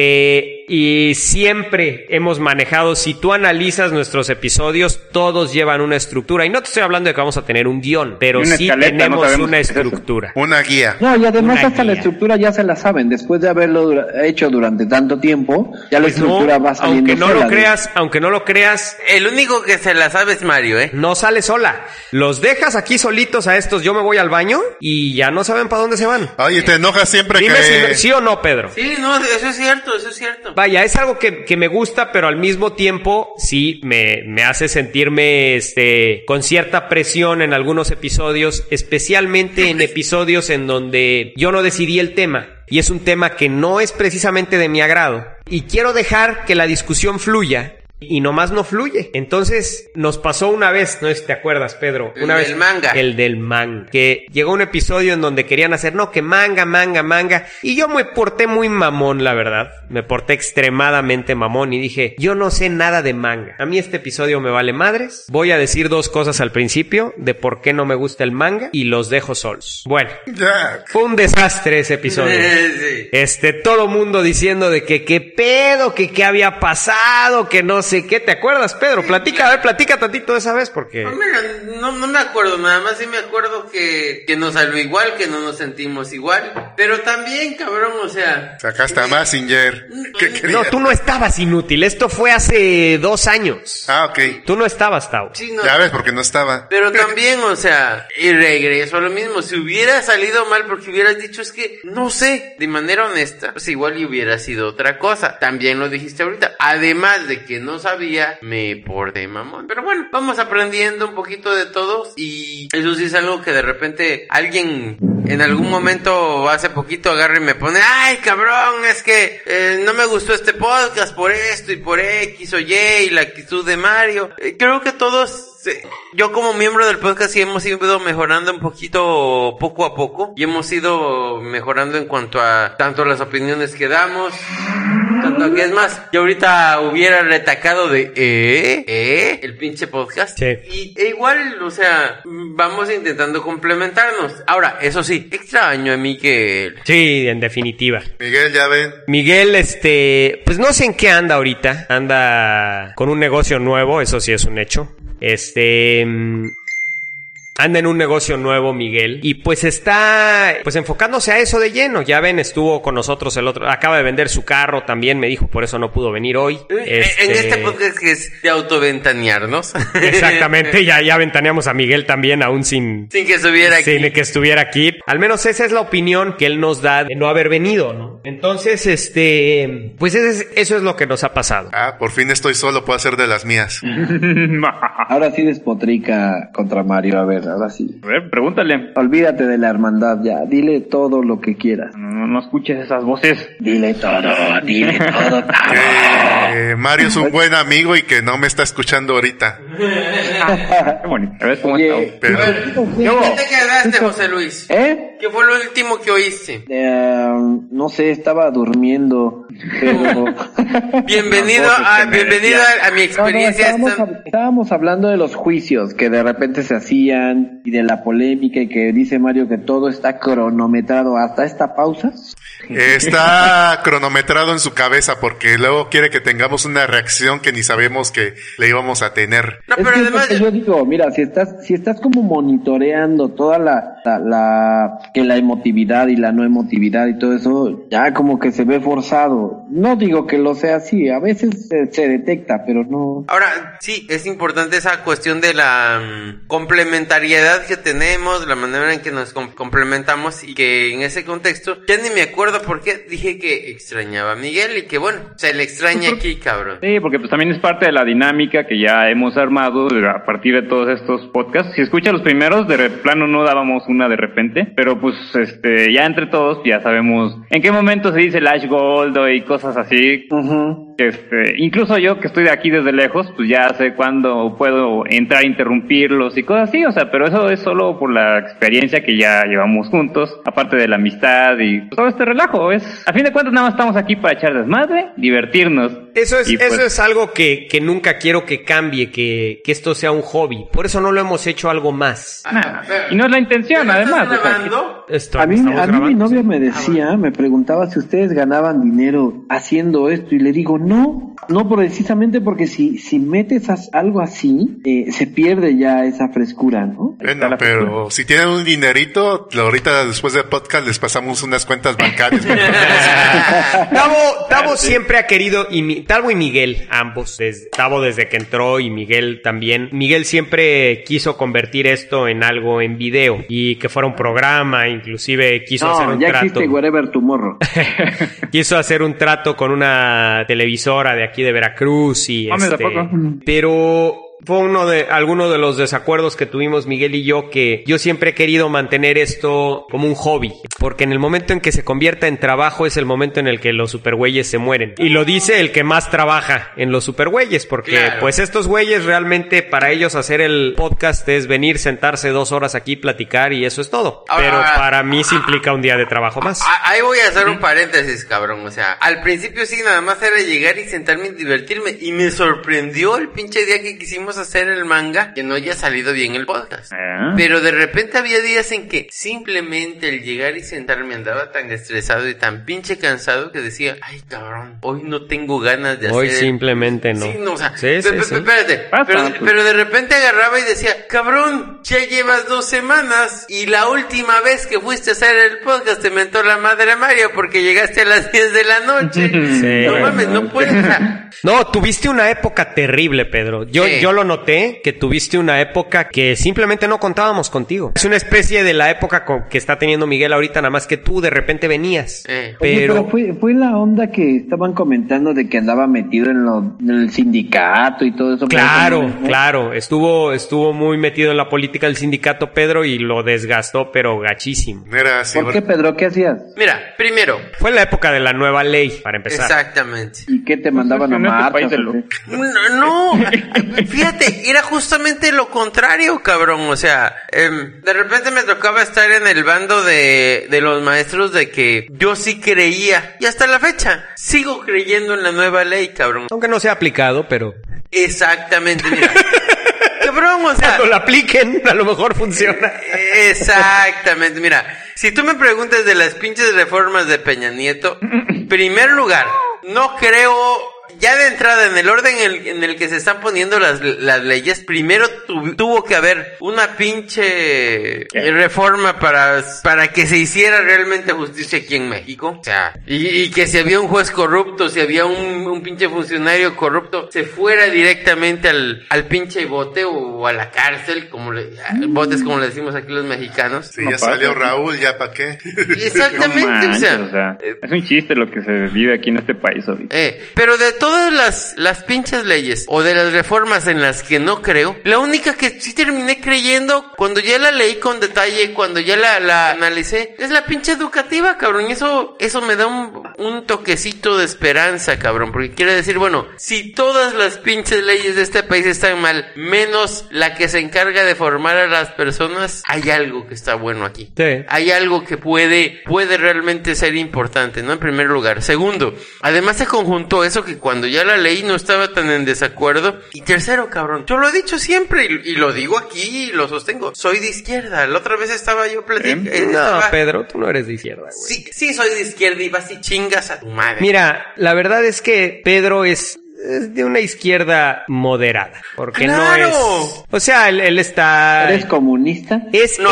Y siempre hemos manejado, si tú analizas nuestros episodios, todos llevan una estructura. Y no te estoy hablando de que vamos a tener un guión, pero sí tenemos una estructura. Una guía. No, y además hasta la estructura ya se la saben. Después de haberlo hecho durante tanto tiempo, ya la estructura va saliendo sola. Aunque no lo creas, el único que se la sabe es Mario, no sale sola. Los dejas aquí solitos a estos, yo me voy al baño y ya no saben para dónde se van. Oye, te enojas siempre. Dime si sí o no, Pedro. Sí, no, eso es cierto. Vaya, es algo que me gusta, pero al mismo tiempo sí me hace sentirme con cierta presión en algunos episodios, especialmente en episodios en donde yo no decidí el tema y es un tema que no es precisamente de mi agrado y quiero dejar que la discusión fluya. Y nomás no fluye. Entonces, nos pasó una vez, no sé si te acuerdas, Pedro. El del manga. El del manga. Que llegó un episodio en donde querían hacer, que manga. Y yo me porté muy mamón, la verdad. Me porté extremadamente mamón y dije, yo no sé nada de manga. A mí este episodio me vale madres. Voy a decir 2 cosas al principio de por qué no me gusta el manga y los dejo solos. Bueno, fue un desastre ese episodio. Sí. Todo mundo diciendo de que qué pedo, que qué había pasado, que no sé qué. ¿Te acuerdas, Pedro? Platica tantito de esa vez porque... No me acuerdo, nada más sí me acuerdo que nos salió igual, que no nos sentimos igual. Pero también, cabrón, o sea... Sacaste a Mazinger. No, tú no estabas, inútil. Esto fue hace 2 años. Ah, ok. Tú no estabas, Tau. Sí, no. Ya ves, porque no estaba. Pero también, o sea, y regreso a lo mismo. Si hubiera salido mal porque hubieras dicho, es que, no sé, de manera honesta, pues igual y hubiera sido otra cosa. También lo dijiste ahorita. Además de que no no sabía, me porté mamón. Pero bueno, vamos aprendiendo un poquito de todos y eso sí es algo que de repente alguien en algún momento hace poquito agarra y me pone, ay cabrón, es que no me gustó este podcast por esto y por X o Y y la actitud de Mario. Creo que todos... Yo como miembro del podcast sí hemos ido mejorando un poquito poco a poco y hemos ido mejorando en cuanto a tanto las opiniones que damos, tanto que es más, yo ahorita hubiera retacado de el pinche podcast. Sí. Y igual, o sea, vamos intentando complementarnos. Ahora, eso sí, extraño a Miguel. Sí, en definitiva. Miguel, ya ven. Miguel, pues no sé en qué anda ahorita. Anda con un negocio nuevo, eso sí es un hecho. Anda en un negocio nuevo, Miguel, y pues está enfocándose a eso de lleno. Ya ven, estuvo con nosotros acaba de vender su carro también, me dijo, por eso no pudo venir hoy. En este podcast que es de autoventanearnos. Exactamente, ya ventaneamos a Miguel también, aún sin que estuviera aquí. Sin que estuviera aquí. Al menos esa es la opinión que él nos da de no haber venido, ¿no? Entonces, pues eso es lo que nos ha pasado. Por fin estoy solo, puedo hacer de las mías. Ahora sí despotrica contra Mario, a ver. Ahora sí. A ver, pregúntale. Olvídate de la hermandad ya. Dile todo lo que quieras. No escuches esas voces. Dile todo. Mario es un buen amigo y que no me está escuchando ahorita. Qué bonito. A ver cómo está. ¿Qué te quedaste, José Luis? ¿Qué fue lo último que oíste? No sé, estaba durmiendo. Pero... Bienvenido a mi experiencia. Estábamos hablando de los juicios que de repente se hacían y de la polémica y que dice Mario que todo está cronometrado hasta esta pausa. Está cronometrado en su cabeza porque luego quiere que tengamos una reacción que ni sabemos que le íbamos a tener. No, pero además yo digo, mira, si estás como monitoreando toda la emotividad y la no emotividad y todo eso, ya como que se ve forzado. No digo que lo sea así, a veces se detecta, pero no. Ahora, sí, es importante esa cuestión de la complementariedad que tenemos, la manera en que nos complementamos y que en ese contexto, ya ni me acuerdo por qué dije que extrañaba a Miguel y que bueno, se le extraña aquí, cabrón. Sí, porque pues también es parte de la dinámica que ya hemos armado a partir de todos estos podcasts. Si escuchas los primeros, de plano no dábamos una de repente, pero pues ya entre todos ya sabemos en qué momento se dice Lash Goldo y cosas así. Uh-huh. Incluso yo que estoy de aquí desde lejos, pues ya sé cuándo puedo entrar a interrumpirlos y cosas así, o sea, pero eso es solo por la experiencia que ya llevamos juntos, aparte de la amistad y pues, todo este relajo. A fin de cuentas nada más estamos aquí para echar desmadre, divertirnos. Eso es algo que nunca quiero que cambie, que esto sea un hobby. Por eso no lo hemos hecho algo más. Y no es la intención, además. A mí mi novia me decía, me preguntaba si ustedes ganaban dinero haciendo esto y le digo, no precisamente porque si metes algo así, se pierde ya esa frescura, ¿no? Bueno, pero si tienen un dinerito, ahorita después del podcast les pasamos unas cuentas bancarias. Tavo siempre ha querido, Tavo y Miguel, ambos, Tavo desde que entró y Miguel también. Miguel siempre quiso convertir esto en algo en video y que fuera un programa, inclusive quiso hacer un trato. No, ya existe Wherever Tomorrow. Quiso hacer un trato con una televisora de aquí de Veracruz y pero fue alguno de los desacuerdos que tuvimos Miguel y yo, que yo siempre he querido mantener esto como un hobby, porque en el momento en que se convierta en trabajo es el momento en el que los supergüeyes se mueren. Y lo dice el que más trabaja en los supergüeyes, porque pues estos güeyes realmente para ellos hacer el podcast es venir, sentarse 2 horas aquí, platicar y eso es todo. Pero para mí se implica un día de trabajo más. Ahí voy a hacer un paréntesis, cabrón. O sea, al principio sí, nada más era llegar y sentarme y divertirme. Y me sorprendió el pinche día que quisimos hacer el manga que no haya salido bien el podcast. Pero de repente había días en que simplemente el llegar y sentarme andaba tan estresado y tan pinche cansado que decía, ay cabrón, hoy no tengo ganas de hacer. Hoy simplemente no. Sí, no, o sea, espérate. Pero de repente agarraba y decía, cabrón, ya llevas 2 semanas y la última vez que fuiste a hacer el podcast te mentó la madre Mario porque llegaste a las 10 de la noche. No mames, no puedes. No, tuviste una época terrible, Pedro. Yo lo noté, que tuviste una época que simplemente no contábamos contigo. Es una especie de la época que está teniendo Miguel ahorita, nada más que tú de repente venías. Pero fue la onda que estaban comentando de que andaba metido en el sindicato y todo eso. Claro. Estuvo muy metido en la política del sindicato, Pedro, y lo desgastó, pero gachísimo. Mira, sí, ¿Por qué, Pedro? ¿Qué hacías? Mira, primero. Fue la época de la nueva ley, para empezar. Exactamente. ¿Y qué te mandaban a marchas? No, fíjate, era justamente lo contrario, cabrón. O sea, de repente me tocaba estar en el bando de los maestros de que yo sí creía, y hasta la fecha, sigo creyendo en la nueva ley, cabrón. Aunque no se ha aplicado, pero... Exactamente, mira. Cabrón, o sea... Cuando lo apliquen, a lo mejor funciona. Exactamente, mira. Si tú me preguntas de las pinches reformas de Peña Nieto, primer lugar, no creo... Ya de entrada, en el orden en el que se están poniendo las leyes, primero tuvo que haber una pinche reforma para que se hiciera realmente justicia aquí en México. O sea, y que si había un juez corrupto, si había un pinche funcionario corrupto, se fuera directamente al pinche bote o a la cárcel, botes como le decimos aquí los mexicanos. Sí, ya salió Raúl, ¿ya para qué? Exactamente, no manches, o sea, es un chiste lo que se vive aquí en este país ahorita. Pero de todas las pinches leyes o de las reformas en las que no creo, la única que sí terminé creyendo cuando ya la leí con detalle, cuando ya la analicé, es la pinche educativa, cabrón. Y eso me da un toquecito de esperanza, cabrón, porque quiere decir, bueno, si todas las pinches leyes de este país están mal, menos la que se encarga de formar a las personas, hay algo que está bueno aquí. Sí. Hay algo que puede realmente ser importante, ¿no? En primer lugar. Segundo, además se conjuntó eso que cuando ya la leí no estaba tan en desacuerdo. Y tercero, cabrón, yo lo he dicho siempre y lo digo aquí y lo sostengo. Soy de izquierda. La otra vez estaba yo platicando. No, Pedro, tú no eres de izquierda, güey. Sí soy de izquierda y vas y chingas a tu madre. Mira, la verdad es que Pedro es de una izquierda moderada, porque ¡claro! No es... O sea, él está... ¿Eres comunista?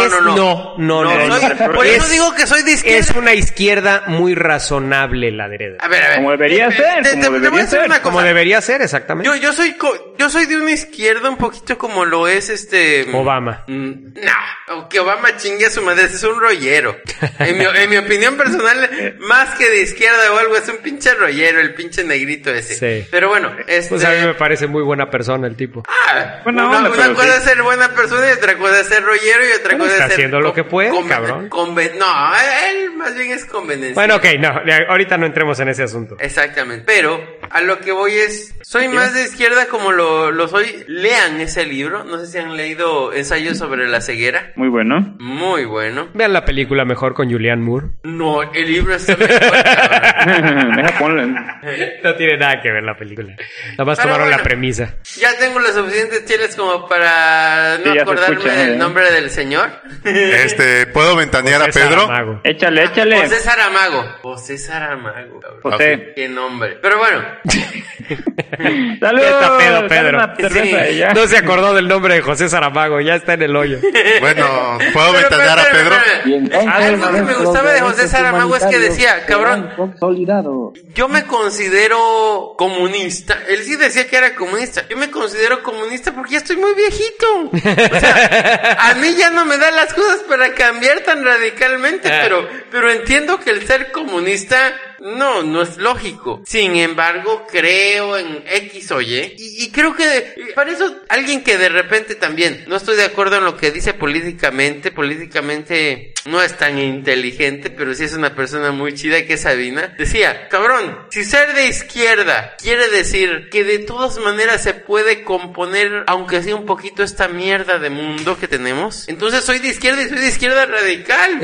No. Por eso digo que soy de izquierda. Es una izquierda muy razonable la derecha. A ver. Como debería ser. Como debería ser, exactamente. Yo soy de una izquierda un poquito como lo es Obama. No, que Obama chingue a su madre, es un rollero. En mi opinión personal, más que de izquierda o algo, es un pinche rollero, el pinche negrito ese. Sí. Pero bueno, Pues a mí me parece muy buena persona el tipo. Una cosa es ser buena persona y otra cosa es ser rollero y otra cosa es ser... Está haciendo lo que puede, cabrón. No, él más bien es conveniencia. Bueno, ok, no, ahorita no entremos en ese asunto. Exactamente, pero a lo que voy es... Soy más de izquierda como lo soy. Lean ese libro, no sé si han leído Ensayo sobre la ceguera. Muy bueno. Muy bueno. Vean la película mejor con Julianne Moore. No, el libro está mejor, cabrón. Deja ponle. No tiene nada que ver la película. Nada más tomaron la premisa. Ya tengo los suficientes cheles como para no acordarme del nombre del señor. ¿Puedo ventanear a Pedro? Saramago. Échale. José Saramago, cabrón. José. Qué nombre. Pero bueno. ¡Saludos! Está pedo, Pedro. Sí. No se acordó del nombre de José Saramago, ya está en el hoyo. Bueno, ¿puedo ventanear a Pedro? Algo que me gustaba de José Saramago es que decía, cabrón, consolidado. yo me considero comunista. Él sí decía que era comunista. Yo me considero comunista porque ya estoy muy viejito. O sea, a mí ya no me dan las cosas para cambiar tan radicalmente, pero entiendo que el ser comunista no es lógico. Sin embargo, creo en X o Y. Y creo que para eso alguien que de repente también no estoy de acuerdo en lo que dice políticamente no es tan inteligente, pero sí es una persona muy chida, que es Sabina, decía, cabrón, si ser de izquierda quiere decir que de todas maneras se puede componer, aunque sea un poquito, esta mierda de mundo que tenemos, entonces soy de izquierda y soy de izquierda radical.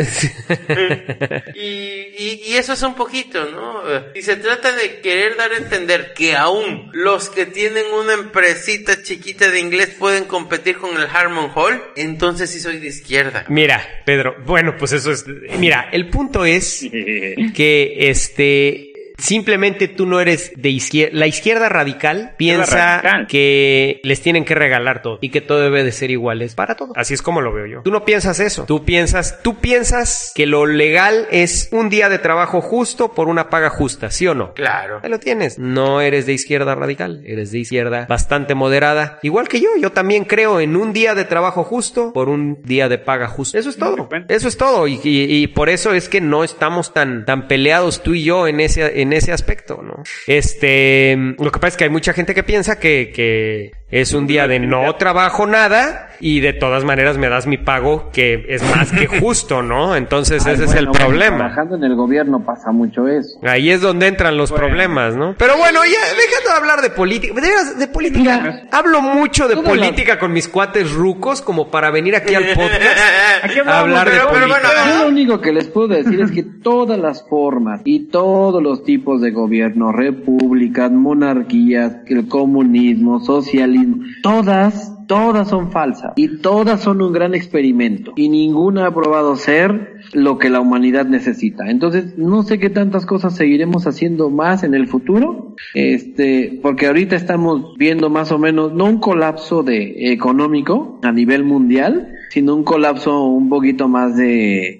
y eso es un poquito, ¿no? Si se trata de querer dar a entender que aún los que tienen una empresita chiquita de inglés pueden competir con el Harmon Hall, entonces sí soy de izquierda. Mira, Pedro, bueno, pues eso es... Mira, el punto es que simplemente tú no eres de izquierda. La izquierda radical piensa que les tienen que regalar todo y que todo debe de ser iguales para todos. Así es como lo veo yo. Tú no piensas eso. Tú piensas que lo legal es un día de trabajo justo por una paga justa, ¿sí o no? Claro. Ahí lo tienes. No eres de izquierda radical, eres de izquierda bastante moderada. Igual que yo también creo en un día de trabajo justo por un día de paga justa. Eso es todo. Eso es todo. Y por eso es que no estamos tan peleados tú y yo en ese aspecto, ¿no? Lo que pasa es que hay mucha gente que piensa que es un día de no trabajo nada y de todas maneras me das mi pago, que es más que justo, ¿no? Entonces ese es el problema. Trabajando en el gobierno pasa mucho eso. Ahí es donde entran los problemas, ¿no? Pero bueno, ya dejando de hablar de política. De política. Mira, hablo mucho de política con mis cuates rucos como para venir aquí al podcast a hablar de política. Yo lo único que les puedo decir es que todas las formas y todos los tipos de gobierno, repúblicas, monarquías, el comunismo, socialismo, todas son falsas y todas son un gran experimento y ninguna ha probado ser lo que la humanidad necesita. Entonces, no sé qué tantas cosas seguiremos haciendo más en el futuro, porque ahorita estamos viendo más o menos, no un colapso económico a nivel mundial, sino un colapso un poquito más de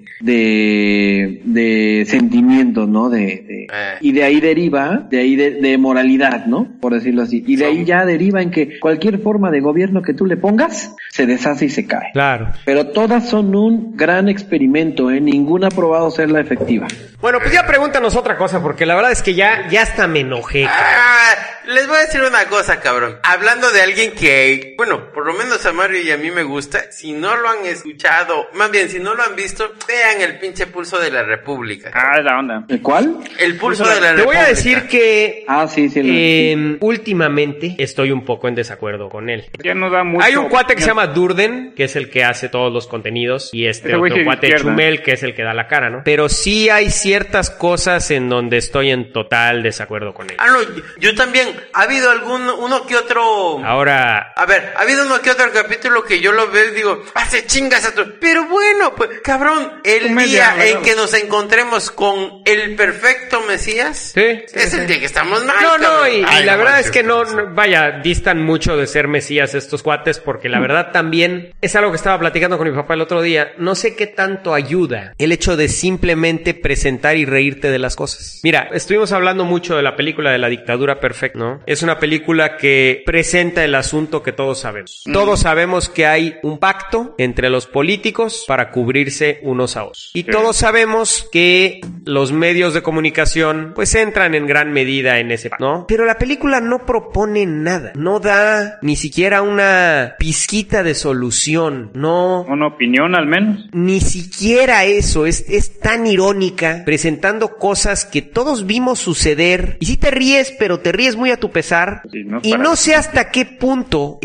sentimientos, ¿no? Y de ahí deriva, de moralidad, ¿no? Por decirlo así. Y de ahí ya deriva en que cualquier forma de gobierno que tú le pongas, se deshace y se cae. Claro. Pero todas son un gran experimento, ninguna ha probado ser la efectiva. Bueno, pues ya pregúntanos otra cosa, porque la verdad es que ya hasta me enojé. Les voy a decir una cosa, cabrón. Hablando de alguien que, bueno, por lo menos a Mario y a mí me gusta, si no lo han escuchado, más bien, si no lo han visto, vean el pinche Pulso de la República. Es la onda. ¿El cuál? El Pulso de la República. Te voy a decir que sí. Últimamente estoy un poco en desacuerdo con él. Ya no da mucho. Hay un cuate que se llama Durden, que es el que hace todos los contenidos, y otro cuate Chumel, que es el que da la cara, ¿no? Pero sí hay ciertas cosas en donde estoy en total desacuerdo con él. No, yo también. Ha habido uno que otro... Ahora... A ver, ha habido uno que otro capítulo que yo lo veo y digo, hace chingas a tu... Pero bueno, pues, cabrón, el día en que nos encontremos con el perfecto Mesías, es el día que estamos mal. Y la verdad es que no, distan mucho de ser Mesías estos cuates, porque la verdad también es algo que estaba platicando con mi papá el otro día. No sé qué tanto ayuda el hecho de simplemente presentar y reírte de las cosas. Mira, estuvimos hablando mucho de la película de La Dictadura Perfecta, ¿no? Es una película que presenta el asunto que todos sabemos. Todos sabemos que hay un pacto entre los políticos para cubrirse unos a otros. Y todos sabemos que los medios de comunicación pues entran en gran medida en ese pacto, ¿no? Pero la película no propone nada. No da ni siquiera una pizquita de solución. No... ¿Una opinión al menos? Ni siquiera eso. Es tan irónica, presentando cosas que todos vimos suceder. Y sí te ríes, pero te ríes muy a tu pesar. Sí, no sé hasta qué punto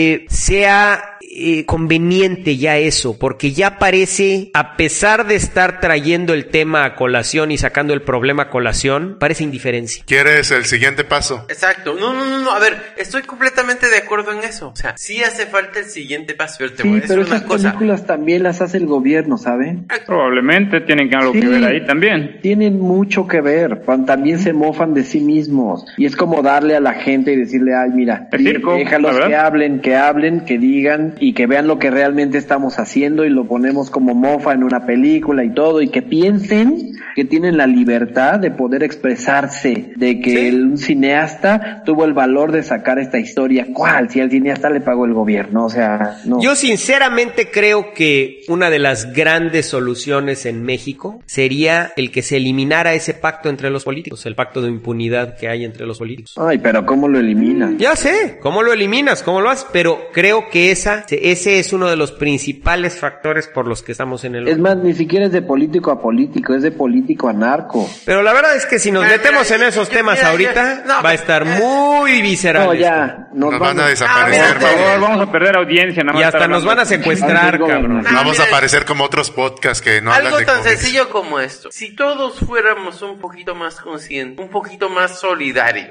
sea conveniente ya eso, porque ya parece, a pesar de estar trayendo el tema a colación y sacando el problema a colación, parece indiferencia. ¿Quieres el siguiente paso? Exacto. No, a ver, estoy completamente de acuerdo en eso. O sea, sí hace falta el siguiente paso. Pero te voy a decir pero una esas cosa. películas también las hace el gobierno, ¿saben? Probablemente tienen algo que ver ahí también. Tienen mucho que ver. También se mofan de sí mismos. Y es como darle a la gente y decirle, ay, mira, déjalos que hablen, que digan y que vean lo que realmente estamos haciendo y lo ponemos como mofa en una película y todo, y que piensen que tienen la libertad de poder expresarse, de que un cineasta tuvo el valor de sacar esta historia. ¿Cuál? Si al cineasta le pagó el gobierno, o sea, no. Yo sinceramente creo que una de las grandes soluciones en México sería el que se eliminara ese pacto entre los políticos, el pacto de impunidad que hay entre los políticos. Ay, pero ¿cómo lo eliminan? Ya sé, ¿cómo lo eliminas? ¿Cómo lo haces? Pero creo que ese es uno de los principales factores por los que estamos en el... Es más, ni siquiera es de político a político, es de político a narco. Pero la verdad es que si nos metemos en esos temas ahorita, va a estar muy visceral. No, ya. Nos van a desaparecer. Por favor, vamos a perder audiencia. Y hasta nos van a secuestrar, cabrón. Vamos a aparecer como otros podcasts que no hablan de algo tan sencillo como esto. Si todos fuéramos un poquito más conscientes, un poquito más solidarios, creo que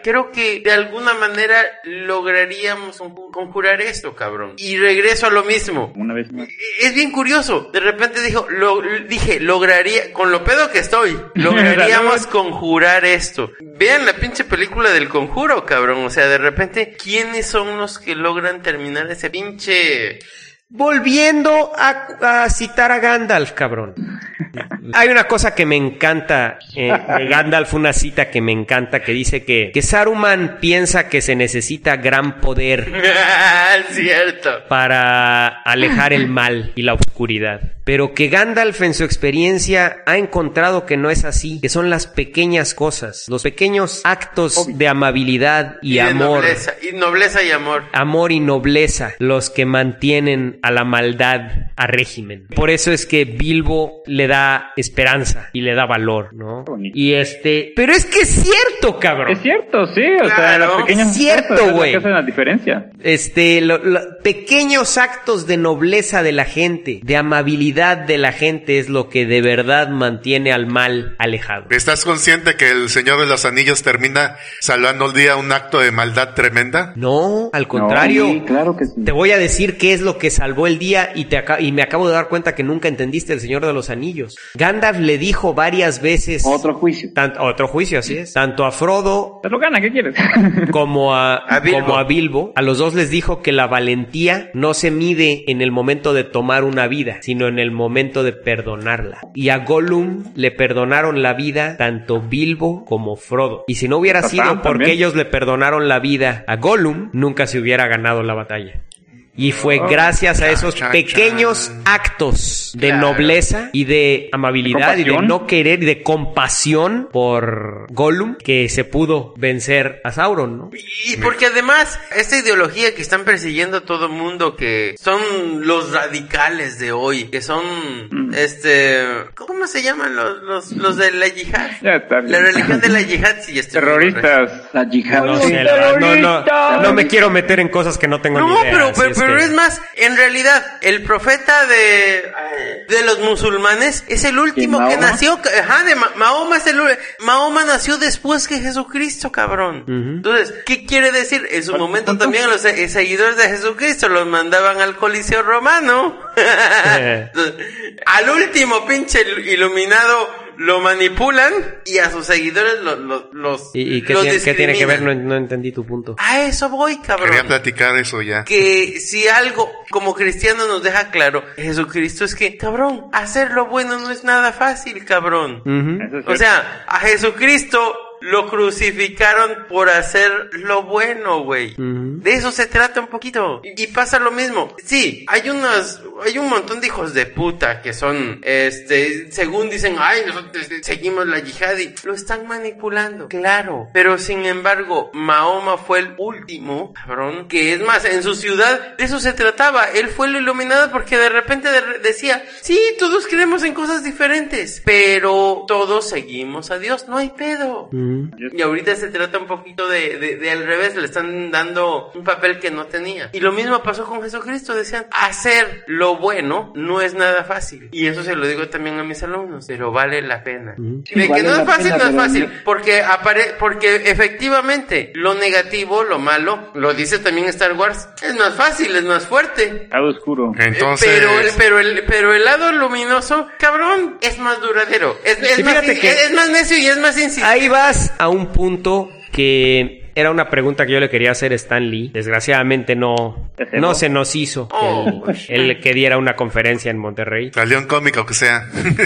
que de alguna manera lograríamos conjurar esto, cabrón. Y regreso a lo mismo. Una vez más. Es bien curioso. De repente dije, lograría, con lo pedo que estoy, lograríamos conjurar esto. Vean la pinche película del Conjuro, cabrón. O sea, de repente, ¿quiénes son los que logran terminar ese pinche... Volviendo a citar a Gandalf, cabrón. Hay una cosa que me encanta de Gandalf, una cita que me encanta, que dice que Saruman piensa que se necesita gran poder cierto, para alejar el mal y la oscuridad, pero que Gandalf en su experiencia ha encontrado que no es así, que son las pequeñas cosas, los pequeños actos de amabilidad y amor, nobleza y amor. Amor y nobleza, los que mantienen a la maldad a régimen. Por eso es que Bilbo le da esperanza y le da valor, ¿no? Y pero es que es cierto, cabrón. Es cierto, sí, o sea, las pequeñas es cierto, güey. Es lo que hace la diferencia. Pequeños actos de nobleza de la gente, de amabilidad de la gente es lo que de verdad mantiene al mal alejado. ¿Estás consciente que el Señor de los Anillos termina salvando el día un acto de maldad tremenda? No, al contrario. No, sí, claro que sí. Te voy a decir qué es lo que salvó el día y me acabo de dar cuenta que nunca entendiste El Señor de los Anillos. Gandalf le dijo varias veces... Otro juicio. Otro juicio, así es. Tanto a Frodo... Te lo gana, ¿qué quieres? como a Bilbo. A los dos les dijo que la valentía no se mide en el momento de tomar una vida, sino en el momento de perdonarla. Y a Gollum le perdonaron la vida tanto Bilbo como Frodo. Y si no hubiera sido porque ellos le perdonaron la vida a Gollum, nunca se hubiera ganado la batalla. Y fue gracias a esos pequeños actos de nobleza y de amabilidad y de no querer y de compasión por Gollum que se pudo vencer a Sauron, ¿no? Y porque además, esta ideología que están persiguiendo todo el mundo, que son los radicales de hoy, que son, ¿cómo se llaman los de la yihad? La religión de la yihad, sí, terroristas. La yihad. No me quiero meter en cosas que no tengo ni idea. Pero es más, en realidad, el profeta de los musulmanes es el último que nació. Mahoma nació después que Jesucristo, cabrón. Entonces, ¿qué quiere decir? En su momento también los seguidores de Jesucristo los mandaban al Coliseo Romano. Al último pinche iluminado lo manipulan y a sus seguidores los ¿Y qué tiene que ver? No entendí tu punto. A eso voy, cabrón. Quería platicar eso ya. Que si algo como cristiano nos deja claro Jesucristo es que, cabrón, hacer lo bueno no es nada fácil, cabrón. O sea, a Jesucristo lo crucificaron por hacer lo bueno, güey. De eso se trata un poquito. Y pasa lo mismo. Sí, hay un montón de hijos de puta que son, según dicen, ay, nosotros seguimos la yihad y lo están manipulando. Claro. Pero sin embargo, Mahoma fue el último, cabrón, que es más, en su ciudad, de eso se trataba. Él fue el iluminado porque de repente decía, sí, todos creemos en cosas diferentes, pero todos seguimos a Dios, no hay pedo. Y ahorita se trata un poquito de al revés, le están dando un papel que no tenía. Y lo mismo pasó con Jesucristo, decían, hacer lo bueno no es nada fácil. Y eso se lo digo también a mis alumnos, pero vale la pena. De que no es fácil, no es fácil, porque efectivamente lo negativo, lo malo, lo dice también Star Wars, es más fácil, es más fuerte. Lado oscuro. Entonces... Pero el lado luminoso, cabrón, es más duradero, es más necio y es más insistente. Ahí vas a un punto que era una pregunta que yo le quería hacer a Stan Lee. Desgraciadamente no se nos hizo el que diera una conferencia en Monterrey. La León Cómica, o que sea.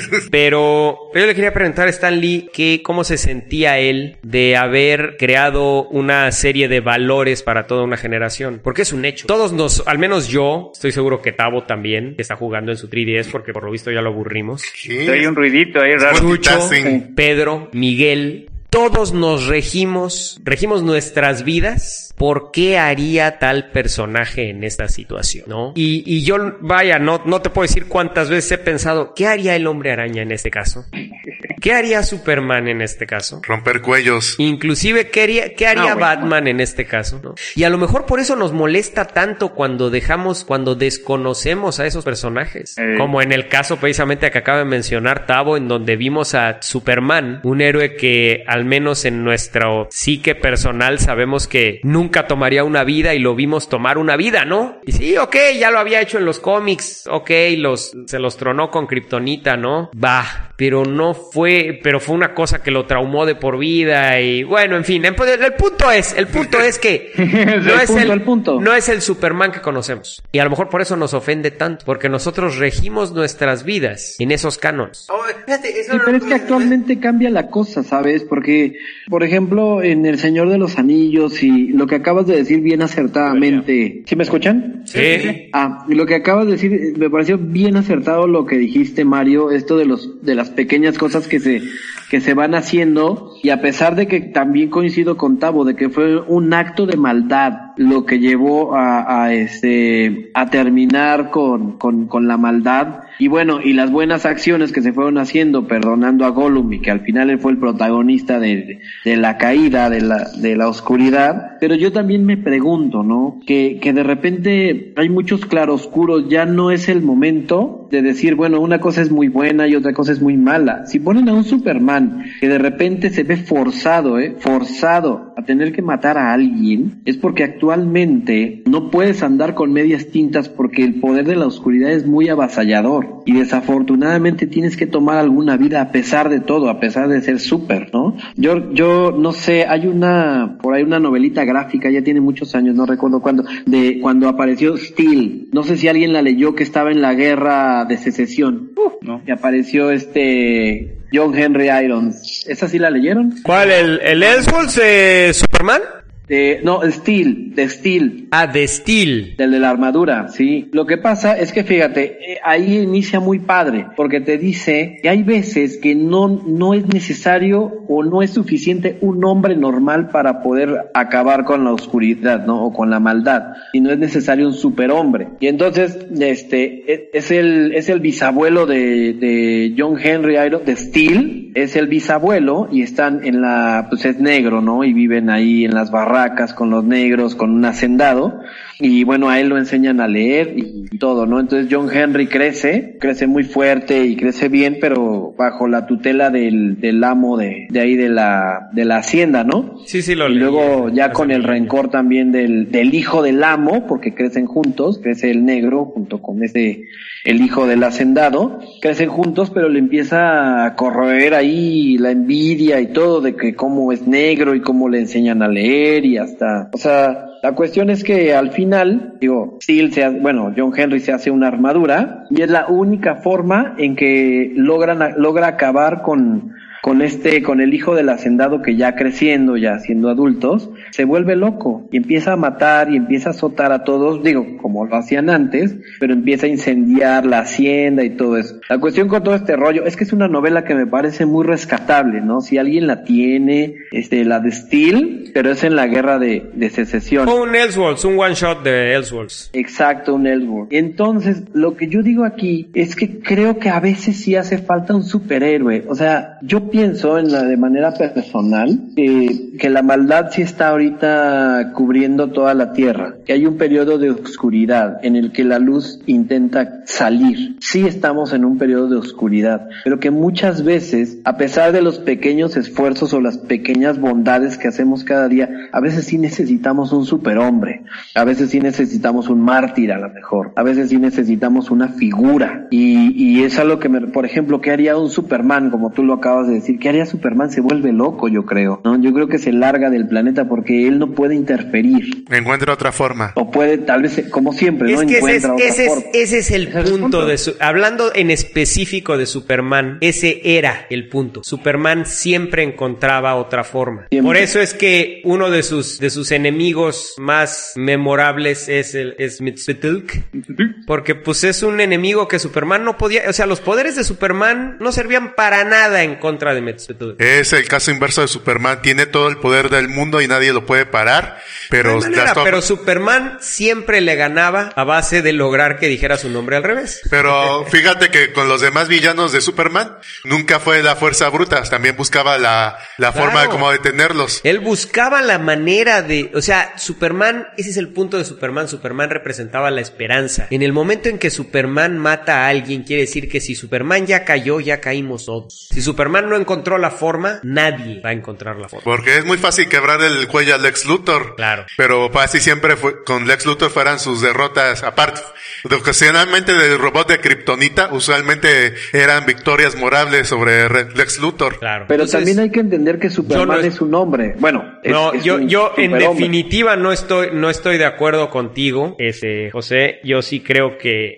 Pero yo le quería preguntar a Stan Lee cómo se sentía él de haber creado una serie de valores para toda una generación. Porque es un hecho. Todos al menos yo, estoy seguro que Tavo también, que está jugando en su 3DS, porque por lo visto ya lo aburrimos. ¿Qué? Hay un ruidito ahí raro. Chucho, Pedro, Miguel... Todos nos regimos nuestras vidas por qué haría tal personaje en esta situación, ¿no? Y yo, vaya, no te puedo decir cuántas veces he pensado, ¿qué haría el Hombre Araña en este caso? ¿Qué haría Superman en este caso? Romper cuellos. Inclusive, ¿qué haría Batman en este caso? ¿No? Y a lo mejor por eso nos molesta tanto cuando desconocemos a esos personajes. Como en el caso precisamente que acaba de mencionar Tavo, en donde vimos a Superman, un héroe que al menos en nuestro psique personal sabemos que nunca tomaría una vida y lo vimos tomar una vida, ¿no? Y sí, ok, ya lo había hecho en los cómics, ok, se los tronó con kriptonita, ¿no? Pero fue una cosa que lo traumó de por vida y bueno, en fin, el punto es que no es el Superman que conocemos. Y a lo mejor por eso nos ofende tanto, porque nosotros regimos nuestras vidas en esos cánones. Pero es que actualmente cambia la cosa, ¿sabes? Porque, por ejemplo, en El Señor de los Anillos y lo que acabas de decir bien acertadamente... ¿Sí me escuchan? Sí. Lo que acabas de decir, me pareció bien acertado lo que dijiste, Mario, esto de las pequeñas cosas que se van haciendo, y a pesar de que también coincido con Tavo, de que fue un acto de maldad lo que llevó a terminar con la maldad, y bueno, y las buenas acciones que se fueron haciendo, perdonando a Gollum, y que al final él fue el protagonista de la caída de la oscuridad. Pero yo también me pregunto, ¿no? Que de repente hay muchos claroscuros, ya no es el momento de decir, bueno, una cosa es muy buena y otra cosa es muy mala. Si ponen a un Superman que de repente se ve forzado a tener que matar a alguien, es porque actualmente no puedes andar con medias tintas, porque el poder de la oscuridad es muy avasallador y desafortunadamente tienes que tomar alguna vida a pesar de todo, a pesar de ser súper, ¿no? Yo no sé, hay por ahí una novelita gráfica, ya tiene muchos años, no recuerdo cuándo, de cuando apareció Steel. No sé si alguien la leyó, que estaba en la guerra de secesión. No. Que apareció John Henry Irons. ¿Esa sí la leyeron? ¿Cuál? ¿El Elseworlds Superman? No, de Steel. De Steel. Del de la armadura, sí. Lo que pasa es que fíjate, ahí inicia muy padre, porque te dice que hay veces que no es necesario o no es suficiente un hombre normal para poder acabar con la oscuridad, ¿no? O con la maldad. Y no es necesario un superhombre. Y entonces, es el bisabuelo de John Henry Irons, de Steel, es el bisabuelo, y están pues es negro, ¿no? Y viven ahí en las barracas con los negros, con un hacendado, y bueno, a él lo enseñan a leer y todo, ¿no? Entonces John Henry crece muy fuerte y crece bien, pero bajo la tutela del amo de ahí de la hacienda, ¿no? Sí, lo leí. Y luego ya con el rencor rencor también del hijo del amo, porque crecen juntos, crece el negro junto con el hijo del hacendado, crecen juntos, pero le empieza a corroer ahí la envidia y todo, de que cómo es negro y cómo le enseñan a leer y hasta, o sea, la cuestión es que al final, John Henry se hace una armadura, y es la única forma en que logra acabar con el hijo del hacendado, que ya creciendo, ya siendo adultos, se vuelve loco y empieza a matar y empieza a azotar a todos, como lo hacían antes, pero empieza a incendiar la hacienda y todo eso. La cuestión con todo este rollo es que es una novela que me parece muy rescatable, ¿no? Si alguien la tiene, la de Steel, pero es en la guerra de secesión. Un Elseworlds, un one shot de Elseworlds. Exacto, un Elseworlds. Entonces, lo que yo digo aquí es que creo que a veces sí hace falta un superhéroe. O sea, yo pienso de manera personal que la maldad sí está ahorita cubriendo toda la tierra, que hay un periodo de oscuridad en el que la luz intenta salir. Sí estamos en un periodo de oscuridad, pero que muchas veces, a pesar de los pequeños esfuerzos o las pequeñas bondades que hacemos cada día, a veces sí necesitamos un superhombre, a veces sí necesitamos un mártir, a lo mejor, a veces sí necesitamos una figura, y es algo que por ejemplo, ¿qué haría un Superman? Como tú lo acabas de decir, ¿qué haría Superman? Se vuelve loco, yo creo, ¿no? Yo creo que se larga del planeta porque él no puede interferir. Encuentra otra forma. O puede, tal vez, como siempre, ¿no? Encuentra otra forma. Ese es el punto hablando en específico de Superman, ese era el punto. Superman siempre encontraba otra forma. Siempre. Por eso es que uno de sus enemigos más memorables es Mxyzptlk, porque pues es un enemigo que Superman no podía, o sea, los poderes de Superman no servían para nada en contra contra de Metsutoda. Es el caso inverso de Superman. Tiene todo el poder del mundo y nadie lo puede parar. Pero, pero Superman siempre le ganaba a base de lograr que dijera su nombre al revés. Pero fíjate que con los demás villanos de Superman nunca fue la fuerza bruta. También buscaba la forma de cómo detenerlos. Él buscaba la manera de... O sea, Superman, ese es el punto de Superman. Superman representaba la esperanza. En el momento en que Superman mata a alguien, quiere decir que si Superman ya cayó, ya caímos todos. Si Superman no encontró la forma, nadie va a encontrar la forma. Porque es muy fácil quebrar el cuello a Lex Luthor. Claro. Pero casi siempre con Lex Luthor fueran sus derrotas. Aparte, ocasionalmente del robot de Kryptonita, usualmente eran victorias morables sobre Lex Luthor. Claro. Pero entonces, también hay que entender que Superman es un hombre. Bueno, yo en definitiva no estoy de acuerdo contigo, José. Yo sí creo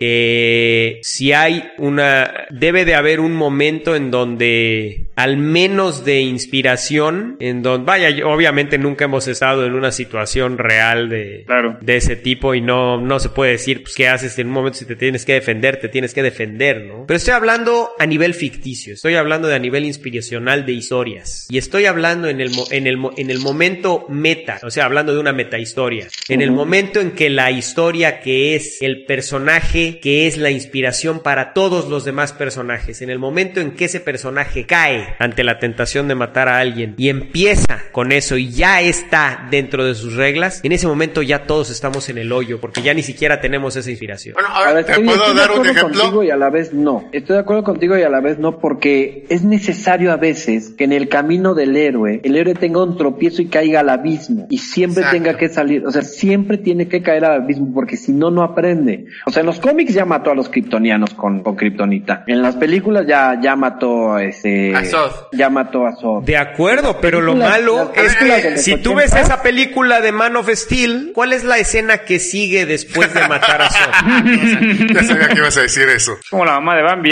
que si hay debe de haber un momento en donde, al menos de inspiración, en donde, obviamente nunca hemos estado en una situación real de ese tipo y no se puede decir, pues, ¿qué haces en un momento? Si te tienes que defender, ¿no? Pero estoy hablando a nivel ficticio, estoy hablando de a nivel inspiracional de historias, y estoy hablando en el momento meta, o sea, hablando de una metahistoria, en el momento en que la historia, que es el personaje, que es la inspiración para todos los demás personajes, en el momento en que ese personaje cae ante la tentación de matar a alguien y empieza con eso y ya está dentro de sus reglas, en ese momento ya todos estamos en el hoyo, porque ya ni siquiera tenemos esa inspiración. Bueno, ahora, estoy de acuerdo contigo y a la vez no. Estoy de acuerdo contigo y a la vez no, porque es necesario a veces que en el camino del héroe, el héroe tenga un tropiezo y caiga al abismo, y siempre tenga que salir, o sea, siempre tiene que caer al abismo, porque si no, no aprende. O sea, en los cómics ya mató a los kryptonianos con Kryptonita. En las películas ya mató a Zod. Ya mató a Zod. De acuerdo, pero lo malo es que si tú ves esa película de Man of Steel, ¿cuál es la escena que sigue después de matar a Zod? Ya sabía que ibas a decir eso. Como la mamá de Bambi.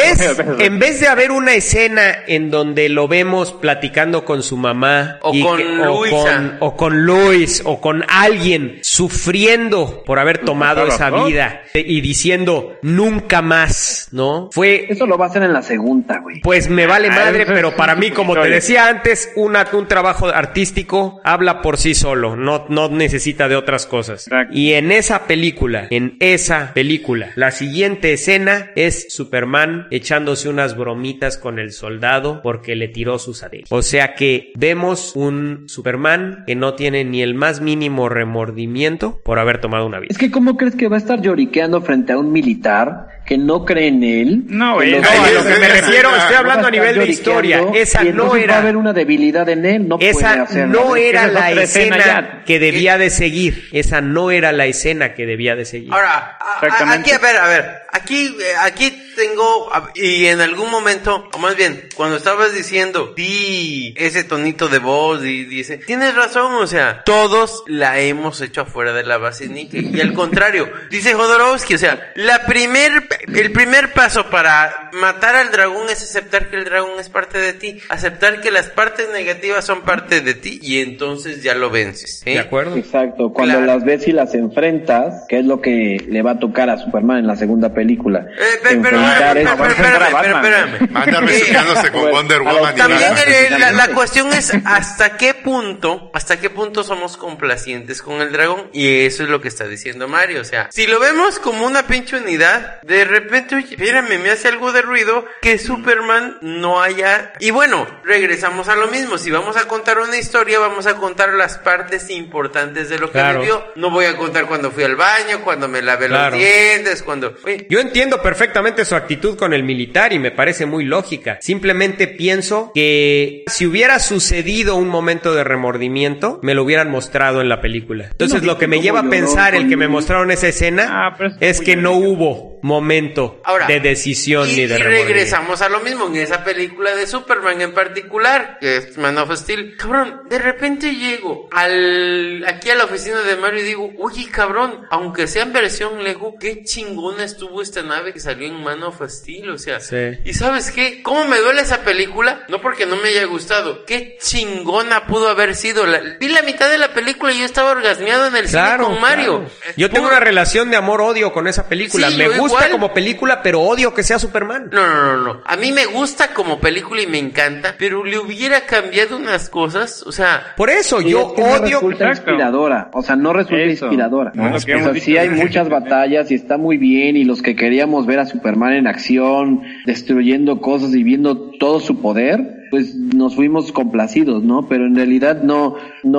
En vez de haber una escena en donde lo vemos platicando con su mamá o con Luis o con alguien sufriendo por haber tomado esa vida y diciendo nunca más, ¿no? Eso lo va a hacer en la segunda, güey. Pues me vale madre, pero para mí, como te decía antes, un trabajo artístico habla por sí solo, no necesita de otras cosas. Exacto. Y en esa película, la siguiente escena es Superman echándose unas bromitas con el soldado porque le tiró sus satélites. O sea que vemos un Superman que no tiene ni el más mínimo remordimiento por haber tomado una vida. Es que ¿cómo crees que va a estar lloriqueando frente a un militar que no cree en él? No, a lo que me refiero, estoy hablando a nivel de historia. Esa no era. Va a haber una debilidad en él, esa no era la escena que debía de seguir. Esa no era la escena que debía de seguir. Ahora, aquí, a ver, aquí tengo, y en algún momento, o más bien, cuando estabas diciendo, ese tonito de voz, y dice, tienes razón, o sea, todos la hemos hecho afuera de la base Nike, y al contrario, dice Jodorowsky, o sea, el primer paso para matar al dragón es aceptar que el dragón es parte de ti, aceptar que las partes negativas son parte de ti, y entonces ya lo vences, ¿eh? ¿De acuerdo? Exacto, cuando las ves y las enfrentas, que es lo que le va a tocar a Superman en la segunda película. Espérame. Anda besuqueándose con Wonder Woman. También la cuestión es hasta qué punto somos complacientes con el dragón, y eso es lo que está diciendo Mario. O sea, si lo vemos como una pinche unidad, de repente, oye, espérame, me hace algo de ruido que Superman no haya. Y bueno, regresamos a lo mismo. Si vamos a contar una historia, vamos a contar las partes importantes de lo que vivió. No voy a contar cuando fui al baño, cuando me lavé los dientes, cuando... Oye. Yo entiendo perfectamente su actitud con el militar y me parece muy lógica. Simplemente pienso que si hubiera sucedido un momento de remordimiento, me lo hubieran mostrado en la película. Entonces lo que me lleva a pensar el que me mostraron esa escena es que no hubo momento de decisión ni de remordimiento. Y regresamos a lo mismo en esa película de Superman en particular, que es Man of Steel. Cabrón, de repente llego aquí a la oficina de Mario y digo, oye, cabrón, aunque sea en versión Lego, qué chingona estuvo esta nave que salió en Man of Steel, o sea, ¿y sabes qué? ¿Cómo me duele esa película? No porque no me haya gustado, qué chingona pudo haber sido. Vi la mitad de la película y yo estaba orgasmeado en el cine con Mario. Yo tengo una relación de amor-odio con esa película. Sí, me gusta igual. como película, pero odio que sea Superman. No. A mí me gusta como película y me encanta, pero le hubiera cambiado unas cosas, o sea... Por eso, Sí, yo es que no odio... resulta inspiradora, o sea, no resulta Eso. inspiradora. No, O lo que hemos sea, dicho sí hay desde muchas el batallas y está muy bien, y los que queríamos ver a Superman en acción, destruyendo cosas y viendo todo su poder, pues nos fuimos complacidos, ¿no? Pero en realidad no,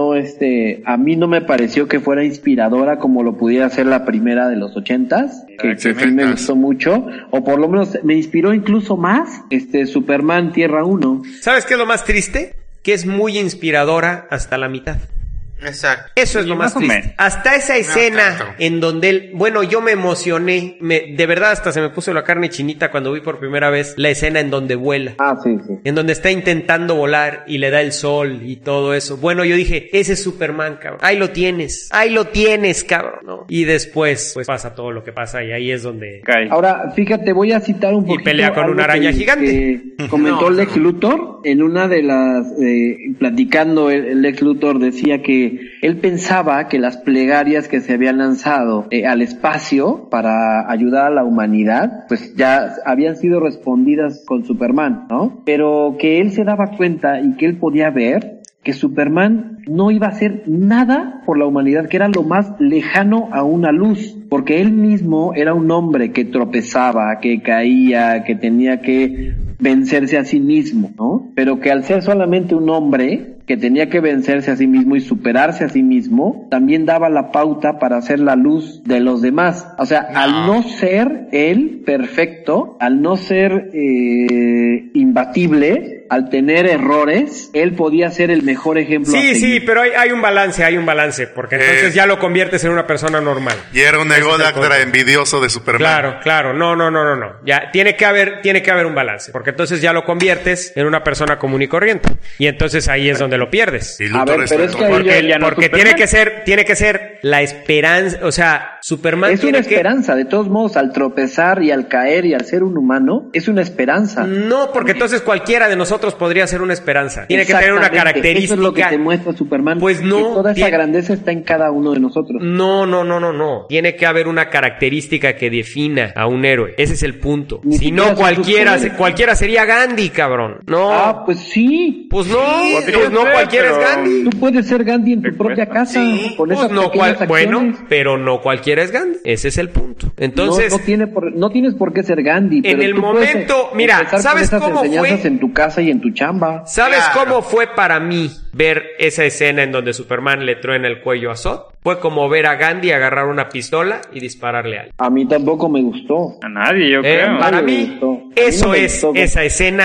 a mí no me pareció que fuera inspiradora como lo pudiera ser la primera de los 80s, que sí me gustó mucho, o por lo menos me inspiró incluso más, Superman Tierra 1. ¿Sabes qué es lo más triste? Que es muy inspiradora hasta la mitad. Exacto. Eso es lo más más o triste. menos. Hasta esa escena tanto. en donde él, bueno, yo me emocioné, de verdad hasta se me puso la carne chinita cuando vi por primera vez la escena en donde vuela. Ah, sí. En donde está intentando volar y le da el sol y todo eso. Bueno, yo dije, ese es Superman, cabrón. Ahí lo tienes, cabrón, ¿no? Y después, pues pasa todo lo que pasa y ahí es donde... Cae. Ahora, fíjate, voy a citar un poquito pelea con algo una araña que gigante. comentó Lex Luthor en una de las, platicando, el Lex Luthor decía que él pensaba que las plegarias que se habían lanzado al espacio para ayudar a la humanidad, pues ya habían sido respondidas con Superman, ¿no? Pero que él se daba cuenta y que él podía ver que Superman no iba a hacer nada por la humanidad, que era lo más lejano a una luz, porque él mismo era un hombre que tropezaba, que caía, que tenía que vencerse a sí mismo, ¿no? Pero que al ser solamente un hombre que tenía que vencerse a sí mismo y superarse a sí mismo, también daba la pauta para hacer la luz de los demás. O sea, al no ser él perfecto, al no ser imbatible, al tener errores, él podía ser el mejor ejemplo. Sí, pero hay un balance, porque entonces ya lo conviertes en una persona normal. Y era un ególatra envidioso de Superman. Claro, no. Ya, tiene que haber un balance, porque entonces ya lo conviertes en una persona común y corriente. Y entonces ahí es donde lo pierdes. Y A ver, pero es que Porque tiene que ser la esperanza, o sea, Superman es tiene una esperanza, de todos modos, al tropezar y al caer y al ser un humano, es una esperanza. No, porque entonces cualquiera de nosotros podría ser una esperanza. Tiene que tener una Exactamente, característica. eso es lo que te muestra Superman. Pues no, que toda esa tiene- grandeza está en cada uno de nosotros. No. Tiene que haber una característica que defina a un héroe. Ese es el punto. Ni Si no, siquiera son sus poderes. cualquiera sería Gandhi, cabrón. No. Ah, pues sí. Pues no, podría pues no ser, cualquiera es pero- Gandhi. Tú puedes ser Gandhi en tu Te propia cuesta. casa, con esas Pues no pequeñas bueno, acciones. pero no cualquiera es Gandhi. Ese es el punto. Entonces, no tienes por qué ser Gandhi. Pero el tú puedes momento, mira, empezar con ¿sabes esas cómo enseñanzas fue? en tu casa y en tu chamba. ¿sabes Claro. cómo fue para mí ver esa escena en donde Superman le truena el cuello a Zod? Fue como ver a Gandhi agarrar una pistola y dispararle a alguien. A mí tampoco me gustó. A nadie, yo creo. Para me mí, gustó. A mí eso no me es gustó. esa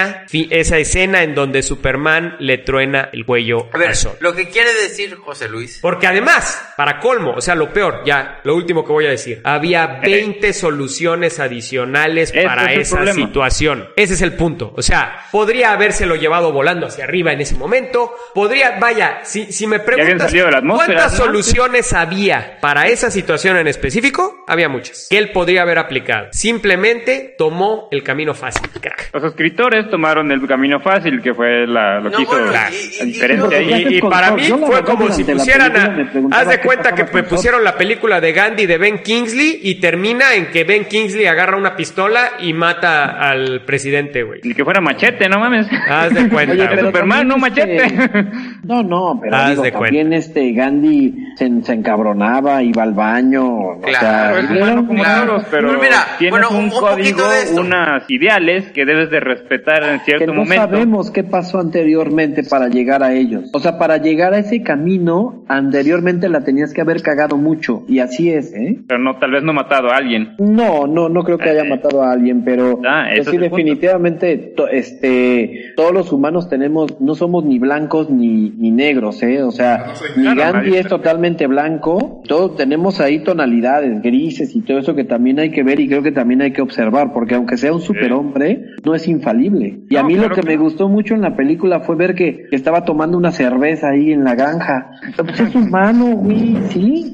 escena en donde Superman le truena el cuello A ver, a Zod. lo que quiere decir José Luis. Porque además, para colmo, o sea, lo peor, ya, lo último que voy a decir, había 20 soluciones adicionales Ese para es el esa problema. situación. Ese es el punto. O sea, podría habérselo llevado volando hacia arriba en ese momento. Vaya, si me habían preguntas salido de la atmósfera, cuántas ¿no? soluciones había para esa situación en específico, había muchas. Que él podría haber aplicado. Simplemente tomó el camino fácil, crack. Los escritores tomaron el camino fácil, que fue lo No, que hizo bueno, la y- diferencia y- ahí. Y para mí Yo la fue verdad, como si durante la pusieran película me preguntaba haz de qué cuenta que pasaba con pusieron la película de Gandhi de Ben Kingsley y termina en que Ben Kingsley agarra una pistola y mata al presidente, güey. El que fuera Machete, no mames. Haz de cuenta, Oye, güey. pero Superman, no también, Machete. No, pero Haz digo, de también Gandhi se encabronaba, iba al baño. Claro, o Es sea, humano como Claro. todos, pero Pero mira, tienes bueno, un un código, poquito de esto. unas ideales que debes de respetar en que cierto no momento. sabemos qué pasó anteriormente para llegar a ellos. O sea, para llegar a ese camino, anteriormente la tenías que haber cagado mucho. Y así es, ¿eh? Pero no, tal vez no matado a alguien. No creo que haya matado a alguien, pero ese sí es el punto. definitivamente todos los humanos no somos ni blancos ni negros, o sea, ni claro, Gandhi nadie es totalmente blanco, todos tenemos ahí tonalidades grises y todo eso que también hay que ver y creo que también hay que observar, porque aunque sea un superhombre, no es infalible. Y a No, mí claro lo que que me no. gustó mucho en la película fue ver que estaba tomando una cerveza ahí en la granja. Pues es humano, güey, sí.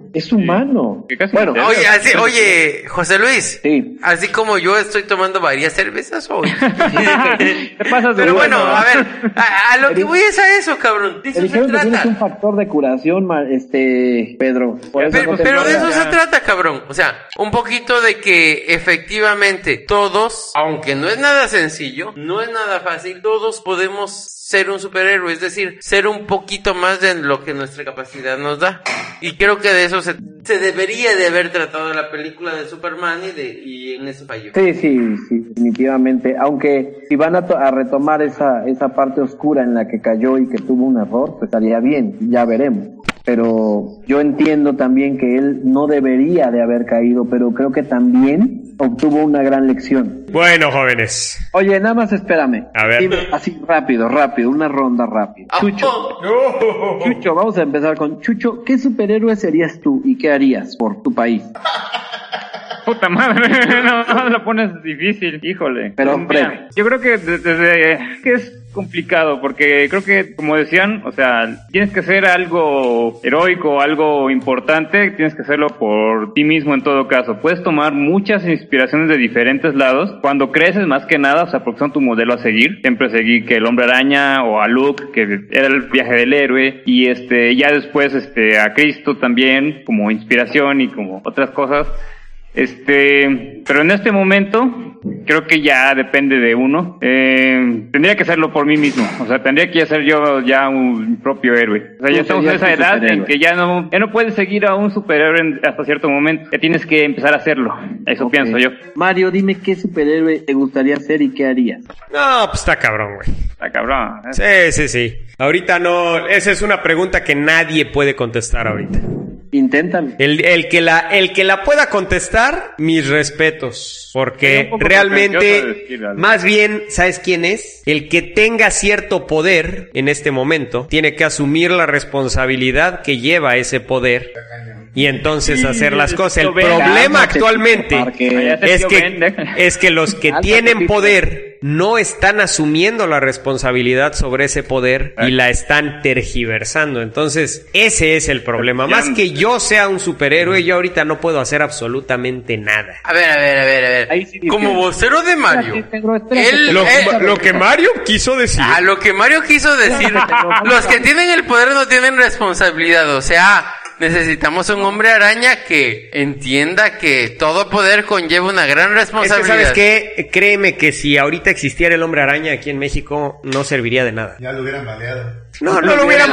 es humano. Bueno, oye, José Luis. Sí. Así como yo estoy tomando varias cervezas hoy. ¿Qué pasa? Pero bueno, a ver, a lo que voy es a eso, cabrón. De eso se trata. Tienes un factor de curación, Pedro. Pero de eso se trata, cabrón. O sea, un poquito de que efectivamente todos, aunque no es nada sencillo, no es nada fácil, todos podemos ser un superhéroe, es decir, ser un poquito más de lo que nuestra capacidad nos da. Y creo que de eso se debería de haber tratado la película de Superman y en eso falló. Sí, definitivamente. Aunque si van a retomar esa parte oscura en la que cayó y que tuvo un error, pues estaría bien, ya veremos. Pero yo entiendo también que él no debería de haber caído, pero creo que también obtuvo una gran lección. Bueno, jóvenes. Oye, nada más espérame. A ver. Dime así rápido, una ronda rápida. Chucho, vamos a empezar con Chucho. ¿Qué superhéroe serías tú y qué harías por tu país? Puta madre, no lo pones difícil, híjole. Pero mira, yo creo que desde que es complicado, porque creo que, como decían, o sea, tienes que hacer algo heroico, algo importante, tienes que hacerlo por ti mismo en todo caso. Puedes tomar muchas inspiraciones de diferentes lados. Cuando creces, más que nada, o sea, porque son tu modelo a seguir. Siempre seguí que el Hombre Araña o a Luke, que era el viaje del héroe, y ya después a Cristo también, como inspiración y como otras cosas. Pero en este momento creo que ya depende de uno. Tendría que hacerlo por mí mismo, o sea, tendría que ser yo ya un propio héroe. O sea, ya estamos en esa edad en que ya no puedes seguir a un superhéroe hasta cierto momento. Ya tienes que empezar a hacerlo. Eso pienso yo. Mario, dime qué superhéroe te gustaría ser y qué harías. No, pues está cabrón, güey. Está cabrón. Sí. Ahorita no, esa es una pregunta que nadie puede contestar ahorita. Inténtalo. El que la pueda contestar, mis respetos, porque realmente, más bien, ¿sabes quién es? El que tenga cierto poder en este momento, tiene que asumir la responsabilidad que lleva ese poder y entonces hacer las cosas. El problema actualmente es que los que tienen poder no están asumiendo la responsabilidad sobre ese poder y la están tergiversando. Entonces, ese es el problema. Más que yo sea un superhéroe, yo ahorita no puedo hacer absolutamente nada. A ver. Sí, como vocero de Mario. Lo que Mario quiso decir. Lo que Mario quiso decir. Los que tienen el poder no tienen responsabilidad. O sea, necesitamos un hombre araña que entienda que todo poder conlleva una gran responsabilidad. Es que, ¿sabes qué? Créeme que si ahorita existiera el hombre araña aquí en México, no serviría de nada. Ya lo hubieran baleado. No lo hubieran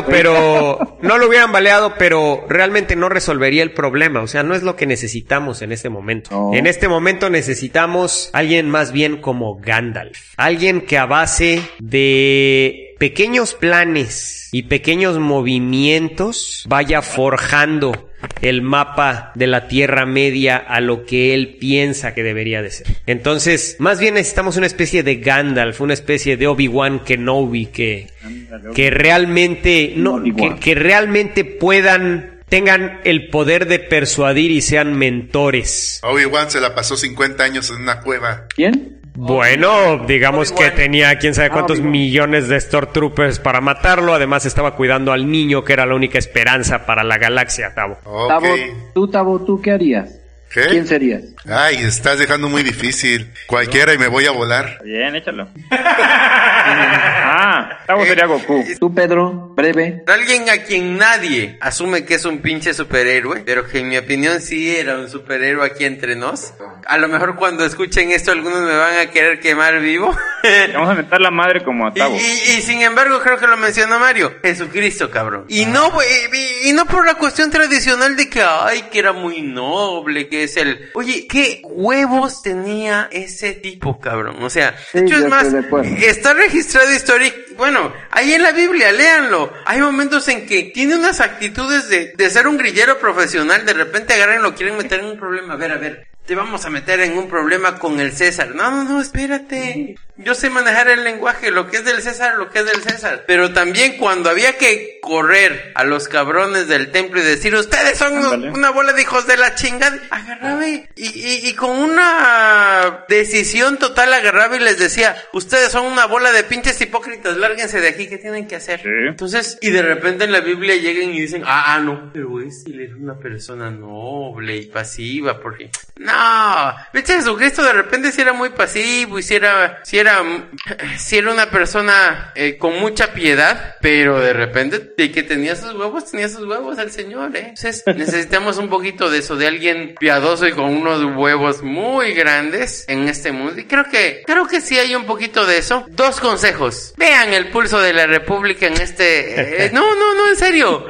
baleado, pero realmente no resolvería el problema. O sea, no es lo que necesitamos en este momento. No. En este momento necesitamos alguien más bien como Gandalf. Alguien que a base de pequeños planes y pequeños movimientos vaya forjando el mapa de la Tierra Media a lo que él piensa que debería de ser. Entonces, más bien necesitamos una especie de Gandalf, una especie de Obi-Wan Kenobi que realmente que realmente tengan el poder de persuadir y sean mentores. Obi-Wan se la pasó 50 años en una cueva. ¿Quién? Bueno, digamos que tenía quién sabe cuántos millones de Stormtroopers para matarlo. Además estaba cuidando al niño, que era la única esperanza para la galaxia, Tavo. Okay. Tavo, ¿tú qué harías? ¿Qué? ¿Quién serías? Ay, estás dejando muy difícil. Cualquiera y me voy a volar. Bien, échalo. Tavo sería Goku. Tú, Pedro, breve. Alguien a quien nadie asume que es un pinche superhéroe, pero que en mi opinión sí era un superhéroe aquí entre nos. A lo mejor cuando escuchen esto algunos me van a querer quemar vivo. Vamos a meter la madre como a Tavo. Y sin embargo creo que lo mencionó Mario. Jesucristo, cabrón. Y no por la cuestión tradicional de que era muy noble, que es el... Oye, ¿qué huevos tenía ese tipo, cabrón? O sea, sí, hecho es más, está registrado histórico. Bueno, ahí en la Biblia, léanlo. Hay momentos en que tiene unas actitudes de ser un grillero profesional. De repente agarran y lo quieren meter en un problema. A ver, te vamos a meter en un problema con el César. No, espérate. Yo sé manejar el lenguaje, lo que es del César, lo que es del César. Pero también cuando había que correr a los cabrones del templo y decir, ustedes son una bola de hijos de la chingada, agarraba y con una decisión total agarraba y les decía, ustedes son una bola de pinches hipócritas, lárguense de aquí, ¿qué tienen que hacer? Entonces, y de repente en la Biblia llegan y dicen, no, pero él era una persona noble y pasiva, porque no, viste, Jesucristo de repente sí era muy pasivo y sí era una persona con mucha piedad, pero de repente de que tenía sus huevos el Señor, Entonces necesitamos un poquito de eso, de alguien piadoso y con unos huevos muy grandes en este mundo, y creo que sí hay un poquito de eso. 2 consejos: vean el pulso de la República en este no, en serio.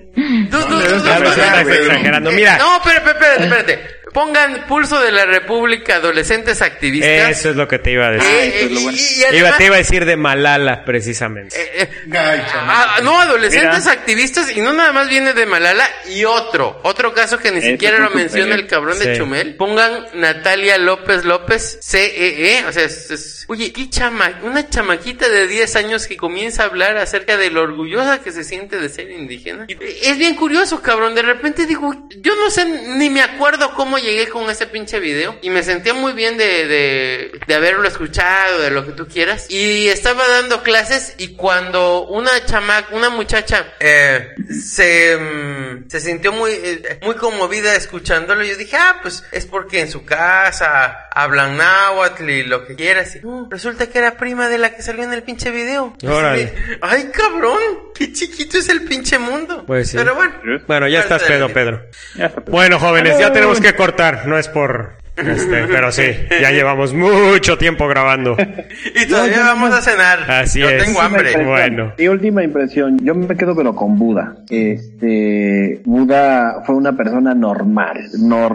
Exagerando, mira. No, espérate. Pongan Pulso de la República, adolescentes activistas. Eso es lo que te iba a decir. Te iba a decir de Malala, precisamente. No, adolescentes activistas, y no nada más viene de Malala, y otro caso que ni siquiera lo menciona el cabrón de Chumel. Pongan Natalia López, CEE, o sea, oye, una chamaquita de 10 años que comienza a hablar acerca de lo orgullosa que se siente de ser indígena. Es bien curioso, cabrón, de repente digo, yo no sé, ni me acuerdo cómo llegué con ese pinche video, y me sentía muy bien de haberlo escuchado, de lo que tú quieras, y estaba dando clases, y cuando una muchacha se sintió muy conmovida escuchándolo, yo dije, pues es porque en su casa hablan náhuatl y lo que quieras, y resulta que era prima de la que salió en el pinche video. Órale. Ay, cabrón, qué chiquito es el pinche mundo. Pues sí. Pero bueno, ya estás pedo, Pedro. Bueno, jóvenes, ya tenemos que cortar, no es por pero sí, ya llevamos mucho tiempo grabando. Y todavía vamos a cenar. Así yo es. Tengo hambre. Bueno. Mi última impresión, yo me quedo pero con Buda. Buda fue una persona normal,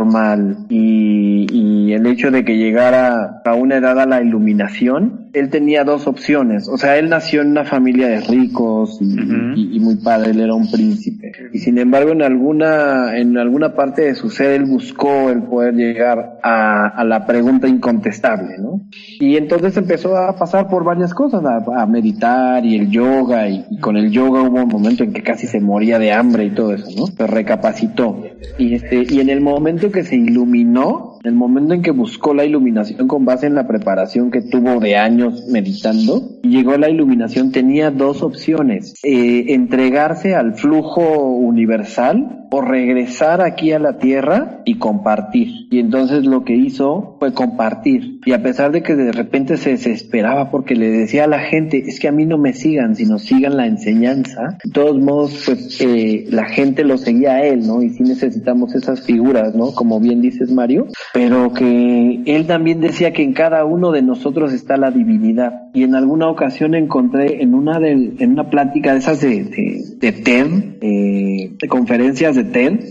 y el hecho de que llegara a una edad a la iluminación, él tenía 2 opciones. O sea, él nació en una familia de ricos y muy padre, él era un príncipe. Y sin embargo, en alguna parte de su ser, él buscó el poder llegar a la pregunta incontestable, ¿no? Y entonces empezó a pasar por varias cosas, a meditar y el yoga, y con el yoga hubo un momento en que casi se moría de hambre y todo eso, ¿no? Pero recapacitó. Y en el momento que se iluminó, el momento en que buscó la iluminación con base en la preparación que tuvo de años meditando, y llegó a la iluminación, tenía 2 opciones: entregarse al flujo universal o regresar aquí a la tierra y compartir. Y entonces lo que hizo fue compartir. Y a pesar de que de repente se desesperaba porque le decía a la gente, es que a mí no me sigan, sino sigan la enseñanza, de todos modos, pues la gente lo seguía a él, ¿no? Y sí necesitamos esas figuras, ¿no? Como bien dices, Mario, pero que él también decía que en cada uno de nosotros está la divinidad. Y en alguna ocasión encontré en una plática de esas de TED, de conferencias de TED,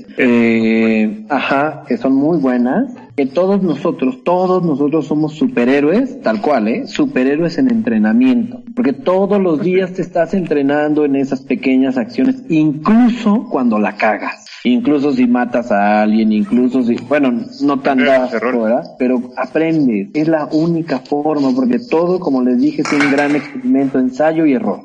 que son muy buenas, que todos nosotros somos superhéroes, tal cual, superhéroes en entrenamiento, porque todos los días te estás entrenando en esas pequeñas acciones, incluso cuando la cagas. Incluso si matas a alguien, incluso si, no tan drástico, ¿verdad? Pero aprendes, es la única forma, porque todo, como les dije, es un gran experimento, ensayo y error.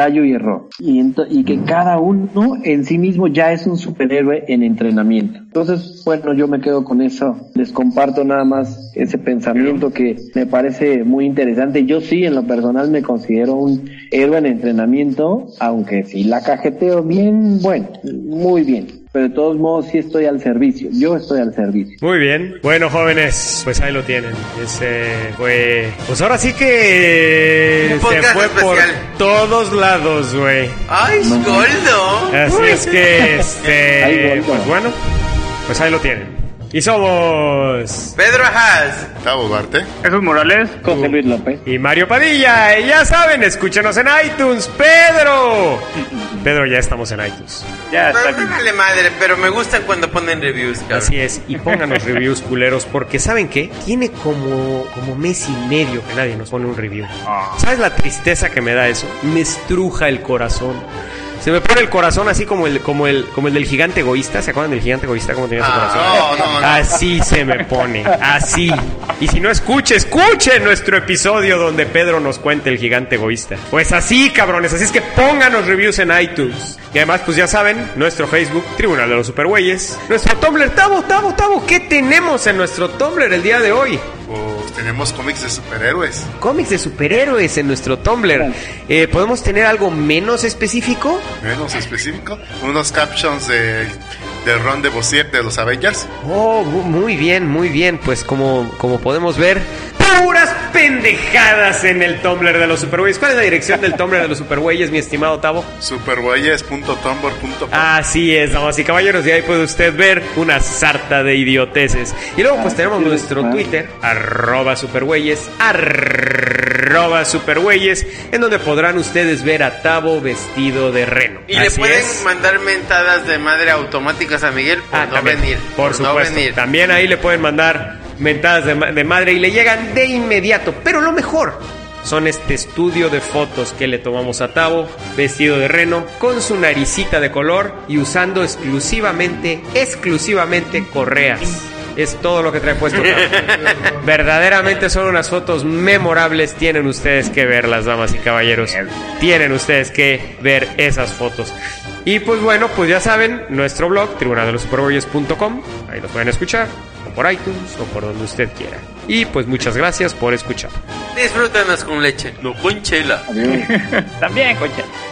Y que cada uno en sí mismo ya es un superhéroe en entrenamiento. Entonces, yo me quedo con eso. Les comparto nada más ese pensamiento que me parece muy interesante. Yo sí, en lo personal, me considero un héroe en entrenamiento, aunque sí la cajeteo bien, muy bien. Pero de todos modos sí estoy al servicio. Yo estoy al servicio. Muy bien. Bueno, jóvenes, pues ahí lo tienen. Pues ahora sí que se fue especial por todos lados, güey. ¡Ay, Goldo! Así es que, pues bueno, pues ahí lo tienen. Y somos Pedro Ajaz, Tavo Barte, Jesús Morales, José Luis López y Mario Padilla. Y ya saben, escúchenos en iTunes. Pedro, ya estamos en iTunes. Ya está bien. Vale madre, pero me gustan cuando ponen reviews, cabrón. Así es, y pónganos reviews culeros, porque ¿saben qué? Tiene como mes y medio que nadie nos pone un review. ¿Sabes la tristeza que me da eso? Me estruja el corazón. Se me pone el corazón así como el del gigante egoísta. ¿Se acuerdan del gigante egoísta? ¿Cómo tenía su corazón? No. Así se me pone, así. Y si no escuche nuestro episodio donde Pedro nos cuente el gigante egoísta. Pues así, cabrones. Así es que pónganos reviews en iTunes. Y además, pues ya saben, nuestro Facebook, Tribunal de los Supergüeyes. Nuestro Tumblr, Tavo. ¿Qué tenemos en nuestro Tumblr el día de hoy? Pues tenemos cómics de superhéroes. Cómics de superhéroes en nuestro Tumblr. ¿Podemos tener algo menos específico? Menos específico. Unos captions del Ron de Bossier de los Avengers. Oh, muy bien. Pues como podemos ver, puras pendejadas en el Tumblr de los Supergüeyes. ¿Cuál es la dirección del Tumblr de los Supergüeyes, mi estimado Tavo? Supergüeyes.tumblr.com. Así es, damas y caballeros, y ahí puede usted ver una sarta de idioteces. Y luego pues tenemos nuestro Twitter, @supergüeyes, @supergüeyes, en donde podrán ustedes ver a Tavo vestido de reno. Y le pueden mandar mentadas de madre automáticas a Miguel por no venir. Por supuesto, también ahí le pueden mandar mentadas de madre y le llegan de inmediato. Pero lo mejor son este estudio de fotos que le tomamos a Tavo vestido de reno, con su naricita de color y usando exclusivamente correas. Es todo lo que trae puesto Tavo. Verdaderamente son unas fotos memorables. Tienen ustedes que verlas, damas y caballeros. Tienen ustedes que ver esas fotos. Y pues bueno, pues ya saben, nuestro blog, tribunaldelosupergüeyes.com. Ahí lo pueden escuchar, o por iTunes, o por donde usted quiera. Y pues muchas gracias por escuchar. Disfrútanos con leche, no con chela. Adiós. También, coche.